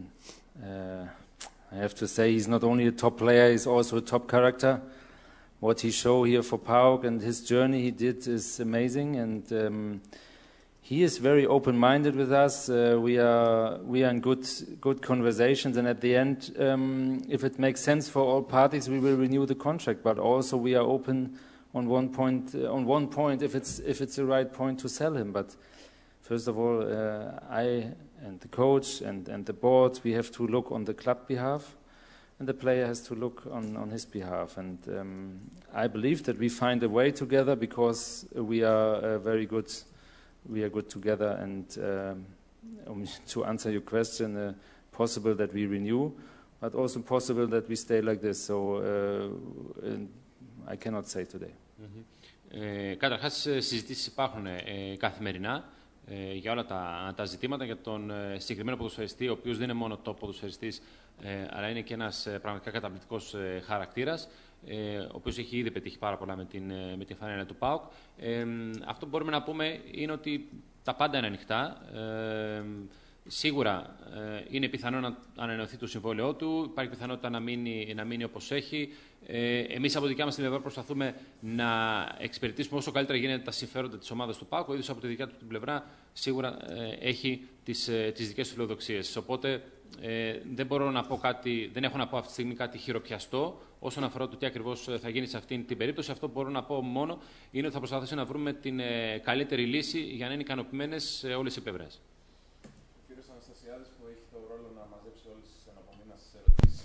uh, I have to say he's not only a top player, he's also a top character. What he showed here for PAOK and his journey he did is amazing, and um, he is very open-minded with us. Uh, we are we are in good good conversations, and at the end, um, if it makes sense for all parties, we will renew the contract. But also, we are open on one point. Uh, on one point, if it's if it's the right point to sell him. But first of all, uh, I and the coach and and the board, we have to look on the club behalf, and the player has to look on on his behalf. And um, I believe that we find a way together, because we are uh, very good. We are good together, and um, to answer your question, uh, possible that we renew, but also possible that we stay like this. So uh, I cannot say today. Mm-hmm. ε, καταρχάς, συζητήσεις υπάρχουν ε, καθημερινά ε, για όλα τα, τα ζητήματα, για τον ε, συγκεκριμένο ποδοσφαιριστή, ο οποίος δεν είναι μόνο top ποδοσφαιριστής, ε, αλλά είναι και ένας ε, πραγματικά καταπληκτικός ε, χαρακτήρας, ε, ο οποίος έχει ήδη πετύχει πάρα πολλά με την, με την φανέλα του ΠΑΟΚ. Ε, αυτό που μπορούμε να πούμε είναι ότι τα πάντα είναι ανοιχτά. Ε, σίγουρα ε, είναι πιθανό να ανανεωθεί το συμβόλαιό του, υπάρχει πιθανότητα να μείνει, να μείνει όπως έχει. Ε, εμείς από δικιά μας την πλευρά προσπαθούμε να εξυπηρετήσουμε όσο καλύτερα γίνεται τα συμφέροντα της ομάδας του ΠΑΟΚ. Ο ίδιος από τη δικιά του την πλευρά σίγουρα ε, έχει τις, ε, τις δικές του φιλοδοξίες. Οπότε ε, δεν μπορώ να πω κάτι, δεν έχω να πω αυτή τη στιγμή κάτι χειροπιαστό όσον αφορά το τι ακριβώς θα γίνει σε αυτήν την περίπτωση. Αυτό που μπορώ να πω μόνο είναι ότι θα προσπαθήσουμε να βρούμε την ε, καλύτερη λύση για να είναι ικανοποιημένες ε, όλες οι πλευρές. Ο κύριος Αναστασιάδης, που έχει το ρόλο να μαζέψει όλες τις αναπομείνας ερωτήσεις.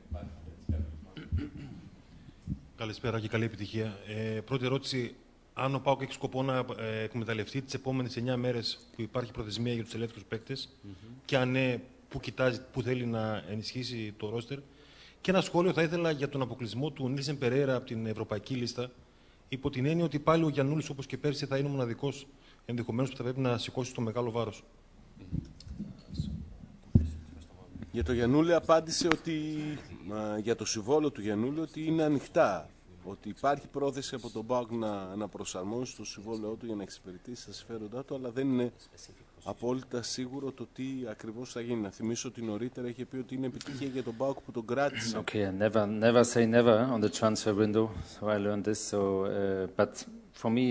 Καλησπέρα και καλή επιτυχία. Ε, πρώτη ερώτηση, αν ο ΠΑΟΚ έχει σκοπό να ε, εκμεταλλευτεί τις επόμενες εννιά μέρες που υπάρχει προθεσμία για τους ελεύθερους παίκτες, mm-hmm. και αν ναι, πού κοιτάζει, πού θέλει να ενισχύσει το ρόστερ. Και ένα σχόλιο θα ήθελα για τον αποκλεισμό του Νίλσεν Περέιρα από την ευρωπαϊκή λίστα, υπό την έννοια ότι πάλι ο Γιαννούλης, όπως και πέρσι, θα είναι ο μοναδικός ενδεχομένως που θα πρέπει να σηκώσει το μεγάλο βάρος. Για το Γιαννούλη απάντησε ότι, α, για το συμβόλαιο του Γιαννούλη, ότι είναι ανοιχτά. Ότι υπάρχει πρόθεση από τον ΠΑΟΚ να, να προσαρμόσει το συμβόλαιό του για να εξυπηρετήσει τα συμφέροντά του, αλλά δεν είναι απόλυτα σίγουρο το τι ακριβώς θα γίνει. Να θυμίσω ότι νωρίτερα είχε πει ότι είναι επιτυχία για τον ΠΑΟΚ που τον κράτησε. Okay, never, never say never on the transfer window. So I learned this. So, uh, but for me,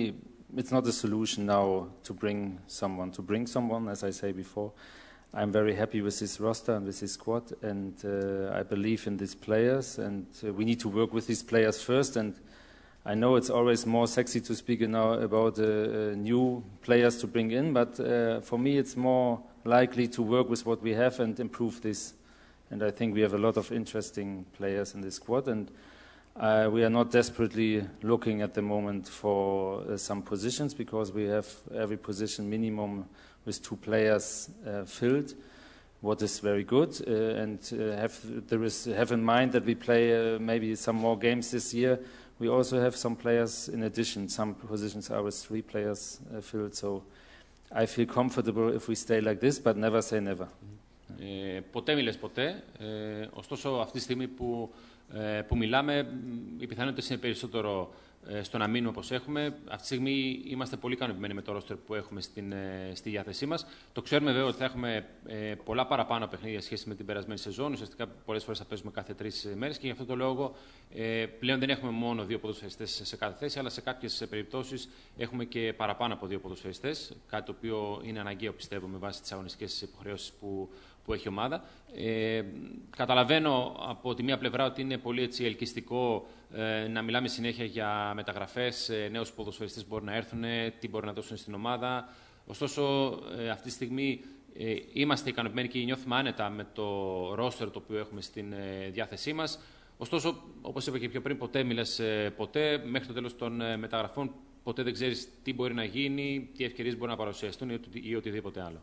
it's not a solution now to bring someone. To bring someone, as I say before, I'm very happy with this roster and with this squad, and uh, I believe in these players, and uh, we need to work with these players first. And I know it's always more sexy to speak now about uh, uh, new players to bring in, but uh, for me it's more likely to work with what we have and improve this. And I think we have a lot of interesting players in this squad, and uh, we are not desperately looking at the moment for uh, some positions, because we have every position minimum with two players uh, filled, what is very good, uh, and uh, have there is have in mind that we play uh, maybe some more games this year. We also have some players in addition. Some positions are with three players uh, filled, so I feel comfortable if we stay like this, but never say never. Ε, ποτέ μιλες ποτέ, ε, ωστόσο αυτή τη στιγμή που, ε, που μιλάμε, οι πιθανότητες είναι περισσότερο ε, στο να μείνουμε όπως έχουμε. Αυτή τη στιγμή είμαστε πολύ ικανοποιημένοι με το ρόστερ που έχουμε στην, ε, στη διάθεσή μας. Το ξέρουμε βέβαια ότι θα έχουμε ε, πολλά παραπάνω παιχνίδια σχέση με την περασμένη σεζόν. Ουσιαστικά πολλές φορές θα παίζουμε κάθε τρεις μέρες και γι' αυτό το λόγο ε, πλέον δεν έχουμε μόνο δύο ποδοσφαιριστές σε κάθε θέση, αλλά σε κάποιες περιπτώσεις έχουμε και παραπάνω από δύο ποδοσφαιριστές. Κάτι το οποίο είναι αναγκαίο, πιστεύω, με βάση τις αγωνιστικές υποχρεώσεις που που έχει η ομάδα. Ε, καταλαβαίνω από τη μία πλευρά ότι είναι πολύ έτσι ελκυστικό ε, να μιλάμε συνέχεια για μεταγραφές, ε, νέους ποδοσφαιριστές που μπορούν να έρθουν, τι μπορούν να δώσουν στην ομάδα. Ωστόσο, ε, αυτή τη στιγμή ε, είμαστε ικανοποιημένοι και νιώθουμε άνετα με το ρόστερ το οποίο έχουμε στην ε, διάθεσή μας. Ωστόσο, όπως είπα και πιο πριν, ποτέ μιλες ε, ποτέ. Μέχρι το τέλος των ε, μεταγραφών ποτέ δεν ξέρεις τι μπορεί να γίνει, τι ευκαιρίες μπορεί να παρουσιαστούν ή, ή οτιδήποτε άλλο.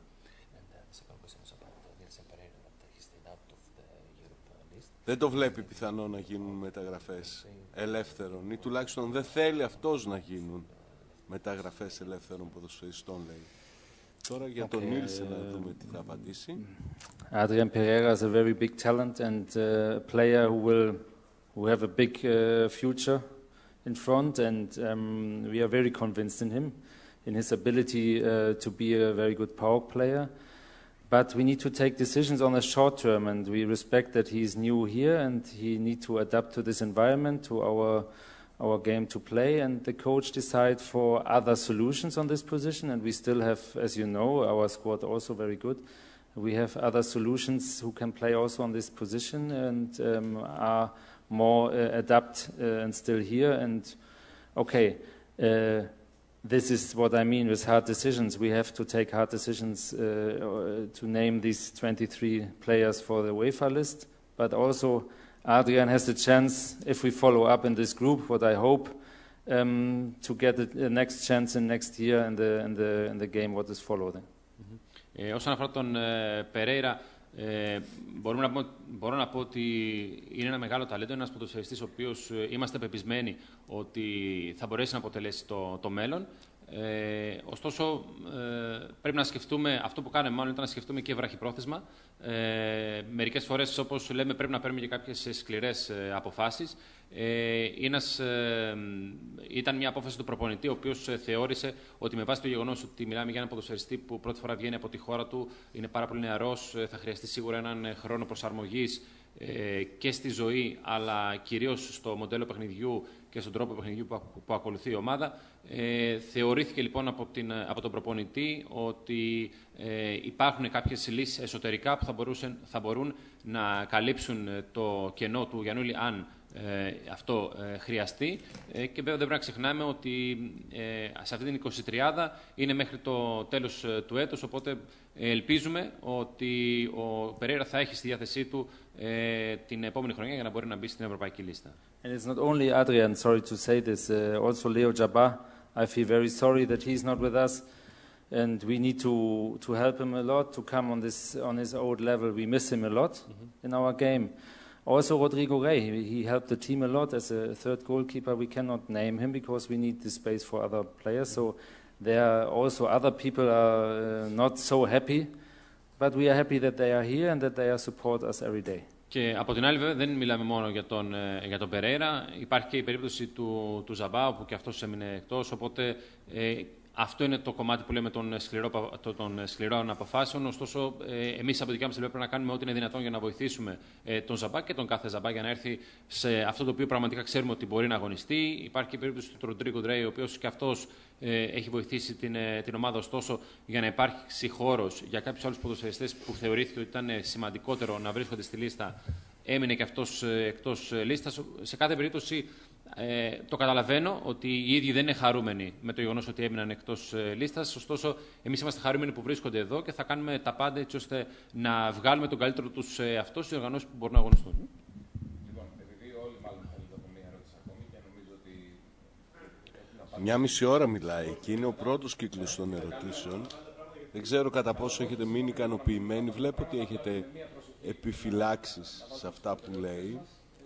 Δεν το βλέπει πιθανό να γίνουν μεταγραφές ελεύθερων, ή τουλάχιστον δεν θέλει αυτός να γίνουν μεταγραφές ελεύθερων ποδοσφαιριστών, λέει. Τώρα για τον Νίλσεν να δούμε τι θα απαντήσει. Adrian Pereira is a very big talent and a player who will who have a big uh, future in front, and um, we are very convinced in him, in his ability uh, to be a very good power player. But we need to take decisions on the short term, and we respect that he is new here and he needs to adapt to this environment, to our our game to play, and the coach decide for other solutions on this position. And we still have, as you know, our squad also very good. We have other solutions who can play also on this position and um, are more uh, adapt uh, and still here. And okay. Uh, This is what I mean with hard decisions. We have to take hard decisions uh, to name these twenty-three players for the UEFA list. But also, Adrian has the chance, if we follow up in this group, what I hope, um, to get the next chance in next year in the, in the, in the game what is following. Mm-hmm. ε, όσον αφορά τον Περέιρα, ε, μπορούμε να πω, μπορώ να πω ότι είναι ένα μεγάλο ταλέντο, ένας ποδοσφαιριστής ο οποίος ε, είμαστε πεπισμένοι ότι θα μπορέσει να αποτελέσει το, το μέλλον. Ε, ωστόσο, ε, πρέπει να σκεφτούμε, αυτό που κάνουμε μάλλον ήταν να σκεφτούμε και βραχυπρόθεσμα. Ε, μερικές φορές, όπως λέμε, πρέπει να παίρνουμε και κάποιες σκληρές ε, αποφάσεις. Ε, ένας, ε, ήταν μια απόφαση του προπονητή, ο οποίος ε, θεώρησε ότι με βάση το γεγονός ότι μιλάμε για έναν ποδοσφαιριστή που πρώτη φορά βγαίνει από τη χώρα του, είναι πάρα πολύ νεαρός, ε, θα χρειαστεί σίγουρα έναν ε, χρόνο προσαρμογής ε, και στη ζωή, αλλά κυρίως στο μοντέλο παιχνιδιού και στον τρόπο παιχνιδιού που, που ακολουθεί η ομάδα. Ε, θεωρήθηκε λοιπόν από, την, από τον προπονητή ότι ε, υπάρχουν κάποιες λύσεις εσωτερικά που θα, μπορούσαν, θα μπορούν να καλύψουν το κενό του Γιαννούλη αν ε, αυτό ε, χρειαστεί. Ε, και βέβαια δεν πρέπει να ξεχνάμε ότι ε, σε αυτή την εικοσιτριάδα είναι μέχρι το τέλος του έτους, οπότε ελπίζουμε ότι ο Περέιρα θα έχει στη διάθεσή του ε, την επόμενη χρονιά για να μπορεί να μπει στην ευρωπαϊκή λίστα. And it's not only Adrian, sorry to say this, uh, also Leo Jabbar. I feel very sorry that he's not with us, and we need to to help him a lot to come on this on his old level. We miss him a lot mm-hmm. in our game. Also Rodrigo Rey, he, he helped the team a lot as a third goalkeeper. We cannot name him because we need the space for other players. So there are also other people are uh, not so happy, but we are happy that they are here and that they are support us every day. Και από την άλλη, βέβαια, δεν μιλάμε μόνο για τον, για τον Περέιρα. Υπάρχει και η περίπτωση του, του Ζαμπά, που και αυτός έμεινε εκτός. Οπότε, ε, Αυτό είναι το κομμάτι που λέμε των, σκληρό, των σκληρών αποφάσεων. Ωστόσο, ε, εμείς από δικιά μας πλευρά πρέπει να κάνουμε ό,τι είναι δυνατόν για να βοηθήσουμε ε, τον Ζαμπά και τον κάθε Ζαμπά για να έρθει σε αυτό το οποίο πραγματικά ξέρουμε ότι μπορεί να αγωνιστεί. Υπάρχει και η περίπτωση του Ροντρίγκο Ντρέι, ο οποίος και αυτός ε, έχει βοηθήσει την, ε, την ομάδα. Ωστόσο, για να υπάρξει χώρος για κάποιους άλλους ποδοσφαιριστές που θεωρήθηκε ότι ήταν σημαντικότερο να βρίσκονται στη λίστα, έμεινε και αυτός ε, εκτός ε, λίστας. Σε κάθε περίπτωση. Ε, το καταλαβαίνω ότι οι ίδιοι δεν είναι χαρούμενοι με το γεγονός ότι έμειναν εκτός ε, λίστας. Ωστόσο, εμείς είμαστε χαρούμενοι που βρίσκονται εδώ και θα κάνουμε τα πάντα έτσι ώστε να βγάλουμε τον καλύτερο τους ε, αυτό στις οργανώσεις που μπορούν να αγωνιστούν. Λοιπόν, επειδή όλοι μάλλον θέλετε από μία ερώτηση ακόμη και νομίζω ότι. Μια μισή ώρα μιλάει και είναι ο πρώτος κύκλος των ερωτήσεων. Δεν ξέρω κατά πόσο έχετε μείνει ικανοποιημένοι. Βλέπω ότι έχετε επιφυλάξεις σε αυτά που λέει.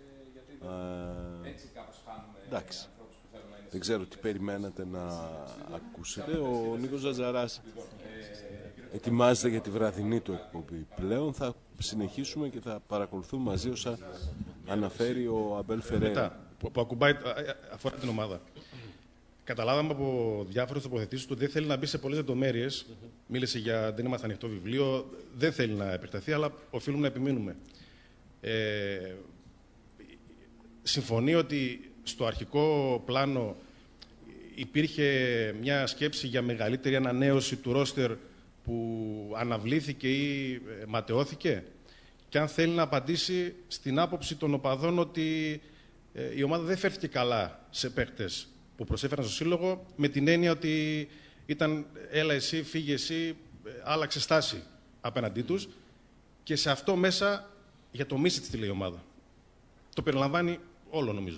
Έτσι κάπως χάνουμε εντάξει. ανθρώπους που θέλουν να είναι. Δεν ξέρω τι περιμένατε να ακούσετε. Ο Νίκος Ζαζαράς ετοιμάζεται για τη βραδινή του εκπομπή. Πλέον θα συνεχίσουμε και θα παρακολουθούμε μαζί όσα αναφέρει ο Αμπέλ Φερέρα. Μετά, που, που ακουμπάει, αφορά την ομάδα. Καταλάβαμε από διάφορες τοποθετήσεις του ότι δεν θέλει να μπει σε πολλές λεπτομέρειες. Μίλησε για δεν είμαστε ανοιχτό βιβλίο. Δεν θέλει να επεκταθεί, αλλά οφείλουμε να επιμείνουμε. Ε, συμφωνεί ότι στο αρχικό πλάνο υπήρχε μια σκέψη για μεγαλύτερη ανανέωση του ρόστερ που αναβλήθηκε ή ματαιώθηκε, και αν θέλει να απαντήσει στην άποψη των οπαδών ότι η ομάδα δεν φέρθηκε καλά σε παίκτες που προσέφεραν στο σύλλογο, με την έννοια ότι ήταν έλα εσύ, φύγε εσύ, άλλαξε στάση απέναντί τους, και σε αυτό μέσα για το Μίσιτς τι λέει η ομάδα. Το περιλαμβάνει όλο, νομίζω.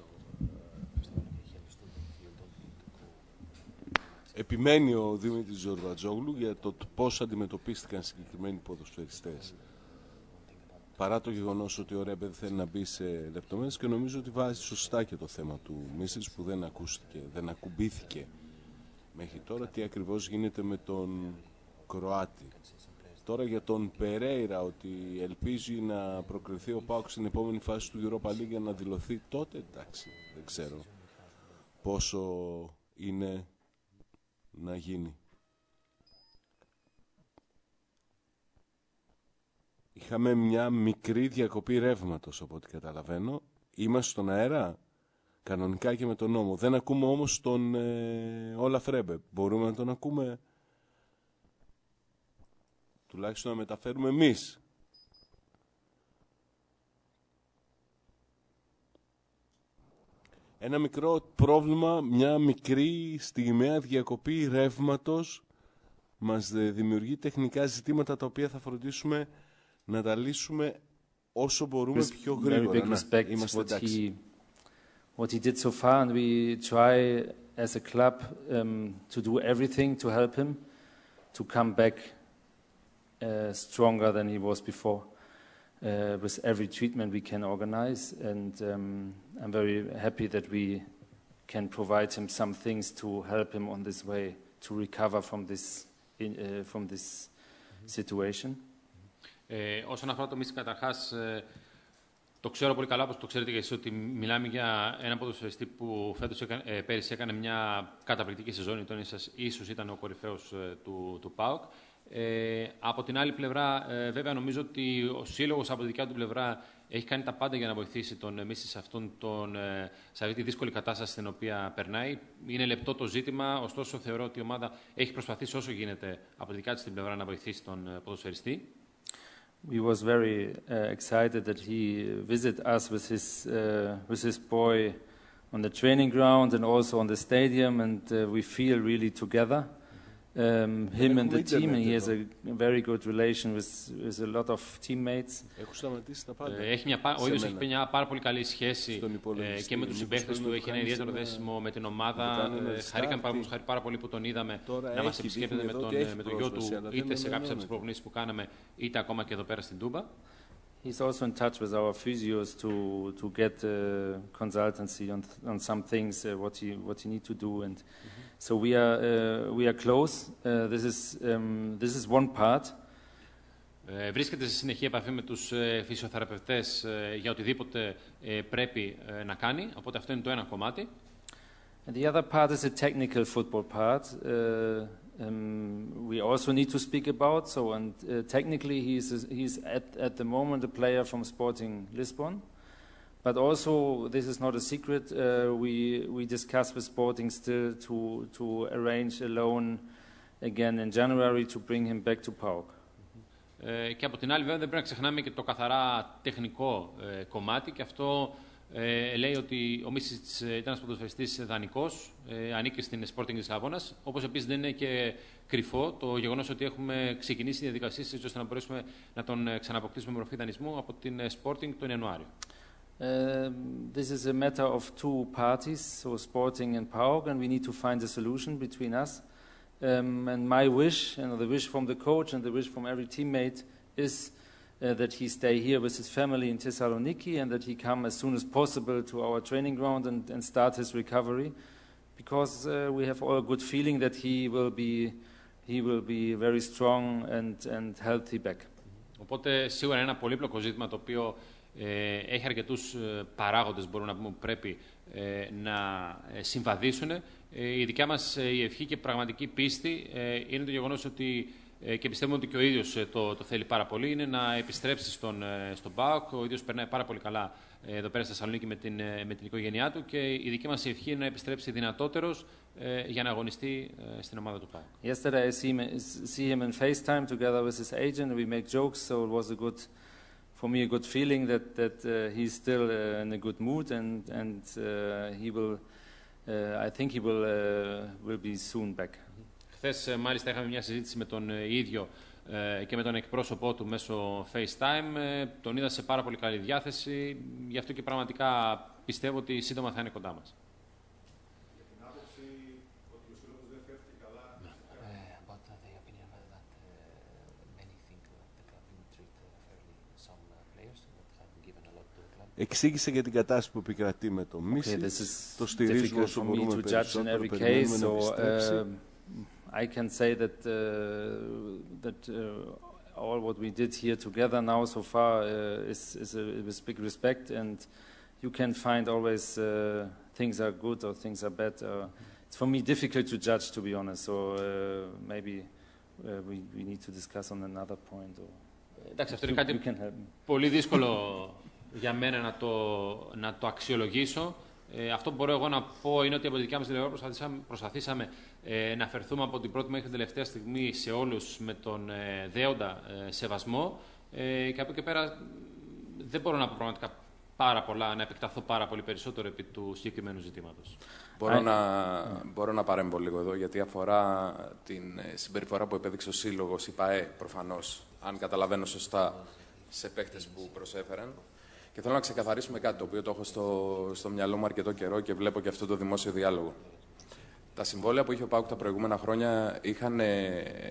Επιμένει ο Δημήτρης Ζορβατζόγλου για το πώς αντιμετωπίστηκαν συγκεκριμένοι ποδοσφαιριστές. Παρά το γεγονός ότι ο Ρέμπε δεν θέλει να μπει σε λεπτομέρειες, και νομίζω ότι βάζει σωστά και το θέμα του Μίσιτς που δεν ακούστηκε, δεν ακουμπήθηκε μέχρι τώρα, τι ακριβώς γίνεται με τον Κροάτη. Τώρα για τον Περέιρα, ότι ελπίζει να προκριθεί ο ΠΑΟΚ στην επόμενη φάση του Europa League για να δηλωθεί τότε, εντάξει, δεν ξέρω πόσο είναι να γίνει. Είχαμε μια μικρή διακοπή ρεύματος, από ό,τι καταλαβαίνω. Είμαστε στον αέρα, κανονικά και με τον νόμο. Δεν ακούμε όμως τον ε, Όλαφ Ρέμπε. Μπορούμε να τον ακούμε, τουλάχιστον να μεταφέρουμε εμείς. Ένα μικρό πρόβλημα, μια μικρή στιγμιαία διακοπή ρεύματος μας δημιουργεί τεχνικά ζητήματα, τα οποία θα φροντίσουμε να τα λύσουμε όσο μπορούμε πιο γρήγορα. Να, είμαστε εντάξει. What he did so far, and we try as a club um, to do everything to help him to come back uh, stronger than he was before, uh, with every treatment we can organize, and um, I'm very happy that we can provide him some things to help him on this way to recover from this in, uh, from this situation. Ε, όσον αφορά το Μίσιτς, καταρχάς, ε, το ξέρω πολύ καλά, όπως το ξέρετε και εσείς, ότι μιλάμε για έναν ποδοσφαιριστή που φέτος έκανε, ε, πέρυσι έκανε μια καταπληκτική σεζόν, ήταν, ίσως ήταν ο κορυφαίος ε, του, του ΠΑΟΚ. Ε, από την άλλη πλευρά, ε, βέβαια, νομίζω ότι ο σύλλογος από τη δικιά του πλευρά έχει κάνει τα πάντα για να βοηθήσει τον Μίσιτς σε, ε, σε αυτή τη δύσκολη κατάσταση στην οποία περνάει. Είναι λεπτό το ζήτημα, ωστόσο θεωρώ ότι η ομάδα έχει προσπαθήσει όσο γίνεται από τη δικιά της την πλευρά να βοηθήσει τον ε, ποδοσφαιριστή. We was very uh, excited that he visited us with his uh, with his boy on the training ground and also on the stadium, and uh, we feel really together. Um, him and the team, and he has a very good relation with with a lot of teammates. Έχει μια, ο ίδιος έχει μια πάρα πολύ καλή σχέση ε, και με τους συμπαίκτες του. Έχει ένα ιδιαίτερο δέσιμο με την ομάδα. Ε, χαρήκαμε πάρα, πάρα πολύ που τον είδαμε να μας επισκέπτεται με τον, με τον γιο του, είτε σε κάποιες από τις προπονήσεις που κάναμε, είτε ακόμα και εδώ πέρα στην Τούμπα. He's also in touch with our physios to to get uh, consultancy on on some things, uh, what he what he need to do, and mm-hmm. so we are uh, we are close. Uh, this is um, this is one part. Ε, βρίσκεται σε συνεχή επαφή με τους ε, φυσιοθεραπευτές ε, για οτιδήποτε ε, πρέπει ε, να κάνει, οπότε αυτό είναι το ένα κομμάτι. And the other part is the technical football part. Uh, um, we also need to speak about. So, and uh, technically, he's a, he's at at the moment a player from Sporting Lisbon. But also, this is not a secret. Uh, we we discuss with Sporting still to to arrange a loan again in January to bring him back to PAOK. Ε, και από την άλλη, βέβαια, δεν πρέπει να ξεχνάμε και το καθαρά τεχνικό ε, κομμάτι. Και αυτό ε, λέει ότι ο Μίσιτς ήταν ένας ποδοσφαιριστής δανεικός, ε, ανήκει στην Sporting της Λισαβόνας. Όπως επίσης δεν είναι και κρυφό το γεγονός ότι έχουμε ξεκινήσει διαδικασίες ώστε να μπορέσουμε να τον ξαναποκτήσουμε με μορφή δανεισμού από την Sporting τον Ιανουάριο. Uh, this is a matter of two parties, so Sporting and PAOK, and we need to find a solution between us. Um, and my wish, and the wish from the coach and the wish from every teammate is uh, that he stay here with his family in Thessaloniki and that he come as soon as possible to our training ground and, and start his recovery, because uh, we have all a good feeling that he will be he will be very strong and, and healthy back. Οπότε σίγουρα είναι ένα πολύπλοκο ζήτημα το οποίο ε, έχει αρκετούς ε, παράγοντες, μπορούμε να πούμε, που πρέπει ε, να ε, συμβαδίσουν. Ε, η δικιά μας ε, η ευχή και πραγματική πίστη ε, είναι το γεγονός ότι, ε, και πιστεύουμε ότι και ο ίδιος ε, το, το θέλει πάρα πολύ, είναι να επιστρέψει στον, ε, στον ΠΑΟΚ. Ο ίδιος περνάει πάρα πολύ καλά ε, εδώ πέρα στη Θεσσαλονίκη με την, ε, με την οικογένειά του και η δική μας ευχή είναι να επιστρέψει δυνατότερος ε, για να αγωνιστεί ε, στην ομάδα του ΠΑΟΚ. Yesterday I see him, see him in FaceTime together with his agent and we make jokes, so it was a good, for me a good feeling that, that uh, he's still uh, in a good mood and, and uh, he will Uh, I think he will, uh, will be soon back. Χθες, μάλιστα, είχαμε μια συζήτηση με τον ίδιο ε, και με τον εκπρόσωπό του μέσω FaceTime. Ε, τον είδα σε πάρα πολύ καλή διάθεση. Γι' αυτό και πραγματικά πιστεύω ότι σύντομα θα είναι κοντά μας. Για την άποψη ότι ο Σύλλογος δεν φέρθηκε καλά. About the opinion that many think that the club didn't treat fairly some players that have given a lot to the club. Εξήγησε για την κατάσταση που επικρατεί με το Μίσιτς. Το στηρίζουμε όσο μπορούμε περισσότερο. Περιμένουμε να επιστρέψει. I can say that uh, that uh, all what we did here together now so far uh, is, is a, with big respect, and you can find always uh, things are good or things are bad. Uh, it's for me difficult to judge, to be honest. So uh, maybe uh, we we need to discuss on another point. Or εντάξει, αυτό είναι κάτι πολύ δύσκολο για μένα να το, να το αξιολογήσω. Ε, αυτό που μπορώ εγώ να πω είναι ότι από τη δικιά μας την πλευρά προσπαθήσαμε, προσπαθήσαμε ε, να φερθούμε από την πρώτη μέχρι την τελευταία στιγμή σε όλους με τον ε, δέοντα ε, σεβασμό ε, και από εκεί πέρα δεν μπορώ να πω πραγματικά πάρα πολλά, να επεκταθώ πάρα πολύ περισσότερο επί του συγκεκριμένου ζητήματος. Μπορώ, I... να, μπορώ να παρέμβω λίγο εδώ, γιατί αφορά την συμπεριφορά που επέδειξε ο Σύλλογος, η ΠΑΕ προφανώς, αν καταλαβαίνω σωστά, σε παίκτες που προσέφεραν. Και θέλω να ξεκαθαρίσουμε κάτι το οποίο το έχω στο, στο μυαλό μου αρκετό καιρό και βλέπω και αυτό το δημόσιο διάλογο. Τα συμβόλαια που είχε ο ΠΑΟΚ τα προηγούμενα χρόνια είχαν ε,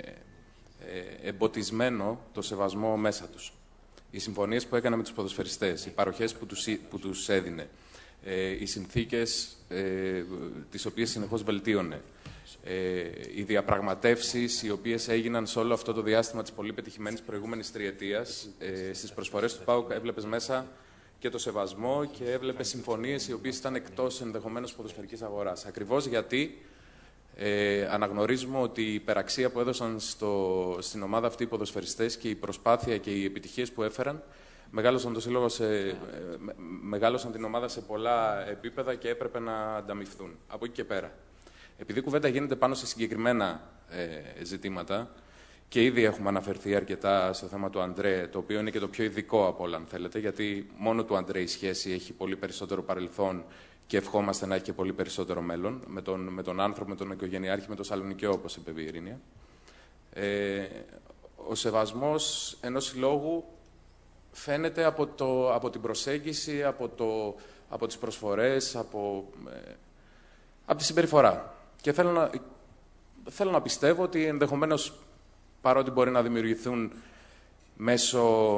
ε, εμποτισμένο το σεβασμό μέσα τους. Οι συμφωνίες που έκανε με τους ποδοσφαιριστές, οι παροχές που τους, που τους έδινε, ε, οι συνθήκες ε, τις οποίες συνεχώς βελτίωνε, ε, οι διαπραγματεύσεις οι οποίες έγιναν σε όλο αυτό το διάστημα της πολύ πετυχημένης προηγούμενης τριετίας, ε, στις προσφορές του ΠΑΟΚ έβλεπες μέσα και το σεβασμό και έβλεπες συμφωνίες οι οποίες ήταν εκτός ενδεχομένως ποδοσφαιρικής αγοράς. Ακριβώς γιατί ε, αναγνωρίζουμε ότι η υπεραξία που έδωσαν στο, στην ομάδα αυτή οι ποδοσφαιριστές και η προσπάθεια και οι επιτυχίες που έφεραν μεγάλωσαν, το σύλλογο σε, ε, μεγάλωσαν την ομάδα σε πολλά επίπεδα και έπρεπε να ανταμυφθούν. Από εκεί και πέρα. Επειδή η κουβέντα γίνεται πάνω σε συγκεκριμένα ε, ζητήματα και ήδη έχουμε αναφερθεί αρκετά στο θέμα του Αντρέ, το οποίο είναι και το πιο ειδικό από όλα, αν θέλετε, γιατί μόνο του Αντρέ η σχέση έχει πολύ περισσότερο παρελθόν και ευχόμαστε να έχει και πολύ περισσότερο μέλλον, με τον, με τον άνθρωπο, με τον οικογενειάρχη, με τον Σαλονικιό, όπως είπε η Ειρήνια. Ε, ο σεβασμός ενός συλλόγου φαίνεται από, το, από την προσέγγιση, από, το, από τις προσφορές, από, ε, από τη συμπεριφορά. Και θέλω να, θέλω να πιστεύω ότι ενδεχομένως, παρότι μπορεί να δημιουργηθούν μέσω,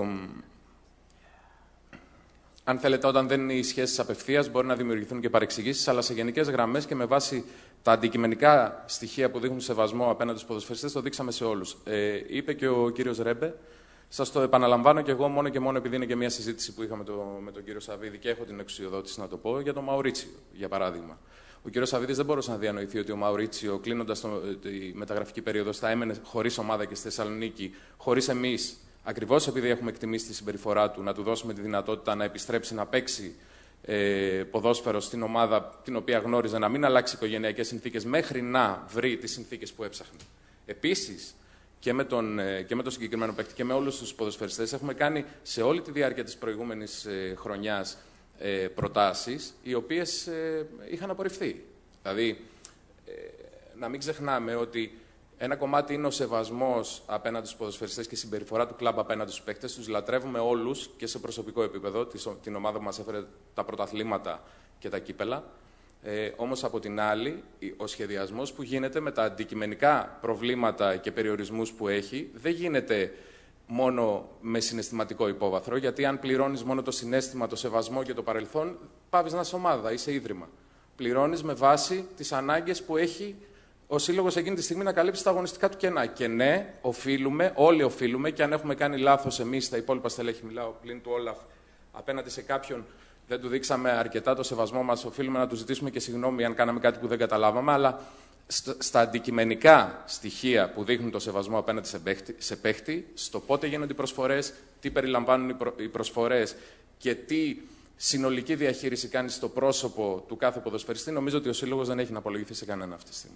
αν θέλετε, όταν δεν είναι οι σχέσεις απευθείας, μπορεί να δημιουργηθούν και παρεξηγήσεις, αλλά σε γενικές γραμμές και με βάση τα αντικειμενικά στοιχεία που δείχνουν σεβασμό απέναντι στους ποδοσφαιριστές, το δείξαμε σε όλους. Ε, είπε και ο κύριος Ρέμπε, σας το επαναλαμβάνω και εγώ μόνο και μόνο επειδή είναι και μια συζήτηση που είχαμε το, με τον κύριο Σαββίδη και έχω την εξουσιοδότηση να το πω, για τον Μαουρίτσιο, για παράδειγμα. Ο κ. Σαββίδης δεν μπορούσε να διανοηθεί ότι ο Μαουρίτσιο, κλείνοντας τη μεταγραφική περίοδο, θα έμενε χωρίς ομάδα και στη Θεσσαλονίκη, χωρίς εμείς, ακριβώς επειδή έχουμε εκτιμήσει τη συμπεριφορά του, να του δώσουμε τη δυνατότητα να επιστρέψει να παίξει ε, ποδόσφαιρο στην ομάδα την οποία γνώριζε, να μην αλλάξει οικογενειακές συνθήκες μέχρι να βρει τις συνθήκες που έψαχνε. Επίσης, και με τον, και με τον συγκεκριμένο παίκτη και με όλους τους ποδοσφαιριστές έχουμε κάνει σε όλη τη διάρκεια της προηγούμενης ε, χρονιάς ε, προτάσεις, οι οποίες ε, είχαν απορριφθεί. Δηλαδή, ε, να μην ξεχνάμε ότι ένα κομμάτι είναι ο σεβασμός απέναντι στους ποδοσφαιριστές και η συμπεριφορά του κλαμπ απέναντι στους παίκτες. Τους λατρεύουμε όλους και σε προσωπικό επίπεδο, την ομάδα που μας έφερε τα πρωταθλήματα και τα κύπελα. Ε, όμως από την άλλη, ο σχεδιασμός που γίνεται με τα αντικειμενικά προβλήματα και περιορισμούς που έχει, δεν γίνεται μόνο με συναισθηματικό υπόβαθρο, γιατί αν πληρώνεις μόνο το συναίσθημα, το σεβασμό και το παρελθόν, πάβεις να είσαι ομάδα, είσαι ίδρυμα. Πληρώνεις με βάση τις ανάγκες που έχει ο σύλλογος εκείνη τη στιγμή να καλύψει τα αγωνιστικά του κενά. Και ναι, οφείλουμε, όλοι οφείλουμε, και αν έχουμε κάνει λάθος εμείς, τα υπόλοιπα στελέχη, μιλάω πλην του Όλαφ, απέναντι σε κάποιον δεν του δείξαμε αρκετά το σεβασμό μας, οφείλουμε να του ζητήσουμε και συγγνώμη αν κάναμε κάτι που δεν καταλάβαμε, αλλά στα αντικειμενικά στοιχεία που δείχνουν το σεβασμό απέναντι σε παίχτη, σε παίχτη, στο πότε γίνονται οι προσφορές, τι περιλαμβάνουν οι, προ, οι προσφορές και τι συνολική διαχείριση κάνει στο πρόσωπο του κάθε ποδοσφαιριστή, νομίζω ότι ο σύλλογος δεν έχει να απολογηθεί σε κανένα αυτή τη στιγμή.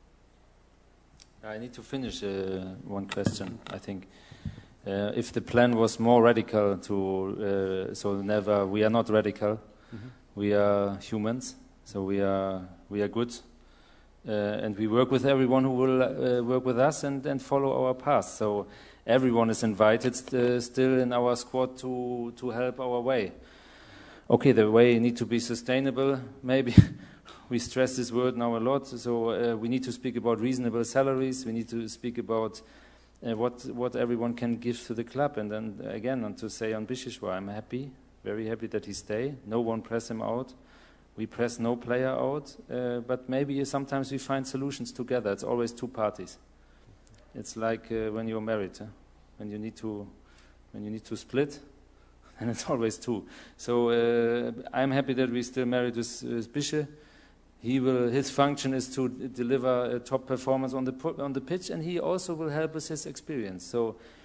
I need to finish uh, one question, I think. Uh, if the plan was more radical to, uh, so never, we are not radical, mm-hmm. we are humans, so we are, we are good, uh, and we work with everyone who will uh, work with us and, and follow our path. So everyone is invited st- still in our squad to, to help our way. Okay, the way need to be sustainable, maybe. We stress this word now a lot, so uh, we need to speak about reasonable salaries, we need to speak about Uh, what what everyone can give to the club, and then again, and to say on Bishishwa, I'm happy, very happy that he stay. No one press him out. We press no player out, uh, but maybe sometimes we find solutions together. It's always two parties. It's like uh, when you're married, huh? when you need to when you need to split, and it's always two. So uh, I'm happy that we still married with, with Bishe. He will, his function is to deliver a top performance on the on the pitch, and he also will help with his experience. So,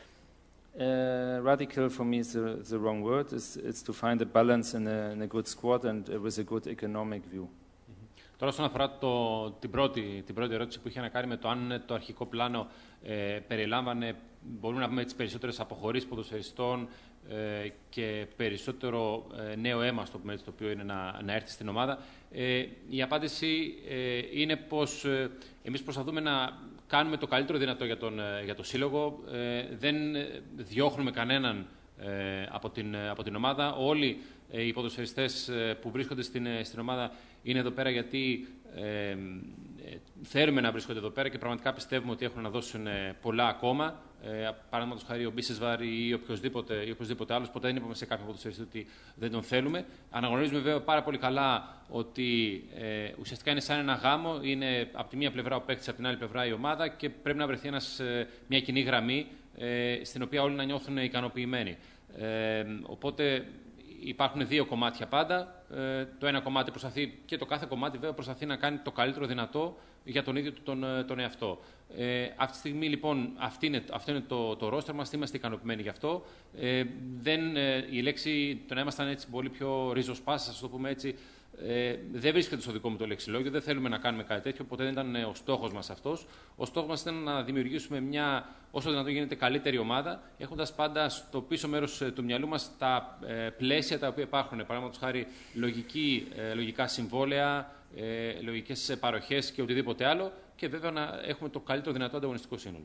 uh, radical for me is the, the wrong word. It's, it's to find a balance in a, in a good squad and uh, with a good economic view. Τώρα, όσον αφορά το, την, πρώτη, την πρώτη ερώτηση που είχε να κάνει με το αν το αρχικό πλάνο ε, περιλάμβανε, μπορούμε να πούμε, τις περισσότερες αποχωρήσεις ποδοσφαιριστών ε, και περισσότερο ε, νέο αίμα, στο πούμε, το οποίο είναι να, να έρθει στην ομάδα. Ε, η απάντηση ε, είναι πως ε, εμείς προσπαθούμε να κάνουμε το καλύτερο δυνατό για τον, ε, για τον σύλλογο. Ε, δεν διώχνουμε κανέναν ε, από, την, από την ομάδα. Όλοι ε, οι ποδοσφαιριστές ε, που βρίσκονται στην, στην ομάδα είναι εδώ πέρα γιατί ε, ε, θέλουμε να βρίσκονται εδώ πέρα και πραγματικά πιστεύουμε ότι έχουν να δώσουν ε, πολλά ακόμα. Ε, Παραδείγματος χάρη ο Μπίσεσβάρ ή οποιοδήποτε, ή οποιοδήποτε άλλος, ποτέ δεν είπαμε σε κάποιον ποδοσφαιριστή ότι δεν τον θέλουμε. Αναγνωρίζουμε βέβαια πάρα πολύ καλά ότι ε, ουσιαστικά είναι σαν ένα γάμο. Είναι από τη μία πλευρά ο παίκτης, από την άλλη πλευρά η ομάδα και πρέπει να βρεθεί ένας, μια κοινή γραμμή ε, στην οποία όλοι να νιώθουν ικανοποιημένοι. Ε, οπότε υπάρχουν δύο κομμάτια πάντα. Ε, το ένα κομμάτι προσπαθεί και το κάθε κομμάτι βέβαια προσπαθεί να κάνει το καλύτερο δυνατό για τον ίδιο του τον, τον εαυτό. Ε, αυτή τη στιγμή λοιπόν αυτή είναι, αυτό είναι το, το ρόστερ μας, είμαστε ικανοποιημένοι γι' αυτό. Ε, δεν, ε, η λέξη το να ήμασταν έτσι πολύ πιο ριζοσπάσια, ας το πούμε έτσι, ε, δεν βρίσκεται στο δικό μου το λεξιλόγιο, δεν θέλουμε να κάνουμε κάτι τέτοιο, ποτέ δεν ήταν ο στόχος μας αυτός. Ο στόχος μας ήταν να δημιουργήσουμε μια όσο δυνατόν γίνεται καλύτερη ομάδα, έχοντας πάντα στο πίσω μέρος του μυαλού μας τα ε, πλαίσια τα οποία υπάρχουν. Παραδείγματος χάρη λογική, ε, λογικά συμβόλαια, ε, λογικές παροχές και οτιδήποτε άλλο και βέβαια να έχουμε το καλύτερο δυνατό ανταγωνιστικό σύνολο.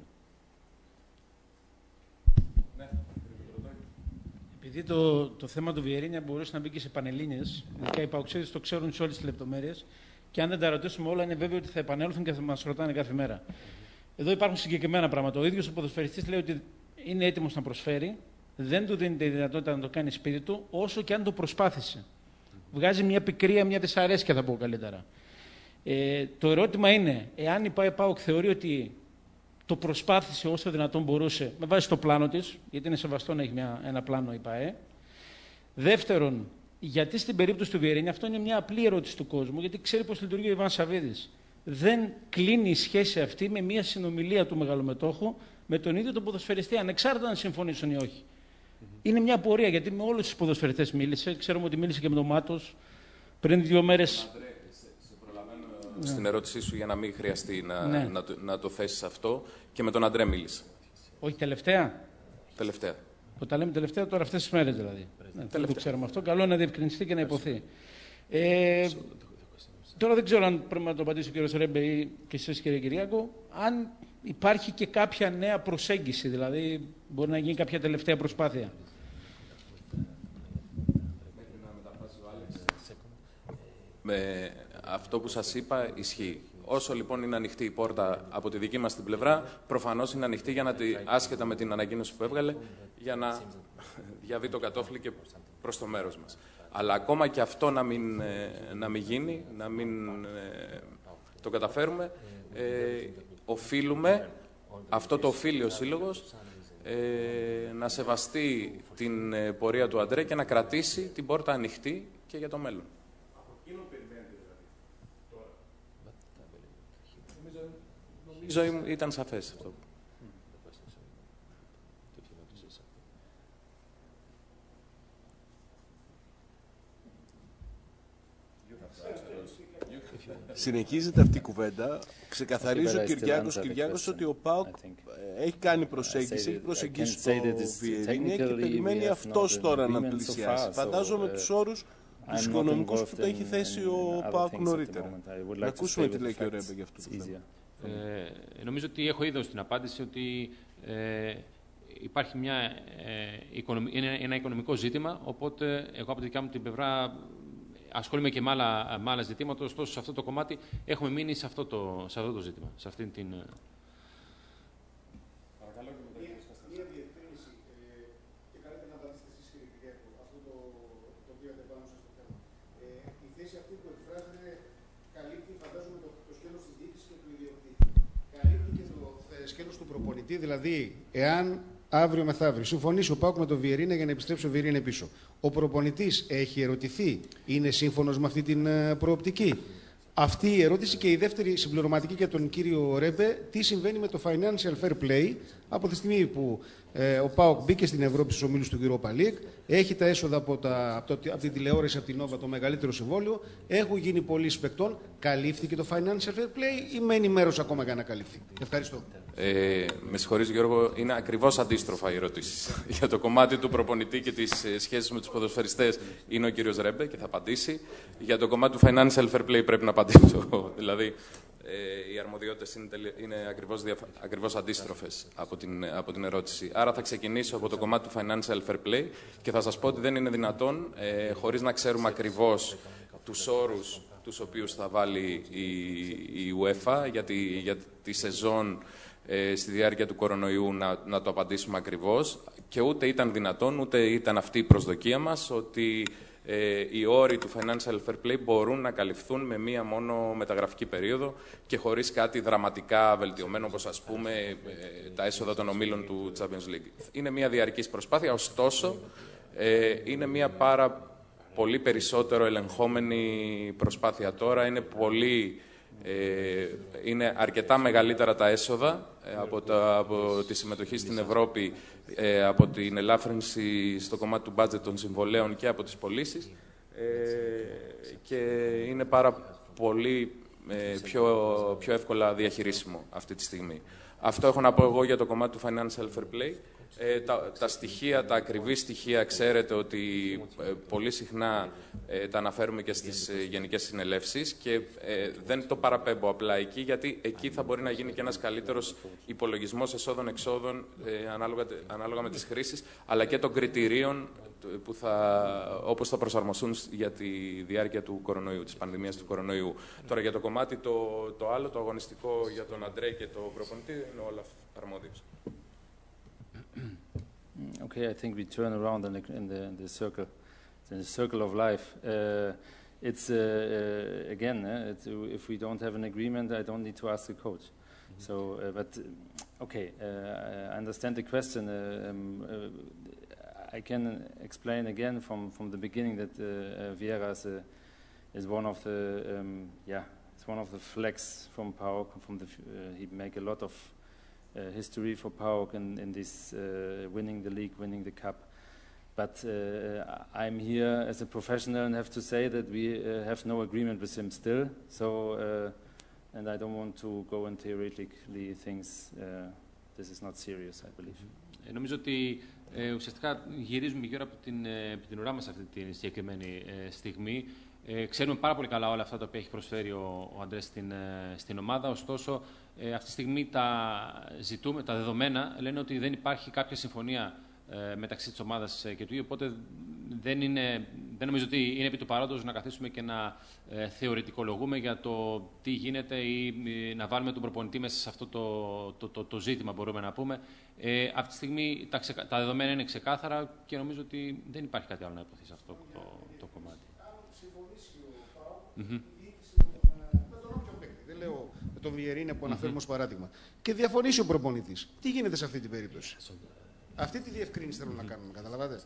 Επειδή το, το θέμα του Βιερίνια μπορούσε να μπει και σε πανελλήνιες, ειδικά οι παοξίδες το ξέρουν σε όλες τις λεπτομέρειες και αν δεν τα ρωτήσουμε όλα είναι βέβαιο ότι θα επανέλθουν και θα μας ρωτάνε κάθε μέρα. Εδώ υπάρχουν συγκεκριμένα πράγματα. Ο ίδιος ο ποδοσφαιριστής λέει ότι είναι έτοιμος να προσφέρει, δεν του δίνει τη δυνατότητα να το κάνει σπίτι του, όσο και αν το προσπάθησε. Βγάζει μια πικρία, μια δυσαρέσκεια, θα πω καλύτερα. Ε, το ερώτημα είναι, εάν η ΠΑΟΚ θεωρεί ότι το προσπάθησε όσο δυνατόν μπορούσε, με βάση το πλάνο της, γιατί είναι σεβαστό να έχει μια, ένα πλάνο η ΠΑΕ. Δεύτερον, Γιατί στην περίπτωση του Βιερίνη, αυτό είναι μια απλή ερώτηση του κόσμου, γιατί ξέρει πώς λειτουργεί ο Ιβάν Σαββίδης. Δεν κλείνει η σχέση αυτή με μια συνομιλία του μεγαλομετόχου με τον ίδιο τον ποδοσφαιριστή, ανεξάρτητα αν συμφωνήσουν ή όχι. Mm-hmm. Είναι μια απορία, γιατί με όλους τους ποδοσφαιριστές μίλησε. Ξέρουμε ότι μίλησε και με τον Μάτος πριν δύο μέρες. Αντρέ, σε, σε προλαβαίνω ναι. στην ερώτησή σου για να μην χρειαστεί να, ναι. να, το, να το θέσεις αυτό. Και με τον Αντρέ μίλησε. Όχι τελευταία. Τελευταία. Που τα λέμε τελευταία τώρα αυτές τις μέρες δηλαδή. Ναι, δεν το ξέρουμε αυτό. Καλό να διευκρινιστεί και να υποθεί. Ε, τώρα δεν ξέρω αν πρέπει να το απαντήσει ο κύριος Ρέμπε ή και εσείς κύριε Κυριάκο, αν υπάρχει και κάποια νέα προσέγγιση, δηλαδή μπορεί να γίνει κάποια τελευταία προσπάθεια. Με αυτό που σας είπα ισχύει. Όσο λοιπόν είναι ανοιχτή η πόρτα από τη δική μας την πλευρά, προφανώς είναι ανοιχτή για να τη, άσχετα με την ανακοίνωση που έβγαλε, για να διαβεί το κατόφλι και προς το μέρος μας. Αλλά ακόμα και αυτό να μην, να μην γίνει, να μην ε, το καταφέρουμε, ε, οφείλουμε, αυτό το οφείλει ο Σύλλογος, ε, να σεβαστεί την πορεία του Αντρέ και να κρατήσει την πόρτα ανοιχτή και για το μέλλον. Νομίζω ήταν σαφές αυτό. Συνεχίζεται αυτή η κουβέντα. Ξεκαθαρίζει ο Κυριάκος, Κυριάκος ότι ο ΠΑΟΚ έχει κάνει προσέγγιση, έχει προσεγγίσει το Βιερίνια και περιμένει αυτός τώρα να πλησιάσει. Φαντάζομαι τους όρους τους οικονομικούς που το έχει θέσει ο ΠΑΟΚ νωρίτερα. Να ακούσουμε τι λέει και ο Ρέμπε για αυτό το θέμα. Ε, νομίζω ότι έχω ήδη την απάντηση ότι ε, υπάρχει μια, ε, οικονομι... ένα οικονομικό ζήτημα, οπότε εγώ από τη δικιά μου την πλευρά ασχολούμαι και με άλλα, με άλλα ζητήματα, ωστόσο σε αυτό το κομμάτι έχουμε μείνει σε αυτό το, σε αυτό το ζήτημα, σε αυτήν την... Παρακαλώ και μετά. Μία διευκρίνηση και καλύτερα να απαντήσετε εσείς κύριε Κυριάκο, αυτό το, το οποίο πάνω σας το θέμα. Ε, η θέση αυτή που εκφράζεται καλύπτει, φαντάζομαι, το, το σκέλος της διοίκησης και του ιδιοκτήτη. Καλύπτει και το σκέλος του προπονητή, δηλαδή, εάν αύριο μεθαύριο συμφωνήσει ο ΠΑΟΚ με τον Βιερίνια για να επιστρέψει ο Βιερίνια πίσω, ο προπονητής έχει ερωτηθεί, είναι σύμφωνος με αυτή την προοπτική? Αυτή η ερώτηση και η δεύτερη συμπληρωματική για τον κύριο Ρέμπε, τι συμβαίνει με το financial fair play από τη στιγμή που ε, ο ΠΑΟΚ μπήκε στην Ευρώπη στους ομίλους του Europa League, έχει τα έσοδα από, τα, από, το, από την τηλεόραση, από την Nova, το μεγαλύτερο συμβόλαιο, έχουν γίνει πωλήσεις παικτών, καλύφθηκε το financial fair play ή μένει μέρος ακόμα για να καλυφθεί? Ευχαριστώ. Ε, με συγχωρείς Γιώργο, είναι ακριβώς αντίστροφα η ερώτηση. Για το κομμάτι του προπονητή και τις σχέσεις με τους ποδοσφαιριστές είναι ο κύριος Ρέμπε και θα απαντήσει. Για το κομμάτι του financial fair play πρέπει να απαντήσω. Δηλαδή, ε, οι αρμοδιότητες είναι, είναι ακριβώς, διαφα... ακριβώς αντίστροφες από την, από την ερώτηση. Άρα θα ξεκινήσω από το κομμάτι του financial fair play και θα σας πω ότι δεν είναι δυνατόν, ε, χωρίς να ξέρουμε ακριβώς τους όρους τους οποίους θα βάλει η, η UEFA για τη, για τη σεζόν ε, στη διάρκεια του κορονοϊού να, να το απαντήσουμε ακριβώς, και ούτε ήταν δυνατόν, ούτε ήταν αυτή η προσδοκία μας ότι ε, οι όροι του financial fair play μπορούν να καλυφθούν με μία μόνο μεταγραφική περίοδο και χωρίς κάτι δραματικά βελτιωμένο, όπως ας πούμε ε, τα έσοδα των ομίλων του Champions League. Είναι μία διαρκής προσπάθεια, ωστόσο ε, είναι μία πάρα πολύ περισσότερο ελεγχόμενη προσπάθεια τώρα. Είναι πολύ... Ε, είναι αρκετά μεγαλύτερα τα έσοδα ε, από, τα, από τη συμμετοχή στην Ευρώπη, ε, από την ελάφρυνση στο κομμάτι του μπάτζετ των συμβολέων και από τις πωλήσεις, ε, και είναι πάρα πολύ ε, πιο, πιο εύκολα διαχειρίσιμο αυτή τη στιγμή. Αυτό έχω να πω εγώ για το κομμάτι του financial fair play. Ε, τα, τα στοιχεία, τα ακριβή στοιχεία, ξέρετε ότι ε, πολύ συχνά ε, τα αναφέρουμε και στις ε, γενικές συνελεύσεις και ε, δεν το παραπέμπω απλά εκεί, γιατί εκεί θα μπορεί να γίνει και ένας καλύτερος υπολογισμός εσόδων-εξόδων ε, ανάλογα, ανάλογα με τις χρήσεις, αλλά και των κριτηρίων που θα, όπως θα προσαρμοστούν για τη διάρκεια του κορονοϊού, της πανδημίας του κορονοϊού. Τώρα για το κομμάτι το, το άλλο, το αγωνιστικό για τον Αντρέ και το προπονητή, είναι όλα αρμόδιος. Okay, I think we turn around in the, in the, in the circle, in the circle of life. Uh, it's uh, uh, again, uh, it's, if we don't have an agreement, I don't need to ask the coach. Mm-hmm. So, uh, but okay, uh, I understand the question. Uh, um, uh, I can explain again from, from the beginning that uh, uh, Vieira is, a, is one of the um, yeah it's one of the flags from PAOK. From the uh, he make a lot of uh, history for PAOK in, in this uh, winning the league, winning the cup. But uh, I'm here as a professional and have to say that we uh, have no agreement with him still. So uh, and I don't want to go in theoretically things. Uh, this is not serious, I believe. Ε, νομίζω ότι ε, ουσιαστικά γυρίζουμε γύρω από την, ε, από την ουρά μας αυτή τη συγκεκριμένη ε, στιγμή. Ε, ξέρουμε πάρα πολύ καλά όλα αυτά τα οποία έχει προσφέρει ο, ο Αντρέ στην, ε, στην ομάδα. Ωστόσο, ε, αυτή τη στιγμή τα ζητούμε, τα δεδομένα λένε ότι δεν υπάρχει κάποια συμφωνία ε, μεταξύ της ομάδας και του ίδιου. Οπότε δεν, είναι, δεν νομίζω ότι είναι επί του παρόντος να καθίσουμε και να ε, θεωρητικολογούμε για το τι γίνεται ή ε, να βάλουμε τον προπονητή μέσα σε αυτό το, το, το, το ζήτημα, μπορούμε να πούμε. Ε, αυτή τη στιγμή τα, ξεκα... τα δεδομένα είναι ξεκάθαρα και νομίζω ότι δεν υπάρχει κάτι άλλο να υποθεί σε αυτό το, το κομμάτι. Mm-hmm. Με τον όποιο παίκτη. Δεν λέω με τον Βιερίνια που αναφέρουμε ως παράδειγμα. Και διαφωνήσει ο προπονητής. Τι γίνεται σε αυτή την περίπτωση? Αυτή τη διευκρίνηση θέλω να κάνουμε, καταλαβαίνετε.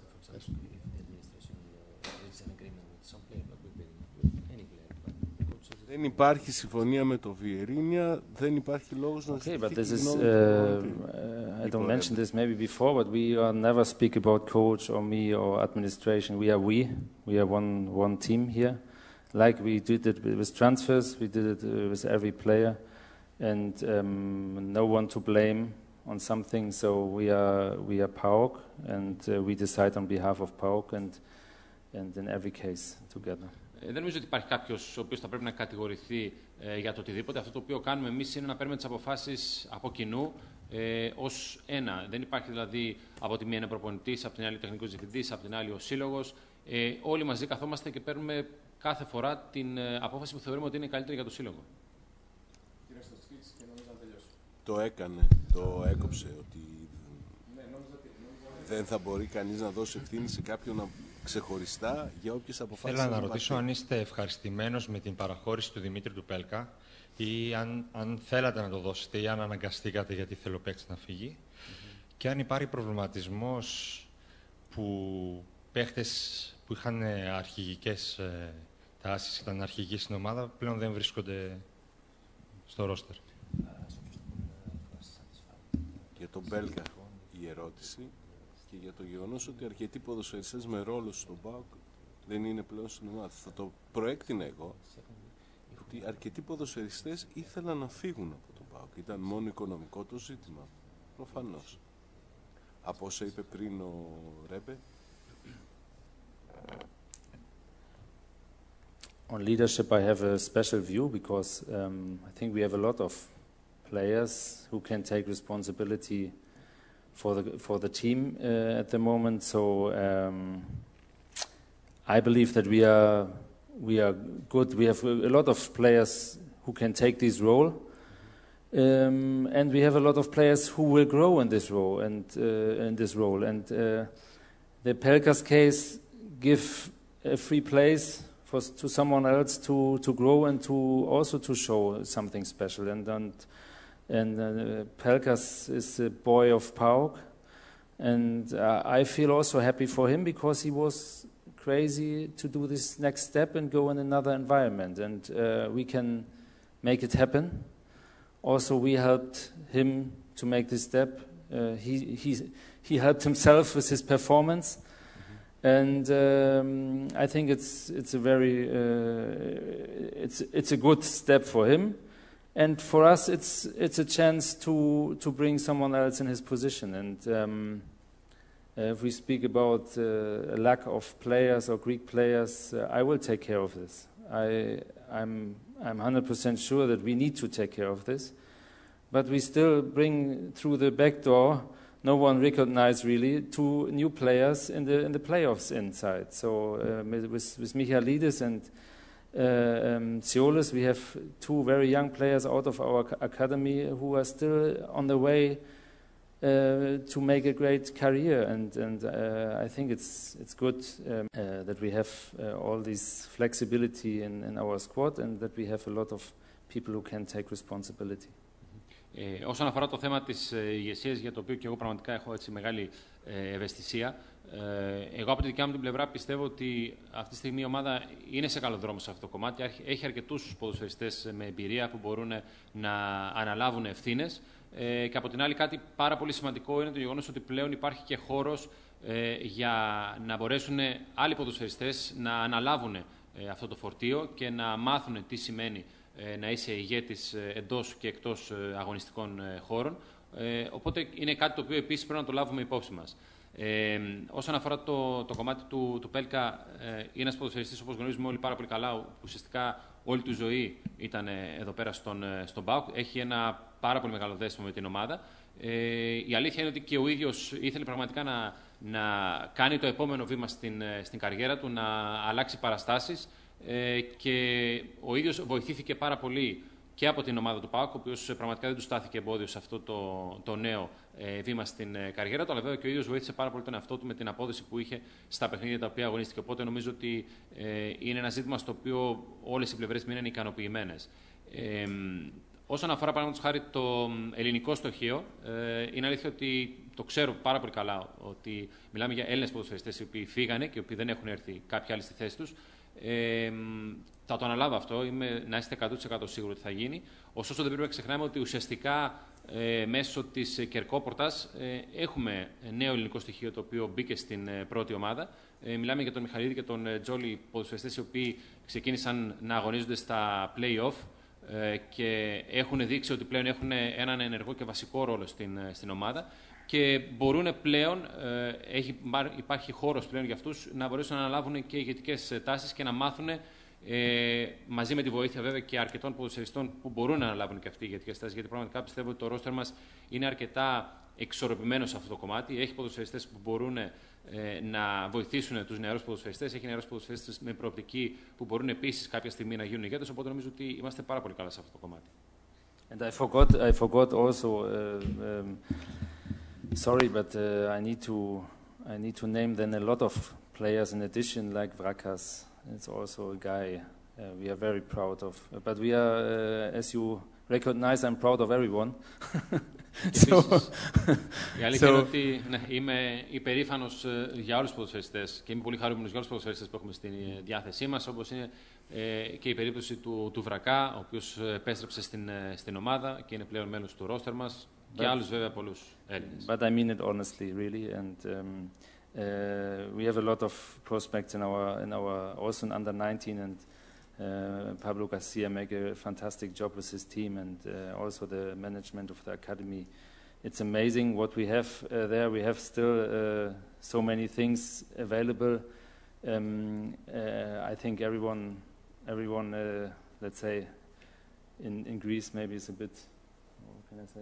Δεν υπάρχει συμφωνία με το Βιερίνια, δεν υπάρχει λόγος να Okay, but this is, uh, uh, I don't mention this maybe before, but we are never speak about coach or me or administration. We are we. We are one one team here. Like we did it with transfers, we did it uh, with every player, and um, no one to blame on something. So we are we are PAOK, and uh, we decide on behalf of PAOK, and and in every case together. Δεν νομίζω ότι υπάρχει κάποιος ο οποίος θα πρέπει να κατηγορηθεί ε, για το οτιδήποτε. Αυτό το οποίο κάνουμε εμείς είναι να παίρνουμε τις αποφάσεις από κοινού ε, ως ένα. Δεν υπάρχει δηλαδή από τη μία είναι προπονητής, από την άλλη τεχνικός διευθυντής, από την άλλη ο σύλλογος. Ε, όλοι μαζί καθόμαστε και παίρνουμε κάθε φορά την ε, απόφαση που θεωρούμε ότι είναι καλύτερη για το σύλλογο. Το έκανε, το έκοψε ότι δεν θα μπορεί κανείς να δώσει ευθύνη σε κάποιον να ξεχωριστά για όποιες αποφάσεις. Θέλω να ρωτήσω αν είστε ευχαριστημένος με την παραχώρηση του Δημήτρη του Πέλκα ή αν, αν θέλατε να το δώσετε ή αν αναγκαστήκατε γιατί θέλω ο παίκτης να φύγει mm-hmm. και αν υπάρχει προβληματισμός που παίκτες που είχαν αρχηγικές ε, τάσεις, ήταν αρχηγοί στην ομάδα, πλέον δεν βρίσκονται στο ρόστερ. Για τον Πέλκα η ερώτηση και για το γεγονός ότι αρκετοί ποδοσφαιριστές με ρόλο στον ΠΑΟΚ δεν είναι πλέον στην ομάδα. Θα το προέκτηνα εγώ ότι αρκετοί ποδοσφαιριστές ήθελαν να φύγουν από τον ΠΑΟΚ. Ήταν μόνο οικονομικό το ζήτημα. Προφανώς. Από όσα είπε πριν ο Ρέμπε. On leadership, I have a special view because um, I think we have a lot of players who can take responsibility for the for the team uh, at the moment. So um, I believe that we are we are good. We have a lot of players who can take this role, um, and we have a lot of players who will grow in this role and uh, in this role. And uh, the Pelkas case give a free place for to someone else to to grow and to also to show something special. And and And uh, Pelkas is a boy of PAOK, and uh, I feel also happy for him because he was crazy to do this next step and go in another environment, and uh, we can make it happen. Also, we helped him to make this step. Uh, he he he helped himself with his performance, mm-hmm. and um, I think it's it's a very uh, it's it's a good step for him. And for us, it's it's a chance to to bring someone else in his position. And um, if we speak about uh, a lack of players or Greek players, uh, I will take care of this. I I'm I'm one hundred percent sure that we need to take care of this, but we still bring through the back door. No one recognized really two new players in the in the playoffs inside. So uh, with with Michailidis and Uh, um, Siolis, we have two very young players out of our academy who are still on the way uh, to make a great career, and and uh, I think it's it's good um, uh, that we have uh, all this flexibility in, in our squad, and that we have a lot of people who can take responsibility. Ε, όσον αφορά το θέμα της ε, ηγεσίας, για το οποίο και εγώ πραγματικά έχω έτσι μεγάλη ε, ευαισθησία. Ε, εγώ από τη δικιά μου την πλευρά πιστεύω ότι αυτή τη στιγμή η ομάδα είναι σε καλό δρόμο σε αυτό το κομμάτι. Έχει αρκετούς ποδοσφαιριστές με εμπειρία που μπορούν να αναλάβουν ευθύνες. Ε, και από την άλλη, κάτι πάρα πολύ σημαντικό είναι το γεγονός ότι πλέον υπάρχει και χώρος ε, για να μπορέσουν άλλοι ποδοσφαιριστές να αναλάβουν ε, αυτό το φορτίο και να μάθουν τι σημαίνει ε, να είσαι ηγέτης ε, εντός και εκτός ε, αγωνιστικών ε, χώρων. Ε, οπότε είναι κάτι το οποίο επίσης πρέπει να το λάβουμε υπόψη μας. Ε, όσον αφορά το, το κομμάτι του, του Πέλκα, ε, είναι ένας ποδοσφαιριστής, όπως γνωρίζουμε όλοι πάρα πολύ καλά, που ουσιαστικά όλη του ζωή ήταν εδώ πέρα στον, στον ΠΑΟΚ. Έχει ένα πάρα πολύ μεγάλο δέσιμο με την ομάδα. Ε, η αλήθεια είναι ότι και ο ίδιος ήθελε πραγματικά να, να κάνει το επόμενο βήμα στην, στην καριέρα του, να αλλάξει παραστάσεις ε, και ο ίδιος βοηθήθηκε πάρα πολύ και από την ομάδα του ΠΑΟΚ, ο οποίος πραγματικά δεν του στάθηκε εμπόδιο σε αυτό το, το νέο ε, βήμα στην ε, καριέρα του, αλλά βέβαια και ο ίδιος βοήθησε πάρα πολύ τον εαυτό του με την απόδοση που είχε στα παιχνίδια τα οποία αγωνίστηκε. Οπότε νομίζω ότι ε, είναι ένα ζήτημα στο οποίο όλες οι πλευρές μείναν ικανοποιημένες. Ε, όσον αφορά, παραδείγματος χάρη, το ελληνικό στοχείο, ε, είναι αλήθεια ότι το ξέρω πάρα πολύ καλά ότι μιλάμε για Έλληνες ποδοσφαιριστές οι οποίοι φύγανε και οι οποίοι δεν έχουν έρθει κάποιοι άλλοι στη θέση τους. Ε, θα το αναλάβω αυτό, είμαι, να είστε εκατό τοις εκατό σίγουροι ότι θα γίνει. Ωστόσο, δεν πρέπει να ξεχνάμε ότι ουσιαστικά ε, μέσω της Κερκόπορτας ε, έχουμε νέο ελληνικό στοιχείο το οποίο μπήκε στην ε, πρώτη ομάδα. Ε, μιλάμε για τον Μιχαλίδη και τον ε, Τζόλι, ποδοσφαιριστές οι οποίοι ξεκίνησαν να αγωνίζονται στα play-off ε, και έχουν δείξει ότι πλέον έχουν έναν ενεργό και βασικό ρόλο στην, ε, στην ομάδα. Και μπορούν πλέον, ε, έχει, υπάρχει χώρος πλέον για αυτούς να μπορέσουν να αναλάβουν και ηγετικές τάσεις και να μάθουν ε, μαζί με τη βοήθεια βέβαια και αρκετών ποδοσφαιριστών που μπορούν να αναλάβουν και αυτοί οι ηγετικές τάσεις. Γιατί πραγματικά πιστεύω ότι το ρόστερ μας είναι αρκετά εξορροπημένο σε αυτό το κομμάτι. Έχει ποδοσφαιριστές που μπορούν ε, να βοηθήσουν τους νεαρούς ποδοσφαιριστές. Έχει νεαρούς ποδοσφαιριστές με προοπτική που μπορούν επίσης κάποια στιγμή να γίνουν ηγέτες. Οπότε νομίζω ότι είμαστε πάρα πολύ καλά σε αυτό το κομμάτι. And I forgot, I forgot also. Uh, um, Sorry, but uh, I need to I need to name then a lot of players in addition, like Vrakas. It's also a guy uh, we are very proud of. But we are, uh, as you recognize, I'm proud of everyone. so, η αλήθεια so, είναι ότι ναι, είμαι υπερήφανος για όλους τους ποδοσφαιριστές και είμαι πολύ χαρούμενος για όλους τους ποδοσφαιριστές που έχουμε στη διάθεσή μας, όπως είναι ε, και η περίπτωση του, του Βρακά, ο οποίος επέστρεψε στην, στην ομάδα και είναι πλέον μέλος του ρόστερ μας. Και άλλους βέβαια πολλούς Έλληνες. But I mean it honestly, really, and um, uh, we have a lot of prospects in our in our also in under nineteen, and uh, Pablo Garcia make a fantastic job with his team, and uh, also the management of the academy. It's amazing what we have uh, there. We have still uh, so many things available. Um, uh, I think everyone, everyone, uh, let's say, in in Greece maybe is a bit. What can I say?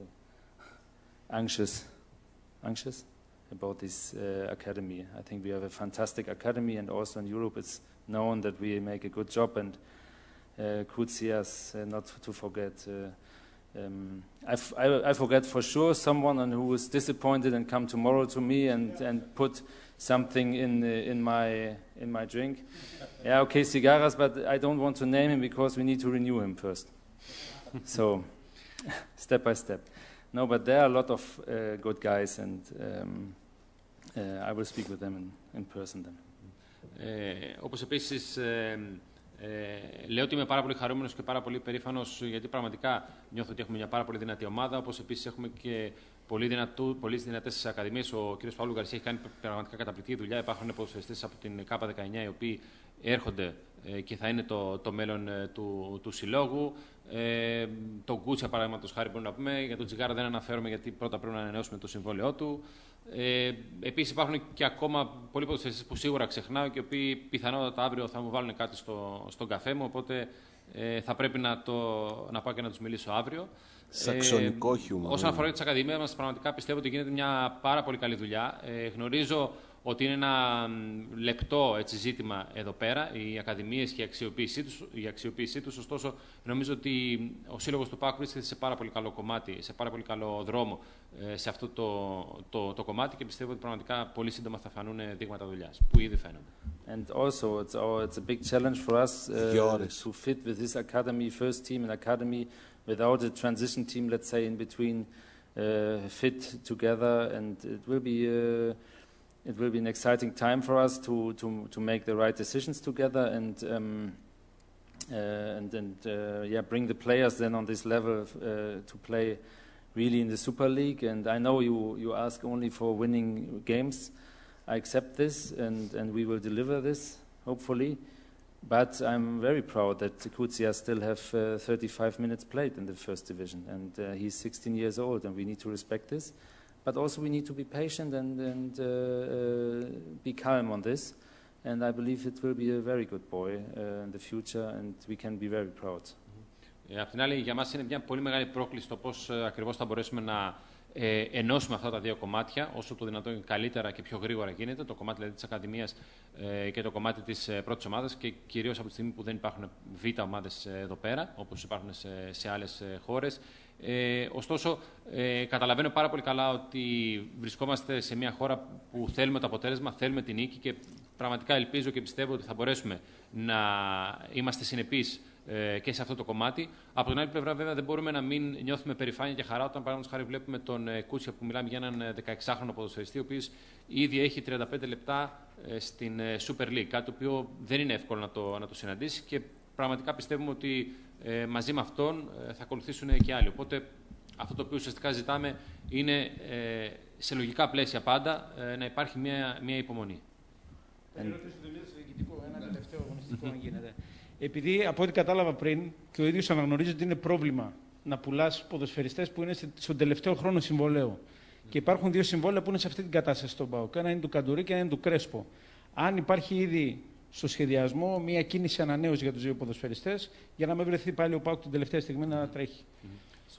Anxious, anxious about this uh, academy. I think we have a fantastic academy, and also in Europe it's known that we make a good job. And uh, Koutsias, uh, not to forget. Uh, um, I, f I, I forget for sure someone who is disappointed and come tomorrow to me and, and put something in uh, in my in my drink. Yeah, okay, cigaras, but I don't want to name him because we need to renew him first. So, step by step. No, but there are a lot of uh, good guys, and um, uh, I will speak with them in, in person then. Ε, όπως επίσης ε, ε, λέω ότι είμαι πάρα πολύ χαρούμενος και πάρα πολύ περήφανος, γιατί πραγματικά νιώθω ότι έχουμε μια πάρα πολύ δυνατή ομάδα, όπως επίσης έχουμε και πολύ, δυνατού, πολύ δυνατές ακαδημίες. Ο κ. Παύλου Γκαρσία έχει κάνει πραγματικά καταπληκτική δουλειά. Υπάρχουν ποδοσφαιριστές από την Κ δεκαεννιά οι οποίοι έρχονται ε, και θα είναι το, το μέλλον ε, του, του συλλόγου. Ε, τον Κούτσια, παραδείγματος χάρη, μπορούμε να πούμε. Για τον Τσιγάρα δεν αναφέρομαι, γιατί πρώτα πρέπει να ανανεώσουμε το συμβόλαιό του. Ε, επίσης υπάρχουν και ακόμα πολλοί ποδοσφαιριστές που σίγουρα ξεχνάω και οι οποίοι πιθανότατα αύριο θα μου βάλουν κάτι στο, στον καφέ μου, οπότε ε, θα πρέπει να, το, να πάω και να τους μιλήσω αύριο. Σαξονικό ε, χιούμορ. Όσον αφορά τις ακαδημίες μας, πραγματικά πιστεύω ότι γίνεται μια πάρα πολύ καλή δουλειά. Ε, γνωρίζω ότι είναι ένα λεπτό έτσι, ζήτημα εδώ πέρα, οι ακαδημίες και η αξιοποίησή τους, η αξιοποίησή τους. Ωστόσο, νομίζω ότι ο Σύλλογος του ΠΑΟΚ βρίσκεται σε πάρα πολύ καλό κομμάτι, σε πάρα πολύ καλό δρόμο σε αυτό το, το, το κομμάτι και πιστεύω ότι πραγματικά πολύ σύντομα θα φανούν δείγματα δουλειάς, που ήδη φαίνονται. And also, it's, our, it's a big challenge for us uh, to fit with this academy, first team and academy, without a transition team, let's say, in between, uh, fit together, and it will be... Uh, it will be an exciting time for us to, to, to make the right decisions together and um, uh, and, and uh, yeah, bring the players then on this level uh, to play really in the Super League. And I know you, you ask only for winning games. I accept this, and, and we will deliver this, hopefully. But I'm very proud that Kutsia still have uh, thirty-five minutes played in the first division, and uh, he's sixteen years old, and we need to respect this. But also we need to be patient and, and uh, uh, be calm on this. And I believe it will be a very good boy uh, in the future, and we can be very proud. Ε, απ' την άλλη, για μας είναι μια πολύ μεγάλη πρόκληση το πώς ε, ακριβώς θα μπορέσουμε να ε, ενώσουμε αυτά τα δύο κομμάτια όσο το δυνατόν καλύτερα και πιο γρήγορα γίνεται, το κομμάτι δηλαδή, της Ακαδημίας ε, και το κομμάτι της ε, πρώτης ομάδας, και κυρίως από τη στιγμή που δεν υπάρχουν β' ομάδες ε, εδώ πέρα, όπως υπάρχουν σε, σε άλλες ε, χώρες. Ε, ωστόσο, ε, καταλαβαίνω πάρα πολύ καλά ότι βρισκόμαστε σε μια χώρα που θέλουμε το αποτέλεσμα, θέλουμε την νίκη, και πραγματικά ελπίζω και πιστεύω ότι θα μπορέσουμε να είμαστε συνεπείς ε, και σε αυτό το κομμάτι. Από την άλλη πλευρά, βέβαια, δεν μπορούμε να μην νιώθουμε περηφάνεια και χαρά όταν, παραδείγματος χάρη, βλέπουμε τον ε, Κούτσια, που μιλάμε για έναν δεκαεξάχρονο ποδοσφαιριστή, ο οποίος ήδη έχει τριάντα πέντε λεπτά ε, στην ε, Super League, κάτι το οποίο δεν είναι εύκολο να το, να το συναντήσει, και πραγματικά πιστεύουμε ότι ε, μαζί με αυτόν ε, θα ακολουθήσουν και άλλοι. Οπότε αυτό το οποίο ουσιαστικά ζητάμε είναι ε, σε λογικά πλαίσια πάντα ε, να υπάρχει μια, μια υπομονή. Ένα τελευταίο αγωνιστικό, αν γίνεται. Επειδή από ό,τι κατάλαβα πριν και ο ίδιος αναγνωρίζει ότι είναι πρόβλημα να πουλάς ποδοσφαιριστές που είναι στον τελευταίο χρόνο συμβολέου. Mm. Και υπάρχουν δύο συμβόλαια που είναι σε αυτή την κατάσταση στον ΠΑΟΚ. Ένα είναι του Καντουρί και ένα είναι του Κρέσπο. Αν υπάρχει ήδη στο σχεδιασμό μια κίνηση ανανέωση για τους δύο ποδοσφαιριστές, για να μην βρεθεί πάλι ο ΠΑΟΚ την τελευταία στιγμή να τρέχει. Mm.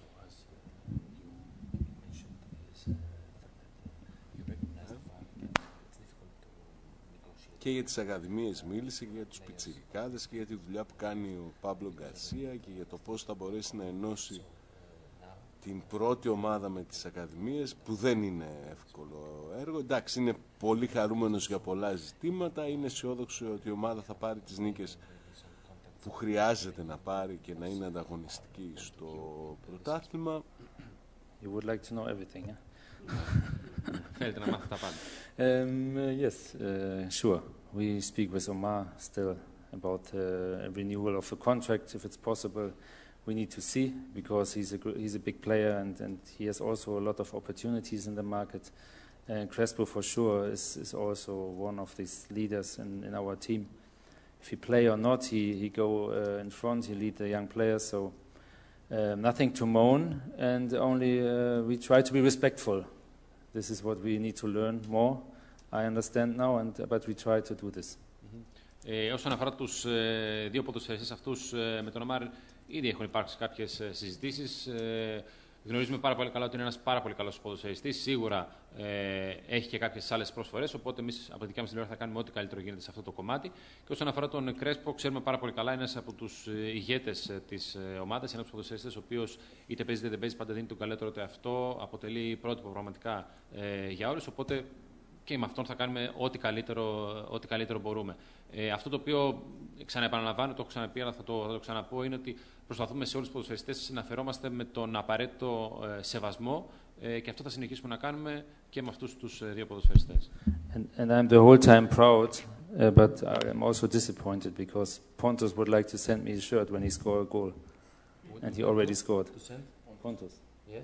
Και για τις ακαδημίες μίλησε, και για τους πιτσιρικάδες, και για τη δουλειά που κάνει ο Πάμπλο Γκαρσία, και για το πώς θα μπορέσει να ενώσει την πρώτη ομάδα με τις ακαδημίες, που δεν είναι εύκολο έργο. Εντάξει, είναι πολύ χαρούμενος για πολλά ζητήματα, είναι αισιόδοξο ότι η ομάδα θα πάρει τις νίκες που χρειάζεται να πάρει και να είναι ανταγωνιστική στο πρωτάθλημα. You would like to know everything, yeah? Θέλετε να μάθετε τα πάντα. Um, uh, yes, uh, sure. We speak with Omar still about uh, a renewal of the contract, if it's possible. We need to see, because he's a he's a big player, and, and he has also a lot of opportunities in the market. And Crespo, for sure, is, is also one of these leaders in, in our team. If he play or not, he he go uh, in front. He lead the young players. So uh, nothing to moan, and only uh, we try to be respectful. This is what we need to learn more. I understand now, and but we try to do this. Ε, όσον αφορά τους ε, δύο ποδοσφαιριστές αυτούς, ε, με τον Ομάρ ήδη έχουν υπάρξει κάποιες ε, συζητήσεις. Ε, γνωρίζουμε πάρα πολύ καλά ότι είναι ένας πάρα πολύ καλός ποδοσφαιριστής. Σίγουρα ε, έχει και κάποιες άλλες προσφορές, οπότε εμείς από τη δικιά μας τηλεόραση θα κάνουμε ό,τι καλύτερο γίνεται σε αυτό το κομμάτι. Και όσον αφορά τον Κρέσπο, ξέρουμε πάρα πολύ καλά, είναι ένας από τους ηγέτες ε, της ε, ομάδας, ένας από τους ποδοσφαιριστές, ο οποίος είτε παίζει είτε δεν παίζει, πάντα δίνει τον καλύτερο του εαυτό, αποτελεί πρότυπο πραγματικά ε, για όλους. Οπότε και με αυτόν θα κάνουμε ό,τι καλύτερο, ό,τι καλύτερο μπορούμε. Ε, αυτό το οποίο ξαναεπαναλαμβάνω, το έχω ξαναπεί, αλλά θα το, θα το ξαναπώ, είναι ότι προσπαθούμε σε όλους τους ποδοσφαιριστές να φερόμαστε με τον απαραίτητο ε, σεβασμό, ε, και αυτό θα συνεχίσουμε να κάνουμε και με αυτούς τους ε, δύο ποδοσφαιριστές. And, and I'm the whole time proud, uh, but I'm also disappointed because Pontus would like to send me a shirt when he scored a goal, and he already scored. To send Pontus. Yes.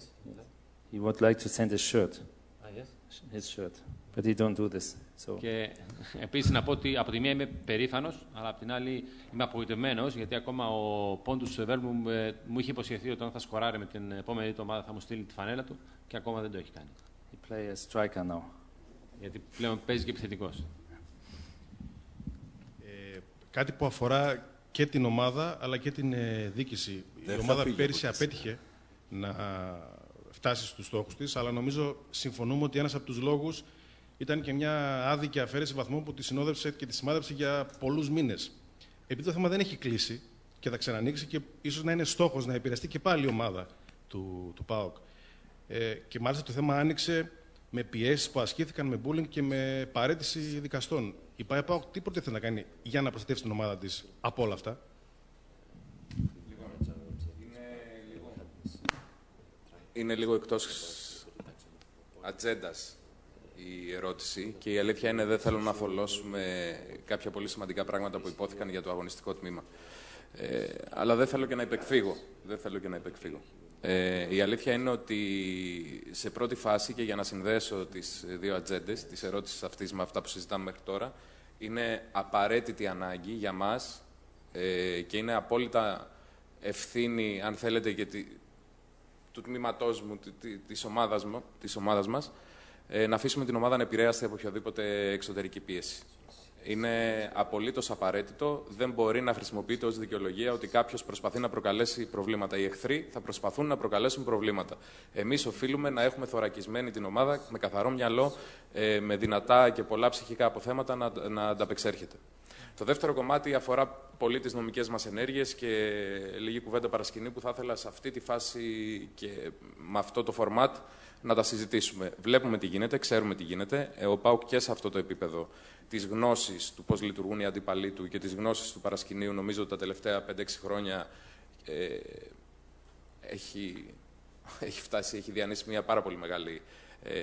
He would like to send a shirt. Ah, yes. His shirt. But he don't do this. So. Και επίσης να πω ότι από τη μία είμαι περήφανος, αλλά από την άλλη είμαι απογοητευμένος, γιατί ακόμα ο Πόντους Σεβέρμου μου είχε υποσχεθεί ότι όταν θα σκοράρει με την επόμενη του ομάδα θα μου στείλει τη φανέλα του, και ακόμα δεν το έχει κάνει. He play a striker now. Γιατί πλέον παίζει και επιθετικός. Ε, κάτι που αφορά και την ομάδα αλλά και την ε, διοίκηση. Δεν η ομάδα πέρυσι απέτυχε να φτάσει στους στόχους της, αλλά νομίζω συμφωνούμε ότι ένας από τους λόγους ήταν και μια άδικη αφαίρεση βαθμών που τη συνόδευσε και τη σημάδεψε για πολλούς μήνες. Επειδή το θέμα δεν έχει κλείσει και θα ξανανοίξει, και ίσως να είναι στόχος να επηρεαστεί και πάλι η ομάδα του, του ΠΑΟΚ. Ε, και μάλιστα το θέμα άνοιξε με πιέσεις που ασκήθηκαν, με bullying και με παραίτηση δικαστών. Η ΠΑΟΚ τι προτίθεται να κάνει για να προστατεύσει την ομάδα της από όλα αυτά? Είναι λίγο εκτός ατζέντας η ερώτηση και η αλήθεια είναι δεν θέλω να θολώσουμε κάποια πολύ σημαντικά πράγματα που υπόθηκαν για το αγωνιστικό τμήμα. Ε, αλλά δεν θέλω και να υπεκφύγω. Δεν θέλω και να υπεκφύγω. Ε, η αλήθεια είναι ότι σε πρώτη φάση, και για να συνδέσω τις δύο ατζέντες της ερώτησης αυτής με αυτά που συζητάμε μέχρι τώρα, είναι απαραίτητη ανάγκη για μας ε, και είναι απόλυτα ευθύνη, αν θέλετε, και τη, του τμήματός μου, τη, της, ομάδας μου, της ομάδας μας, ε, να αφήσουμε την ομάδα να επηρέαστεί από οποιαδήποτε εξωτερική πίεση. Είναι απολύτως απαραίτητο. Δεν μπορεί να χρησιμοποιείται ως δικαιολογία ότι κάποιος προσπαθεί να προκαλέσει προβλήματα. Οι εχθροί θα προσπαθούν να προκαλέσουν προβλήματα. Εμείς οφείλουμε να έχουμε θωρακισμένη την ομάδα με καθαρό μυαλό, ε, με δυνατά και πολλά ψυχικά αποθέματα να, να ανταπεξέρχεται. Το δεύτερο κομμάτι αφορά πολύ τις νομικές μας ενέργειες και λίγη κουβέντα παρασκηνή που θα ήθελα σε αυτή τη φάση και με αυτό το format να τα συζητήσουμε. Βλέπουμε τι γίνεται, ξέρουμε τι γίνεται. Ο ΠΑΟΚ και σε αυτό το επίπεδο της γνώσης του πώς λειτουργούν οι αντίπαλοι του και της γνώσης του παρασκηνίου, νομίζω ότι τα τελευταία πέντε έξι χρόνια ε, έχει, έχει φτάσει, έχει διανύσει μια πάρα πολύ μεγάλη ε,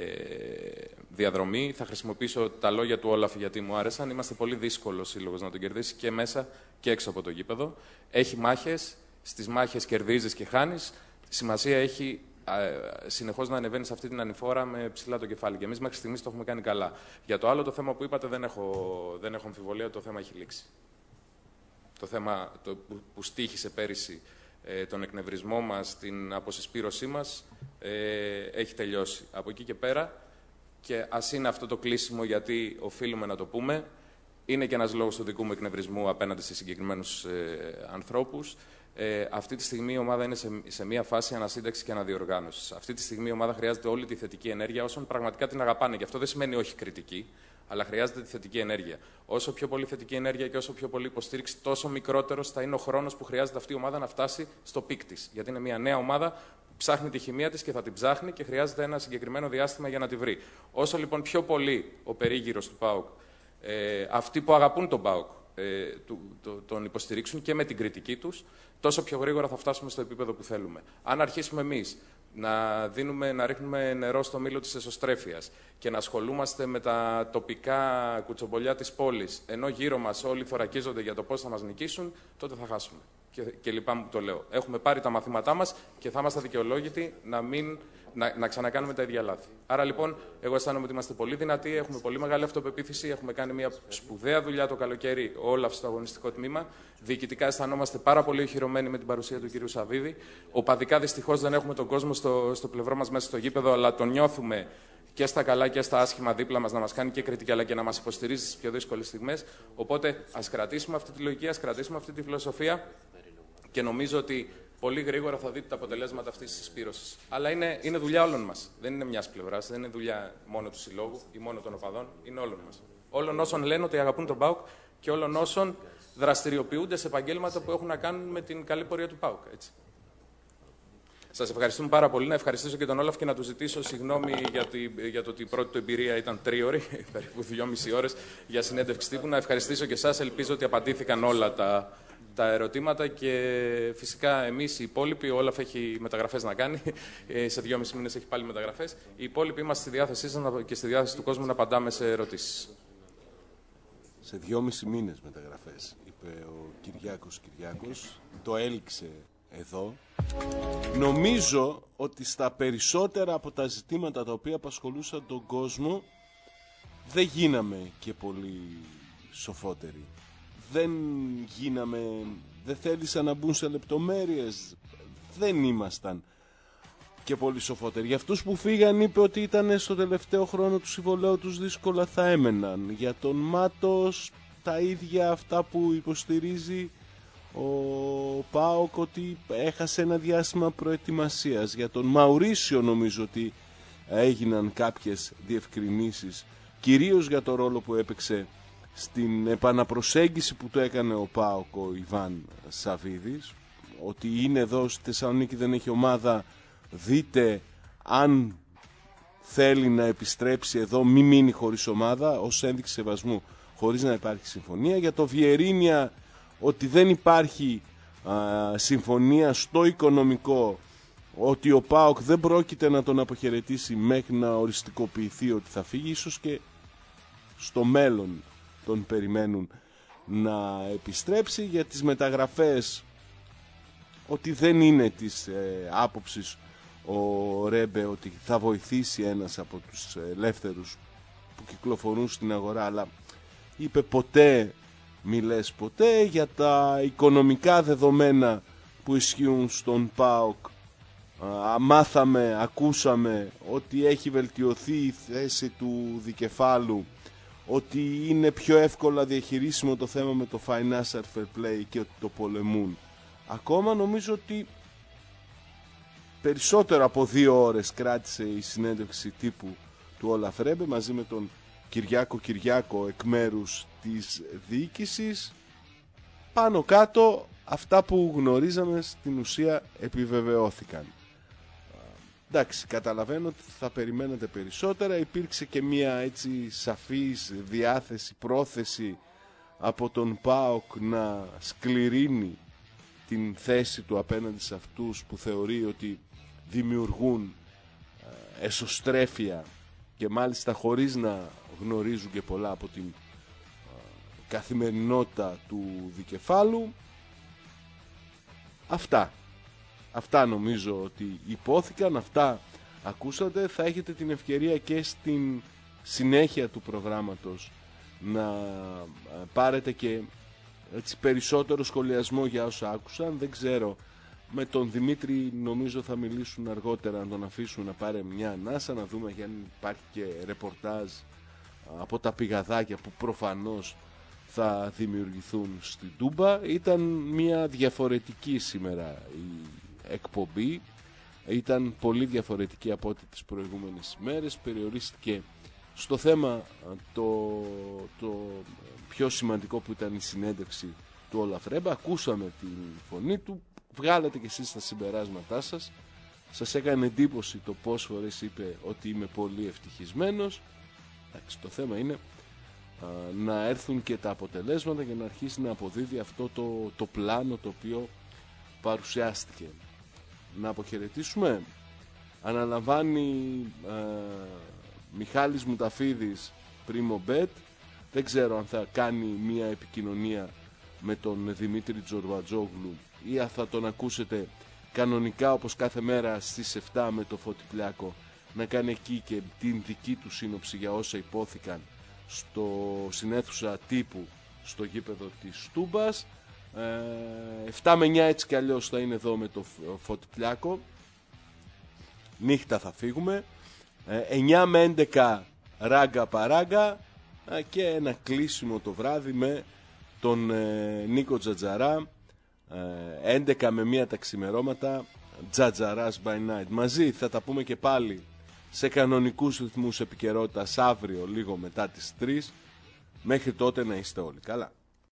διαδρομή. Θα χρησιμοποιήσω τα λόγια του Όλαφ γιατί μου άρεσαν. Είμαστε πολύ δύσκολος σύλλογος να τον κερδίσει και μέσα και έξω από το γήπεδο. Έχει μάχες, στις μάχες κερδίζεις και χάνεις. Σημασία έχει συνεχώς να ανεβαίνει σε αυτή την ανηφόρα με ψηλά το κεφάλι. Και εμείς μέχρι στιγμής το έχουμε κάνει καλά. Για το άλλο το θέμα που είπατε δεν έχω, δεν έχω αμφιβολία ότι το θέμα έχει λήξει. Το θέμα το που, που στοίχησε πέρυσι ε, τον εκνευρισμό μας, την αποσυσπήρωσή μας, ε, έχει τελειώσει. Από εκεί και πέρα, και ας είναι αυτό το κλείσιμο γιατί οφείλουμε να το πούμε, είναι και ένας λόγος του δικού μου εκνευρισμού απέναντι σε συγκεκριμένους ε, ανθρώπους. Ε, αυτή τη στιγμή η ομάδα είναι σε, σε μια φάση ανασύνταξης και αναδιοργάνωσης. Αυτή τη στιγμή η ομάδα χρειάζεται όλη τη θετική ενέργεια όσων πραγματικά την αγαπάνε. Και αυτό δεν σημαίνει όχι κριτική, αλλά χρειάζεται τη θετική ενέργεια. Όσο πιο πολύ θετική ενέργεια και όσο πιο πολύ υποστήριξη, τόσο μικρότερος θα είναι ο χρόνος που χρειάζεται αυτή η ομάδα να φτάσει στο πικ της. Γιατί είναι μια νέα ομάδα που ψάχνει τη χημεία της και θα την ψάχνει και χρειάζεται ένα συγκεκριμένο διάστημα για να τη βρει. Όσο λοιπόν πιο πολύ ο περίγυρος του ΠΑΟΚ, ε, αυτοί που αγαπούν τον ΠΑΟΚ, ε, του, το, τον υποστηρίξουν και με την κριτική τους, τόσο πιο γρήγορα θα φτάσουμε στο επίπεδο που θέλουμε. Αν αρχίσουμε εμείς να, δίνουμε, να ρίχνουμε νερό στο μήλο της εσωστρέφειας και να ασχολούμαστε με τα τοπικά κουτσομπολιά της πόλης, ενώ γύρω μας όλοι θωρακίζονται για το πώς θα μας νικήσουν, τότε θα χάσουμε. Και, και λυπάμαι που το λέω. Έχουμε πάρει τα μαθήματά μας και θα είμαστε δικαιολόγητοι να, μην, να, να ξανακάνουμε τα ίδια λάθη. Άρα λοιπόν, εγώ αισθάνομαι ότι είμαστε πολύ δυνατοί, έχουμε πολύ μεγάλη αυτοπεποίθηση, έχουμε κάνει μια σπουδαία δουλειά το καλοκαίρι, όλα στο αγωνιστικό τμήμα. Διοικητικά αισθανόμαστε πάρα πολύ οχυρωμένοι με την παρουσία του κ. Σαββίδη. Οπαδικά δυστυχώς δεν έχουμε τον κόσμο στο, στο πλευρό μας μέσα στο γήπεδο, αλλά τον νιώθουμε και στα καλά και στα άσχημα δίπλα μας, να μας κάνει και κριτική αλλά και να μας υποστηρίζει στις πιο δύσκολες στιγμές. Οπότε ας κρατήσουμε αυτή τη λογική, ας κρατήσουμε αυτή τη φιλοσοφία και νομίζω ότι πολύ γρήγορα θα δείτε τα αποτελέσματα αυτής της συσπήρωσης. Αλλά είναι, είναι δουλειά όλων μας. Δεν είναι μιας πλευράς, δεν είναι δουλειά μόνο του συλλόγου ή μόνο των οπαδών, είναι όλων μας. Όλων όσων λένε ότι αγαπούν τον ΠΑΟΚ και όλων όσων δραστηριοποιούνται σε επαγγέλματα που έχουν να κάνουν με την καλή πορεία του ΠΑΟΚ. Έτσι. Σας ευχαριστούμε πάρα πολύ. Να ευχαριστήσω και τον Όλαφ και να του ζητήσω συγγνώμη για, τη, για το ότι η πρώτη του εμπειρία ήταν τρίωρη, περίπου δυόμιση ώρες για συνέντευξη τύπου. Να ευχαριστήσω και εσάς. Ελπίζω ότι απαντήθηκαν όλα τα, τα ερωτήματα και φυσικά εμείς οι υπόλοιποι, ο Όλαφ έχει μεταγραφές να κάνει. Σε δυόμισι μήνες έχει πάλι μεταγραφές. Οι υπόλοιποι είμαστε στη διάθεσή σας και στη διάθεση του κόσμου να απαντάμε σε ερωτήσεις. Σε δυόμισι μήνες μεταγραφές, είπε ο Κυριάκος Κυριάκος. Το έληξε εδώ. Νομίζω ότι στα περισσότερα από τα ζητήματα τα οποία απασχολούσαν τον κόσμο δεν γίναμε και πολύ σοφότεροι. Δεν γίναμε, δεν θέλησαν να μπουν σε λεπτομέρειες. Δεν ήμασταν και πολύ σοφότεροι. Για αυτούς που φύγαν είπε ότι ήταν στο τελευταίο χρόνο του συμβολέου τους, δύσκολα θα έμεναν. Για τον Μάτος τα ίδια αυτά που υποστηρίζει ο ΠΑΟΚ, ότι έχασε ένα διάστημα προετοιμασίας. Για τον Μαουρίσιο νομίζω ότι έγιναν κάποιες διευκρινήσεις, κυρίως για το ρόλο που έπαιξε στην επαναπροσέγγιση που το έκανε ο ΠΑΟΚ ο Ιβάν Σαββίδης, ότι είναι εδώ στη Θεσσαλονίκη, δεν έχει ομάδα, δείτε αν θέλει να επιστρέψει εδώ, μη μείνει χωρίς ομάδα, ως ένδειξη σεβασμού, χωρίς να υπάρχει συμφωνία. Για το Βιερίνια, ότι δεν υπάρχει α, συμφωνία στο οικονομικό ότι ο ΠΑΟΚ δεν πρόκειται να τον αποχαιρετήσει μέχρι να οριστικοποιηθεί ότι θα φύγει. Ίσως και στο μέλλον τον περιμένουν να επιστρέψει. Για τις μεταγραφές, ότι δεν είναι της ε, άποψης ο Ρέμπε ότι θα βοηθήσει ένας από τους ελεύθερους που κυκλοφορούν στην αγορά, αλλά είπε ποτέ μη λες ποτέ. Για τα οικονομικά δεδομένα που ισχύουν στον ΠΑΟΚ, α, μάθαμε, ακούσαμε ότι έχει βελτιωθεί η θέση του δικεφάλου, ότι είναι πιο εύκολα διαχειρίσιμο το θέμα με το financial fair play και ότι το πολεμούν. Ακόμα νομίζω ότι περισσότερο από δύο ώρες κράτησε η συνέντευξη τύπου του Όλαφ Ρέμπε μαζί με τον Κυριάκο Κυριάκο εκ μέρους της διοίκησης. Πάνω κάτω αυτά που γνωρίζαμε στην ουσία επιβεβαιώθηκαν. Εντάξει, καταλαβαίνω ότι θα περιμένετε περισσότερα. Υπήρξε και μια έτσι σαφής διάθεση, πρόθεση από τον ΠΑΟΚ να σκληρύνει την θέση του απέναντι σε αυτούς που θεωρεί ότι δημιουργούν εσωστρέφεια και μάλιστα χωρίς να γνωρίζουν και πολλά από την καθημερινότητα του δικεφάλου. Αυτά. Αυτά νομίζω ότι υπόθηκαν, αυτά ακούσατε. Θα έχετε την ευκαιρία και στην συνέχεια του προγράμματος να πάρετε και έτσι περισσότερο σχολιασμό για όσα άκουσαν. Δεν ξέρω, με τον Δημήτρη νομίζω θα μιλήσουν αργότερα, να τον αφήσουν να πάρει μια ανάσα, να δούμε αν υπάρχει και ρεπορτάζ από τα πηγαδάκια που προφανώς θα δημιουργηθούν στην Τούμπα. Ήταν μια διαφορετική σήμερα η εκπομπή, ήταν πολύ διαφορετική από ό,τι τις προηγούμενες ημέρες. Περιορίστηκε στο θέμα το, το πιο σημαντικό που ήταν η συνέντευξη του Όλαφ Ρέμπε. Ακούσαμε την φωνή του, βγάλατε και εσείς τα συμπεράσματά σας. Σας έκανε εντύπωση το πόσες φορές είπε ότι είμαι πολύ ευτυχισμένος. Εντάξει, το θέμα είναι α, να έρθουν και τα αποτελέσματα για να αρχίσει να αποδίδει αυτό το, το πλάνο το οποίο παρουσιάστηκε. Να αποχαιρετήσουμε. Αναλαμβάνει α, Μιχάλης Μουταφίδης Πρίμο Bet. Δεν ξέρω αν θα κάνει μια επικοινωνία με τον Δημήτρη Τζορβατζόγλου ή αν θα τον ακούσετε κανονικά όπως κάθε μέρα στις επτά με το Φώτη Πλιάκο να κάνει εκεί και την δική του σύνοψη για όσα υπόθηκαν στο συναίθουσα τύπου στο γήπεδο της Τούμπας. ε, επτά με εννιά έτσι κι αλλιώς θα είναι εδώ με το Φώτη Πλιάκο. Νύχτα θα φύγουμε. ε, εννιά με έντεκα ράγκα παράγκα ε, και ένα κλείσιμο το βράδυ με τον ε, Νίκο Τζατζαρά. ε, έντεκα με μία τα ξημερώματα, Τζατζαράς by night. Μαζί θα τα πούμε και πάλι σε κανονικούς ρυθμούς επικαιρότητας αύριο λίγο μετά τις τρεις. Μέχρι τότε να είστε όλοι καλά.